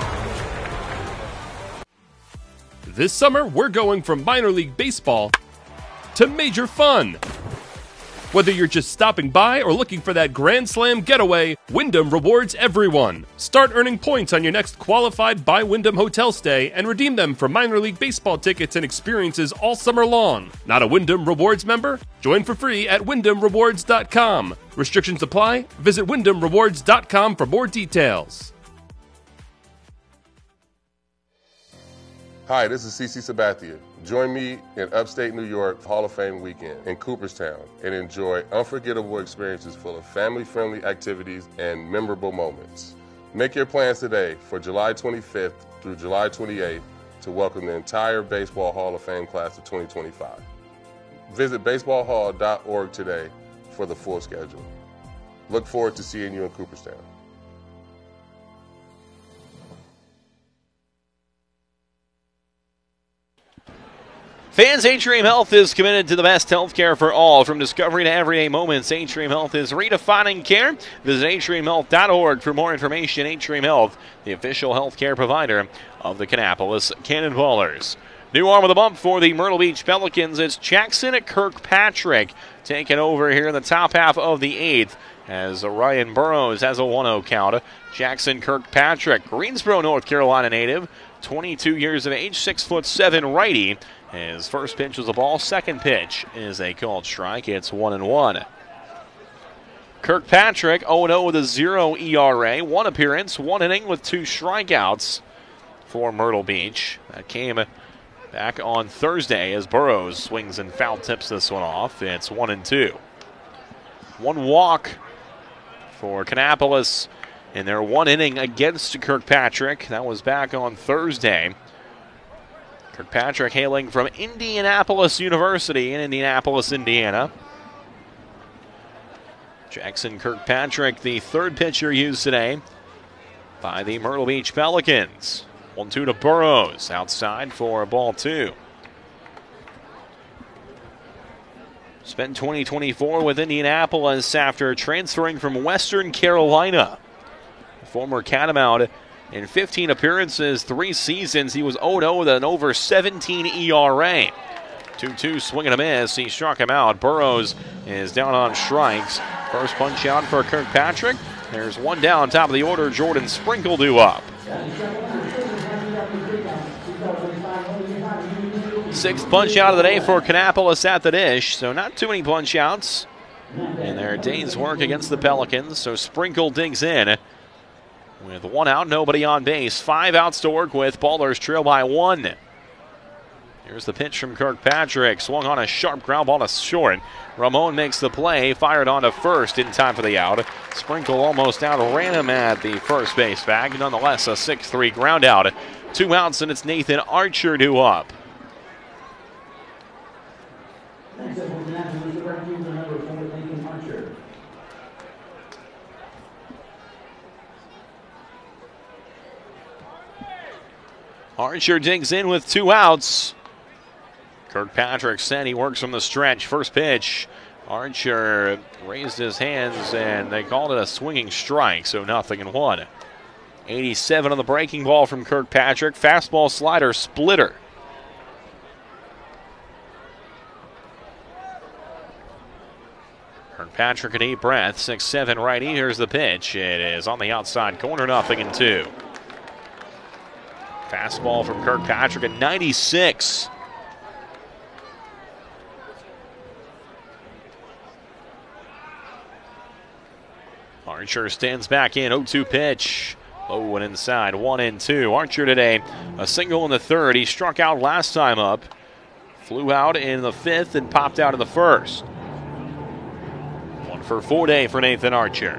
This summer, we're going from minor league baseball to major fun. Whether you're just stopping by or looking for that Grand Slam getaway, Wyndham rewards everyone. Start earning points on your next qualified by Wyndham hotel stay and redeem them for minor league baseball tickets and experiences all summer long. Not a Wyndham Rewards member? Join for free at wyndham rewards dot com. Restrictions apply. Visit wyndham rewards dot com for more details. Hi, this is CeCe Sabathia. Join me in upstate New York Hall of Fame weekend in Cooperstown and enjoy unforgettable experiences full of family-friendly activities and memorable moments. Make your plans today for July twenty-fifth through July twenty-eighth to welcome the entire Baseball Hall of Fame class of twenty twenty-five. Visit baseball hall dot org today for the full schedule. Look forward to seeing you in Cooperstown. Fans, Atrium Health is committed to the best health care for all. From discovery to everyday moments, Atrium Health is redefining care. Visit atrium health dot org for more information. Atrium Health, the official health care provider of the Kannapolis Cannonballers. New arm of the bump for the Myrtle Beach Pelicans. It's Jackson Kirkpatrick taking over here in the top half of the eighth as Ryan Burrows has a one oh count. Jackson Kirkpatrick, Greensboro, North Carolina native, twenty-two years of age, six foot seven righty. His first pitch was a ball. Second pitch is a called strike. It's one and one. Kirkpatrick oh and oh with a zero E R A. One appearance, one inning with two strikeouts for Myrtle Beach. That came back on Thursday as Burrows swings and foul tips this one off. It's one and two. One walk for Kannapolis in their one inning against Kirkpatrick. That was back on Thursday. Kirkpatrick hailing from Indianapolis University in Indianapolis, Indiana. Jackson Kirkpatrick, the third pitcher used today by the Myrtle Beach Pelicans. one two to Burrows, outside for ball two. Spent twenty twenty-four with Indianapolis after transferring from Western Carolina. Former Catamount. In fifteen appearances, three seasons, he was oh and oh with an over seventeen E R A. two two swing and a miss. He struck him out. Burrows is down on strikes. First punch out for Kirkpatrick. There's one down, top of the order. Jordan Sprinkle due up. Sixth punch out of the day for Kannapolis at the dish, so not too many punch outs in their day's work against the Pelicans. So Sprinkle digs in. With one out, nobody on base. Five outs to work with. Ballers trail by one. Here's the pitch from Kirkpatrick. Swung on a sharp ground ball to short. Ramon makes the play. Fired on to first in time for the out. Sprinkle almost outran him at the first base bag. Nonetheless, a six three ground out. Two outs, and it's Nathan Archer due up. Archer digs in with two outs. Kirkpatrick said he works from the stretch. First pitch. Archer raised his hands, and they called it a swinging strike, so nothing in one. eighty-seven on the breaking ball from Kirkpatrick. Fastball, slider, splitter. Kirkpatrick a deep breath. six seven righty. Here's the pitch. It is on the outside corner, nothing in two. Fastball from Kirkpatrick at ninety-six. Archer stands back in. oh two pitch. Low and inside, one and two. Archer today, a single in the third. He struck out last time up. Flew out in the fifth and popped out in the first. One for four day for Nathan Archer.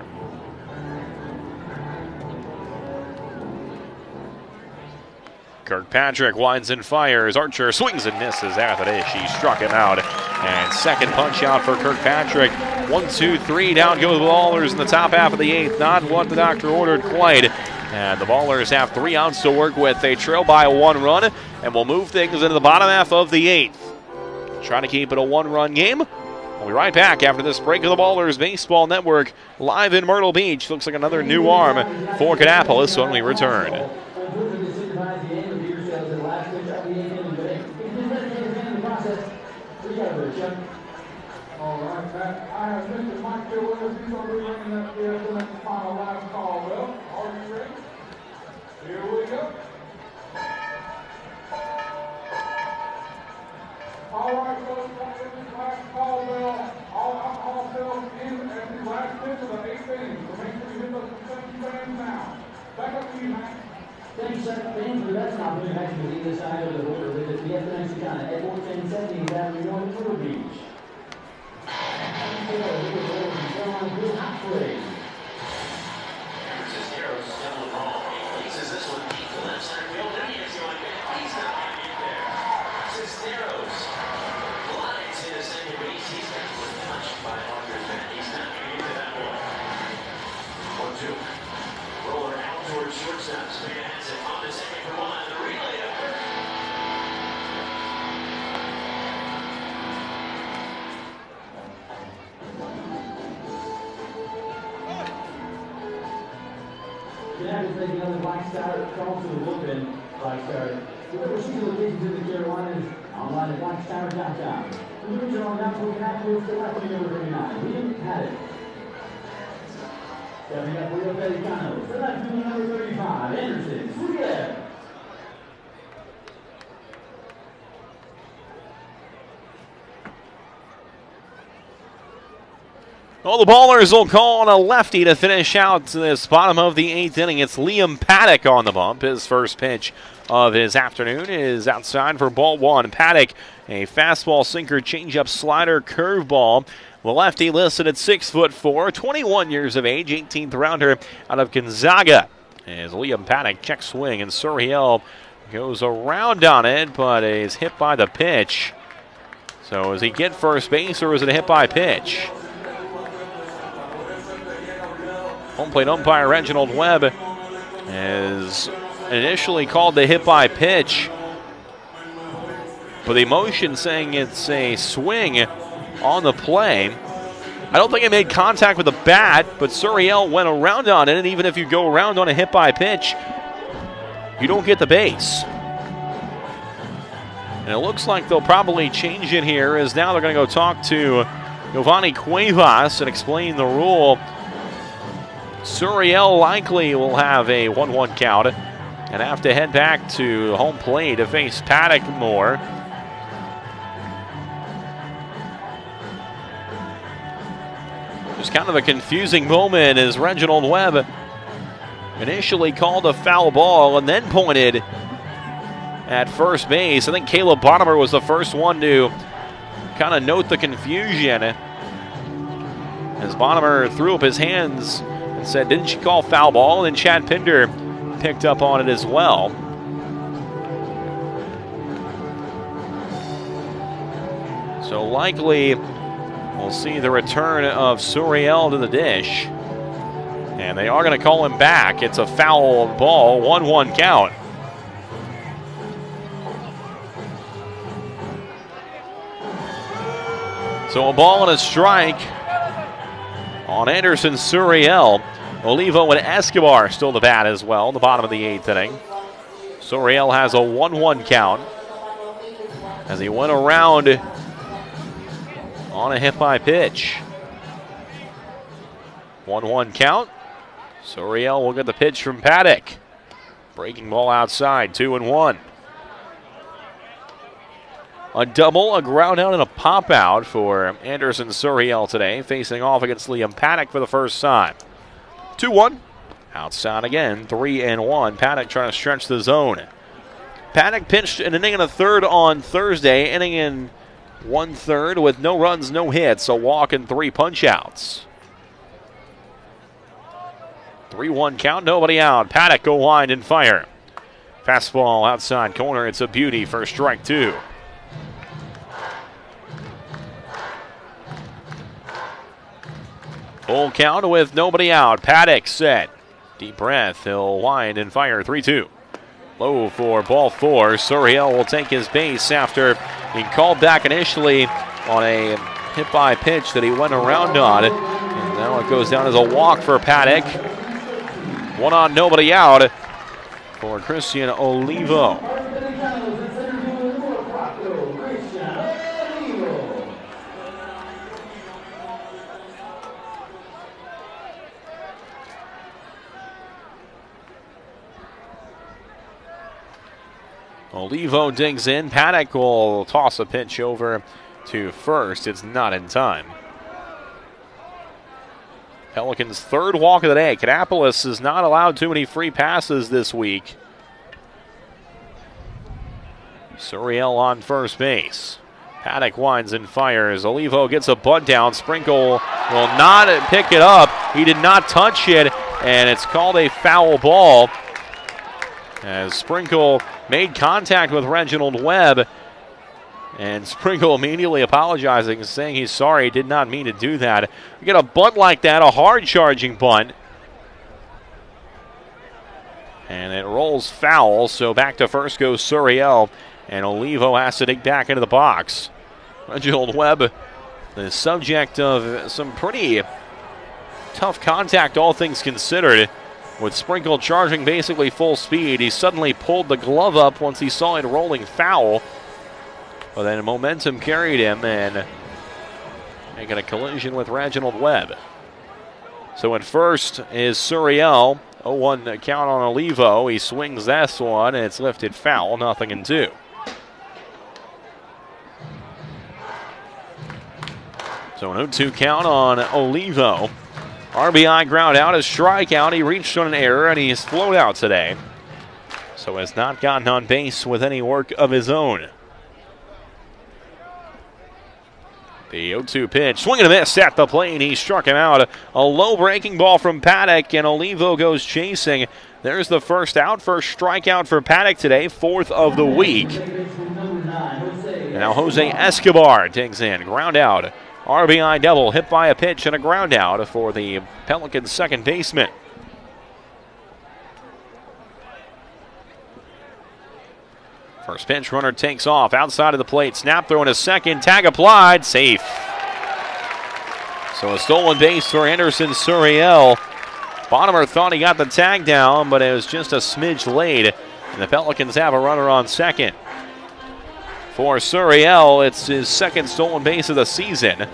Kirkpatrick winds and fires. Archer swings and misses after this. He struck him out. And second punch out for Kirkpatrick. One, two, three. Down go the Ballers in the top half of the eighth. Not what the doctor ordered quite. And the Ballers have three outs to work with. They trail by one run and will move things into the bottom half of the eighth. Trying to keep it a one-run game. We'll be right back after this break of the Ballers Baseball Network live in Myrtle Beach. Looks like another new arm for Kannapolis when we return. All right, Pat. I have Mister Mike Bill with us. He's going to be bringing up the uh, final last call. Well, are you ready? Here we go. All right, folks. This is last call bell. All alcohol sales in at the last pitch of the eighth inning. So make sure you hit those concession stands now. Back up to you, Matt. Thank you, Second Fan, for that stop. We're back to the other side of the border with the F N Mexicana at fourteen seventy Avenue one, Myrtle Beach. Kannapolis taking another Black Star, calls to the bullpen, Black Star. Whoever sees the locations in the Carolinas, online at black star dot com. The original on down for Kannapolis, the left number thirty-nine, Liam Paddock. Stepping up for Rio Americano, the left number thirty-five, Anderson Suriel. Well, the Ballers will call on a lefty to finish out this bottom of the eighth inning. It's Liam Paddock on the bump. His first pitch of his afternoon is outside for ball one. Paddock, a fastball, sinker, changeup, slider, curveball. The lefty listed at six foot four, twenty-one years of age, eighteenth rounder out of Gonzaga. As Liam Paddock checks swing, and Suriel goes around on it, but is hit by the pitch. So, does he get first base, or is it a hit by pitch? Home plate umpire Reginald Webb is initially called the hit by pitch, but the motion saying it's a swing on the play. I don't think it made contact with the bat, but Suriel went around on it, and even if you go around on a hit by pitch, you don't get the base. And it looks like they'll probably change it here, as now they're going to go talk to Giovanni Cuevas and explain the rule. Suriel likely will have a one one count and have to head back to home plate to face Paddock more. Just kind of a confusing moment as Reginald Webb initially called a foul ball and then pointed at first base. I think Caleb Bonnemer was the first one to kind of note the confusion as Bonnemer threw up his hands and said, "Didn't you call foul ball?" And Chad Pinder picked up on it as well. So likely we'll see the return of Suriel to the dish. And they are going to call him back. It's a foul ball, one one count. So a ball and a strike on Anderson Suriel. Olivo and Escobar still the bat as well, the bottom of the eighth inning. Suriel has a one one count as he went around on a hit by pitch. one one count. Suriel will get the pitch from Paddock. Breaking ball outside, two and one. A double, a ground out, and a pop out for Anderson Suriel today, facing off against Liam Paddock for the first time. two one Outside again, three and one. Paddock trying to stretch the zone. Paddock pitched an inning and a third on Thursday, inning in one third with no runs, no hits, a walk and three punch outs. three one count, nobody out. Paddock go wide and fire. Fastball outside corner, it's a beauty for strike two. Full count with nobody out. Paddock set. Deep breath, he'll wind and fire three two. Low for ball four. Suriel will take his base after being called back initially on a hit by pitch that he went around on. And now it goes down as a walk for Paddock. One on, nobody out for Christian Olivo. Olivo digs in. Paddock will toss a pitch over to first. It's not in time. Pelicans' third walk of the day. Kannapolis has not allowed too many free passes this week. Suriel on first base. Paddock winds and fires. Olivo gets a bunt down. Sprinkle will not pick it up. He did not touch it, and it's called a foul ball. As Sprinkle made contact with Reginald Webb, and Sprinkle immediately apologizing, saying he's sorry, did not mean to do that. You get a bunt like that, a hard-charging bunt, and it rolls foul, so back to first goes Suriel, and Olivo has to dig back into the box. Reginald Webb, the subject of some pretty tough contact, all things considered. With Sprinkle charging basically full speed, he suddenly pulled the glove up once he saw it rolling foul. But then momentum carried him and making a collision with Reginald Webb. So at first is Suriel. oh one count on Olivo. He swings this one and it's lifted foul, nothing in two. So an oh two count on Olivo. R B I ground out, a strikeout. He reached on an error, and he's flown out today. So has not gotten on base with any work of his own. The oh two pitch, swing and a miss at the plate. He struck him out. A low breaking ball from Paddock, and Olivo goes chasing. There's the first out, first strikeout for Paddock today, fourth of the week. And now Jose Escobar digs in, ground out. R B I double, hit by a pitch and a ground out for the Pelicans' second baseman. First pitch, runner takes off outside of the plate. Snap throw in a second, tag applied, safe. So a stolen base for Anderson Suriel. Bonnemer thought he got the tag down, but it was just a smidge late. And the Pelicans have a runner on second. For Suriel, it's his second stolen base of the season.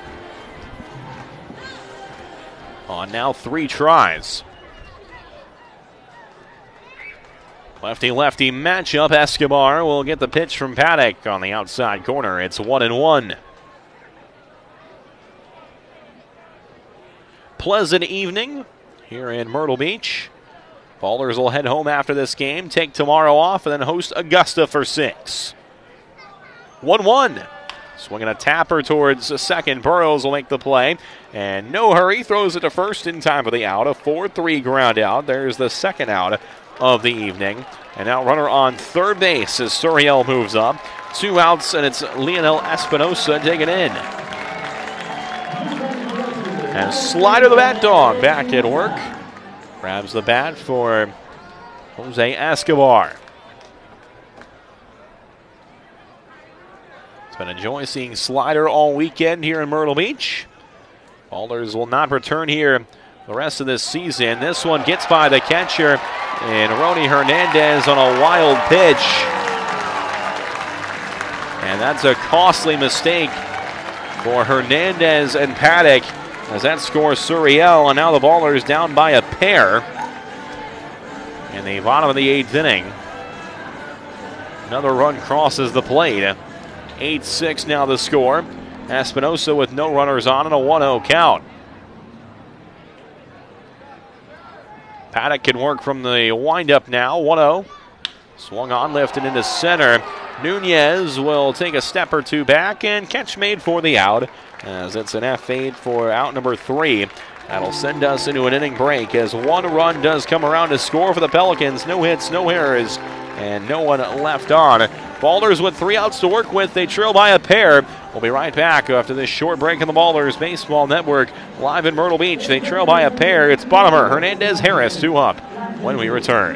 On now three tries. Lefty-lefty matchup. Escobar will get the pitch from Paddock on the outside corner. It's one and one. Pleasant evening here in Myrtle Beach. Ballers will head home after this game, take tomorrow off, and then host Augusta for six. one one. Swinging a tapper towards a second. Burrows will make the play. And no hurry. Throws it to first in time for the out. A four three ground out. There's the second out of the evening. And now runner on third base as Suriel moves up. Two outs, and it's Leonel Espinosa digging in. And Slider the Bat Dog back at work. Grabs the bat for Jose Escobar. It's been a joy seeing Slider all weekend here in Myrtle Beach. Ballers will not return here the rest of this season. This one gets by the catcher, and Ronnie Hernandez on a wild pitch. And that's a costly mistake for Hernandez and Paddock, as that scores Suriel, and now the Ballers down by a pair in the bottom of the eighth inning. Another run crosses the plate. eight six now the score. Espinosa with no runners on and a one oh count. Paddock can work from the windup now. one oh. Swung on, lifted into center. Nunez will take a step or two back and catch made for the out, as it's an F eight for out number three. That'll send us into an inning break as one run does come around to score for the Pelicans. No hits, no errors, and no one left on. Ballers with three outs to work with. They trail by a pair. We'll be right back after this short break in the Ballers Baseball Network live in Myrtle Beach. They trail by a pair. It's Bottomer, Hernandez, Harris, two up when we return.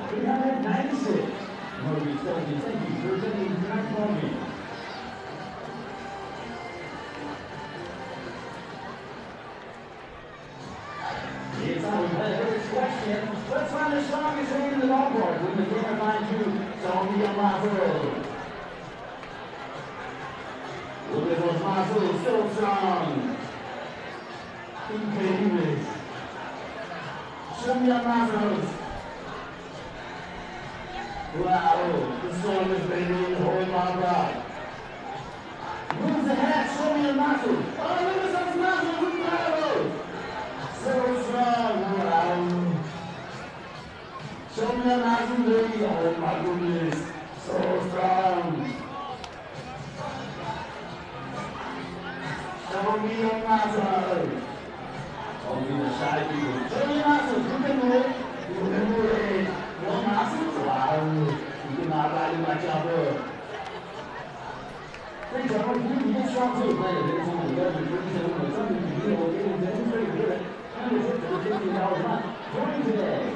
Let's find the strongest hand in the ballpark with the game of nine two. Tony Amato. Look at those muscles, so strong. Increíbles. Show me your muscles. Wow, the strongest baby in the whole ballpark. Move the hat, show me your muscles. Oh, look at those muscles, wow. So strong, wow. Show me your muscles, baby. Oh my goodness, so strong. Show me your muscles. Oh, these are shy people. Show me your muscles. You can do it. You can do it. Your muscles? Wow. You cannot ride in my chopper. Thanks, I want you to get strong too. Play it. There's only eleven, thirty-seven, something you can do. It is very good. And it's fifteen dollars a month. Join today.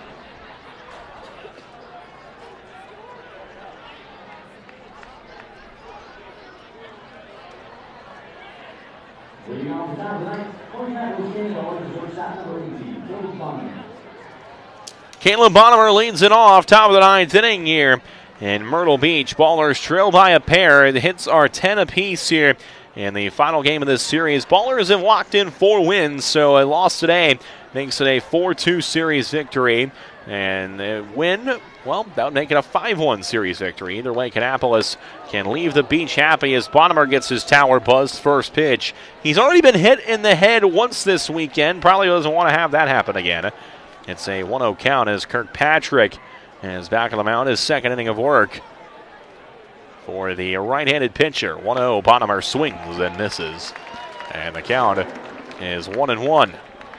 Leading off the top tonight, forty-nine was Caleb Bonner, shortstop number eighteen, Caleb Bonner. Caleb Bonner leads it off, top of the ninth inning here in Myrtle Beach. Ballers trail by a pair. The hits are ten apiece here in the final game of this series. Ballers have locked in four wins, so a loss today makes it a four two series victory. And a win, well, that would make it a five one series victory. Either way, Kannapolis can leave the beach happy as Bonner gets his tower buzzed first pitch. He's already been hit in the head once this weekend. Probably doesn't want to have that happen again. It's a one oh count as Kirkpatrick is back on the mound, his second inning of work for the right-handed pitcher. one oh, Bonner swings and misses. And the count is one and one.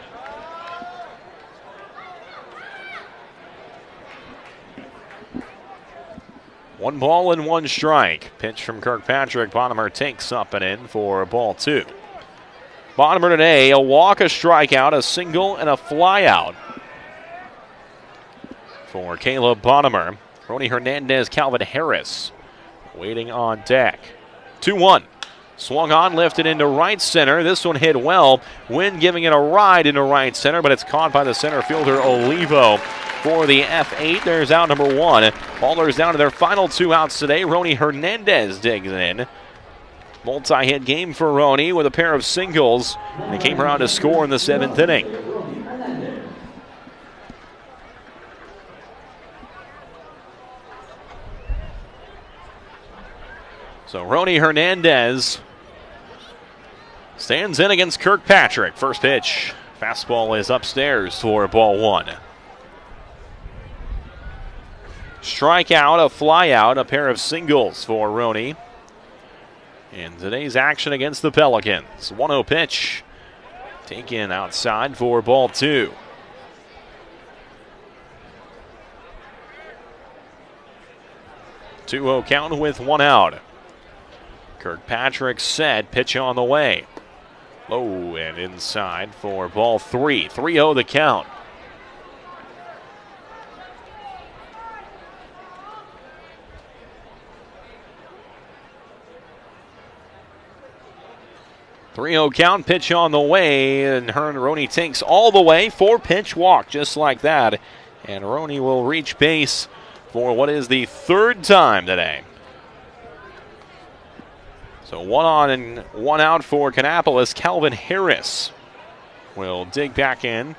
One ball and one strike. Pitch from Kirkpatrick. Bonner takes up and in for ball two. Bonner today, a walk, a strikeout, a single, and a flyout for Caleb Bonner. Rony Hernandez, Calvin Harris waiting on deck. two one. Swung on, lifted into right center. This one hit well. Wynn giving it a ride into right center, but it's caught by the center fielder, Olivo. For the F eight, there's out number one. Ballers down to their final two outs today. Rony Hernandez digs in. Multi-hit game for Rony with a pair of singles. And he came around to score in the seventh inning. So Rony Hernandez stands in against Kirkpatrick. First pitch. Fastball is upstairs for ball one. Strikeout, a flyout, a pair of singles for Rony. In today's action against the Pelicans. one oh pitch. Taken outside for ball two. two oh count with one out. Kirkpatrick set, pitch on the way. Low and inside for ball three. three oh the count. three oh count, pitch on the way, and Hearn Rony takes all the way. Four pitch walk, just like that. And Rony will reach base for what is the third time today. So one on and one out for Kannapolis. Calvin Harris will dig back in.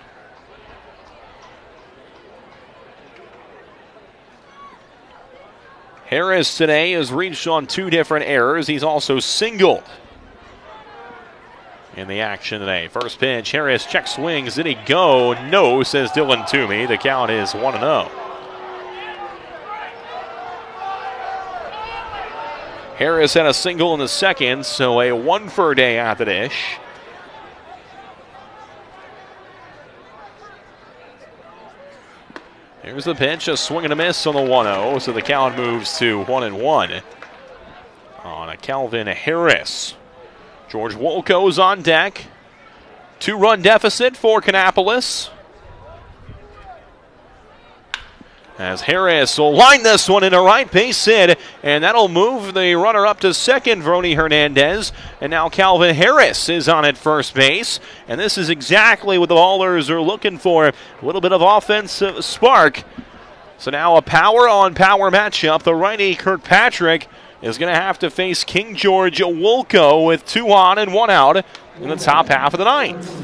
Harris today has reached on two different errors. He's also singled. in the action today. First pitch, Harris check swings. Did he go? No, says Dylan Toomey. The count is one and oh. Harris had a single in the second, so a one for a day at the dish. Here's the pitch, a swing and a miss on the one oh, so the count moves to one and one on a Calvin Harris. George Wolko's on deck. Two-run deficit for Kannapolis. As Harris will line this one into right, base hit, and that'll move the runner up to second, Vrony Hernandez. And now Calvin Harris is on at first base, and this is exactly what the Ballers are looking for, a little bit of offensive spark. So now a power-on-power matchup. The righty Kirkpatrick is going to have to face King George Wolko with two on and one out in the top half of the ninth.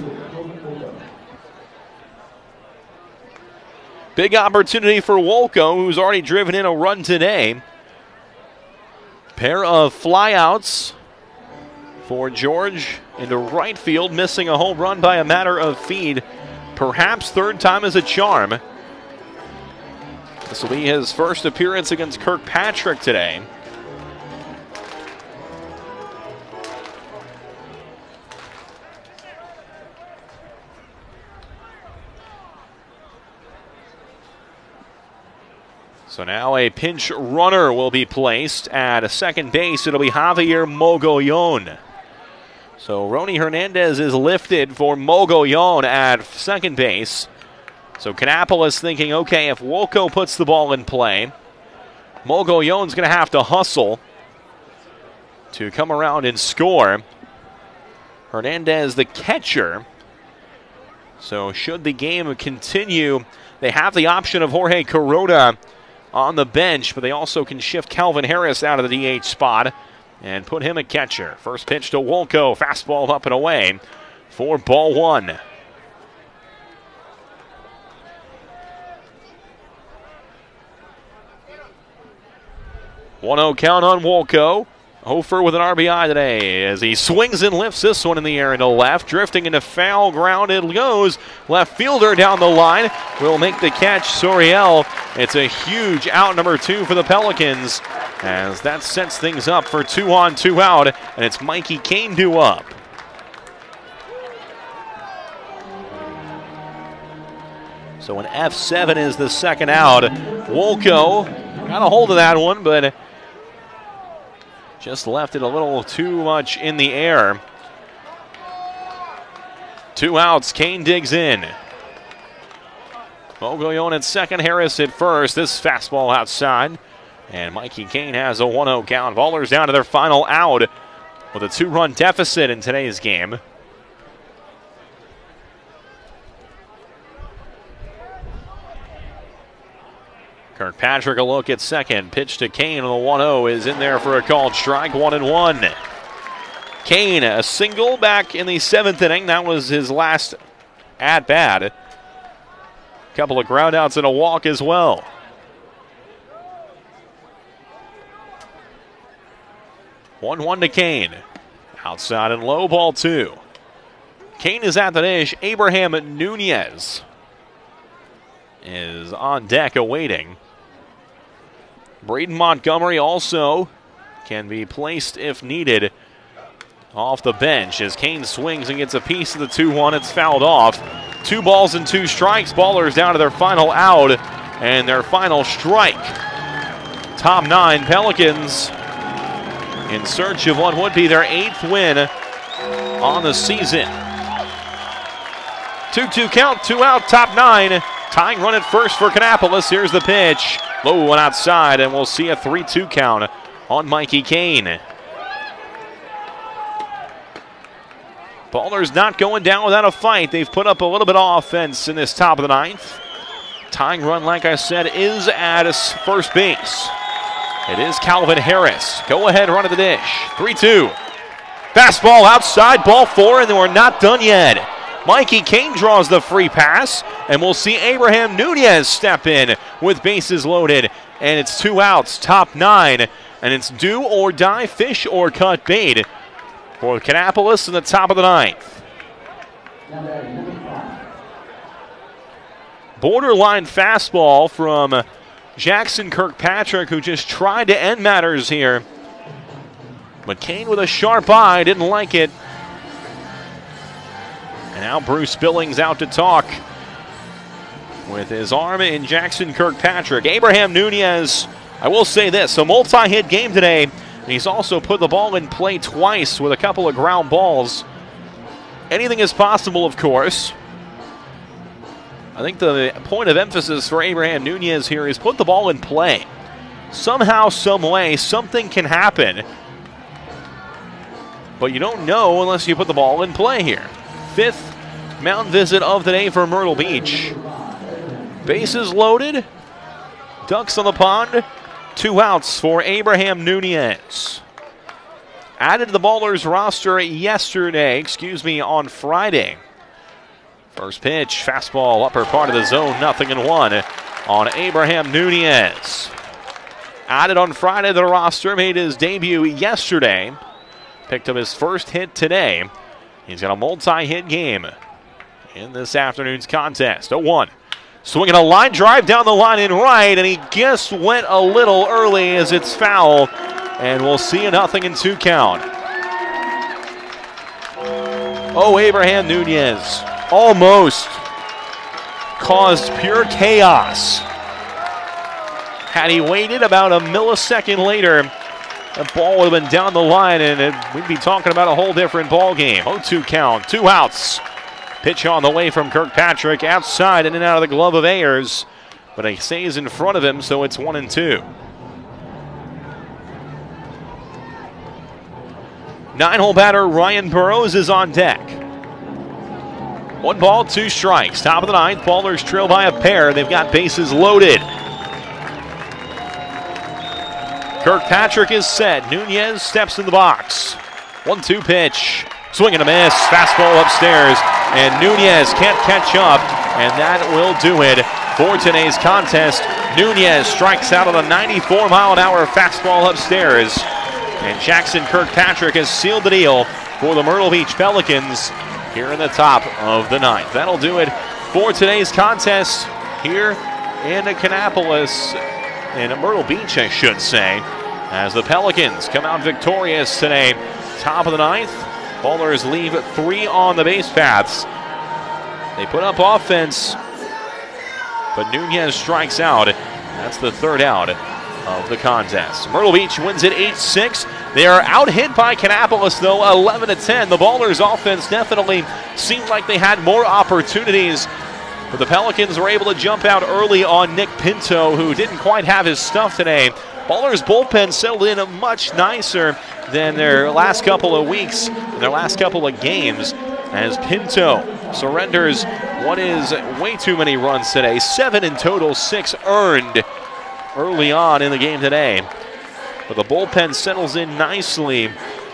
Big opportunity for Wolko, who's already driven in a run today. Pair of flyouts for George into right field, missing a home run by a matter of feet. Perhaps third time is a charm. This will be his first appearance against Kirkpatrick today. So now a pinch runner will be placed at second base. It'll be Javier Mogollon. So Vrony Hernandez is lifted for Mogollon at second base. So Kannapolis thinking, okay, if Wolko puts the ball in play, Mogollon's going to have to hustle to come around and score. Hernandez the catcher. So should the game continue, they have the option of Jorge Kuroda on the bench, but they also can shift Calvin Harris out of the D H spot and put him at catcher. First pitch to Wolko, fastball up and away for ball one. one oh count on Wolko. Hofer with an R B I today as he swings and lifts this one in the air into left. Drifting into foul ground it goes. Left fielder down the line will make the catch. Soriel. It's a huge out number two for the Pelicans as that sets things up for two on, two out, and it's Mikey Kane due up. So an F seven is the second out. Wolko got a hold of that one, but just left it a little too much in the air. Two outs, Kane digs in. Mogollon at second, Harris at first. This fastball outside. And Mikey Kane has a one oh count. Ballers down to their final out with a two-run deficit in today's game. Kirkpatrick a look at second. Pitch to Kane on the one oh is in there for a called strike. One and one. Kane, a single back in the seventh inning. That was his last at-bat. A couple of groundouts and a walk as well. one one to Kane. Outside and low, ball two. Kane is at the dish. Abraham Nunez is on deck awaiting. Braden Montgomery also can be placed if needed off the bench as Kane swings and gets a piece of the two one. It's fouled off. Two balls and two strikes. Ballers down to their final out and their final strike. Top nine Pelicans in search of what would be their eighth win on the season. two two count, two out, top nine. Tying run at first for Kannapolis. Here's the pitch. Low one outside, and we'll see a three two count on Mikey Kane. Ballers not going down without a fight. They've put up a little bit of offense in this top of the ninth. Tying run, like I said, is at first base. It is Calvin Harris. Go ahead, run at the dish. three two. Fastball outside, ball four, and we're not done yet. Mikey Kane draws the free pass, and we'll see Abraham Nunez step in with bases loaded. And it's two outs, top nine, and it's do or die, fish or cut bait for Kannapolis in the top of the ninth. Borderline fastball from Jackson Kirkpatrick, who just tried to end matters here. But Kane with a sharp eye didn't like it. And now Bruce Billings out to talk with his arm in Jackson Kirkpatrick. Abraham Nunez, I will say this, a multi-hit game today. He's also put the ball in play twice with a couple of ground balls. Anything is possible, of course. I think the point of emphasis for Abraham Nunez here is put the ball in play. Somehow, some way, something can happen. But you don't know unless you put the ball in play here. Fifth mound visit of the day for Myrtle Beach. Bases loaded. Ducks on the pond. Two outs for Abraham Nunez. Added to the Ballers roster yesterday, excuse me, on Friday. First pitch, fastball, upper part of the zone, nothing in one on Abraham Nunez. Added on Friday to the roster, made his debut yesterday. Picked up his first hit today. He's got a multi-hit game in this afternoon's contest. oh one. Swinging a line drive down the line in right, and he just went a little early as it's foul. And we'll see a nothing in two count. Oh, Abraham Nunez almost caused pure chaos. Had he waited about a millisecond later, that ball would have been down the line, and it, we'd be talking about a whole different ball game. oh two count, two outs. Pitch on the way from Kirkpatrick, outside and in and out of the glove of Ayers, but he stays in front of him, so it's one and two. Nine-hole batter Ryan Burrows is on deck. One ball, two strikes. Top of the ninth, Ballers trail by a pair. They've got bases loaded. Kirkpatrick is set. Nunez steps in the box. one two pitch. Swing and a miss. Fastball upstairs. And Nunez can't catch up. And that will do it for today's contest. Nunez strikes out on a ninety-four mile an hour fastball upstairs. And Jackson Kirkpatrick has sealed the deal for the Myrtle Beach Pelicans here in the top of the ninth. That'll do it for today's contest here in Kannapolis, in Myrtle Beach, I should say, as the Pelicans come out victorious today. Top of the ninth, Ballers leave three on the base paths. They put up offense, but Nunez strikes out. That's the third out of the contest. Myrtle Beach wins it eight six. They are out-hit by Kannapolis, though, eleven to ten. The Ballers' offense definitely seemed like they had more opportunities, but the Pelicans were able to jump out early on Nick Pinto, who didn't quite have his stuff today. Ballers' bullpen settled in much nicer than their last couple of weeks, their last couple of games, as Pinto surrenders what is way too many runs today. Seven in total, six earned early on in the game today. But the bullpen settles in nicely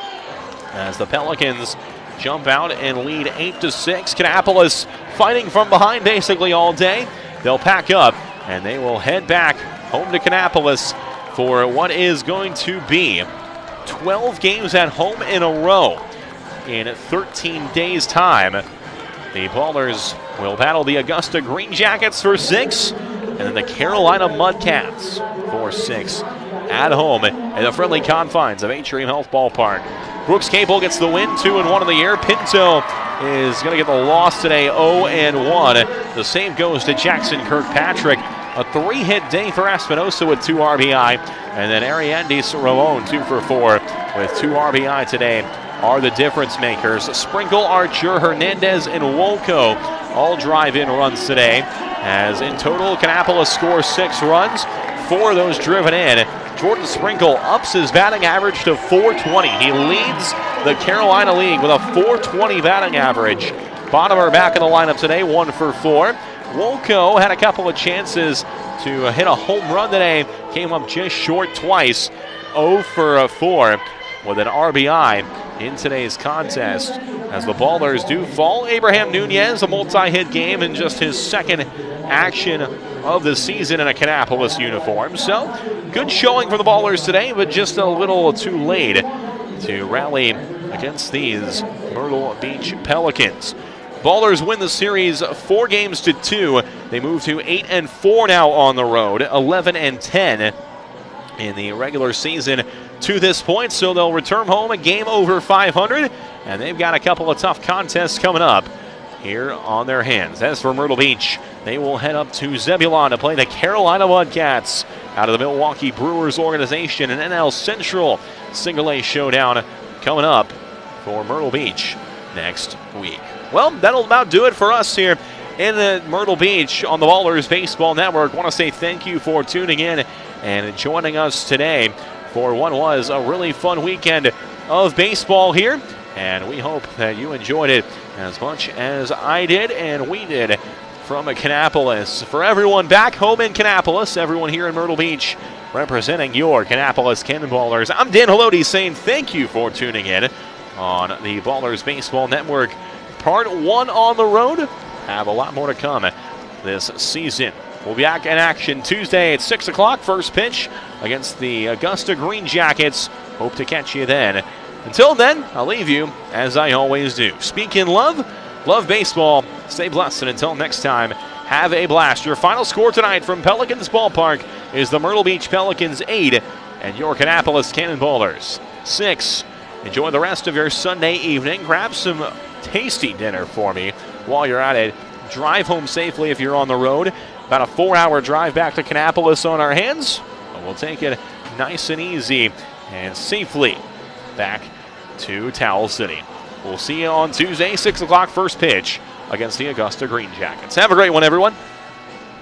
as the Pelicans jump out and lead eight to six. Kannapolis fighting from behind basically all day. They'll pack up and they will head back home to Kannapolis for what is going to be twelve games at home in a row in thirteen days' time. The Ballers will battle the Augusta Green Jackets for six, and then the Carolina Mudcats for six at home in the friendly confines of Atrium Health Ballpark. Brooks Capel gets the win, two and one in the year. Pinto is going to get the loss today, oh and one. The save goes to Jackson Kirkpatrick. A three-hit day for Espinosa with two R B I. And then Ariandis Ramon, two for four with two R B I today, are the difference makers. Sprinkle, Archer, Hernandez, and Wolko all drive in runs today. As in total, Kannapolis scores six runs. Four of those driven in. Jordan Sprinkle ups his batting average to four twenty. He leads the Carolina League with a four twenty batting average. Bottomer back in the lineup today, one for four. Wolko had a couple of chances to hit a home run today. Came up just short twice. oh for four with an R B I in today's contest. As the Ballers do fall, Abraham Nunez, a multi-hit game in just his second action of the season in a Kannapolis uniform. So, good showing for the Ballers today, but just a little too late to rally against these Myrtle Beach Pelicans. Ballers win the series four games to two. They move to eight and four now on the road, eleven and ten in the regular season to this point. So they'll return home a game over five hundred, and they've got a couple of tough contests coming up here on their hands. As for Myrtle Beach, they will head up to Zebulon to play the Carolina Mudcats out of the Milwaukee Brewers organization. An N L Central Single A showdown coming up for Myrtle Beach next week. Well, that'll about do it for us here in the Myrtle Beach on the Ballers Baseball Network. I want to say thank you for tuning in and joining us today for what was a really fun weekend of baseball here. And we hope that you enjoyed it as much as I did and we did from Kannapolis. For everyone back home in Kannapolis, everyone here in Myrtle Beach representing your Kannapolis Cannonballers, I'm Dan Haloti saying thank you for tuning in on the Ballers Baseball Network. Part one on the road. Have a lot more to come this season. We'll be back in action Tuesday at six o'clock. First pitch against the Augusta Green Jackets. Hope to catch you then. Until then, I'll leave you as I always do. Speak in love, love baseball, stay blessed, and until next time, have a blast. Your final score tonight from Pelicans Ballpark is the Myrtle Beach Pelicans eight and your Kannapolis Cannonballers six. Enjoy the rest of your Sunday evening. Grab some tasty dinner for me while you're at it. Drive home safely if you're on the road. About a four-hour drive back to Kannapolis on our hands. But we'll take it nice and easy and safely back to Towel City. We'll see you on Tuesday, six o'clock, first pitch against the Augusta Green Jackets. Have a great one, everyone.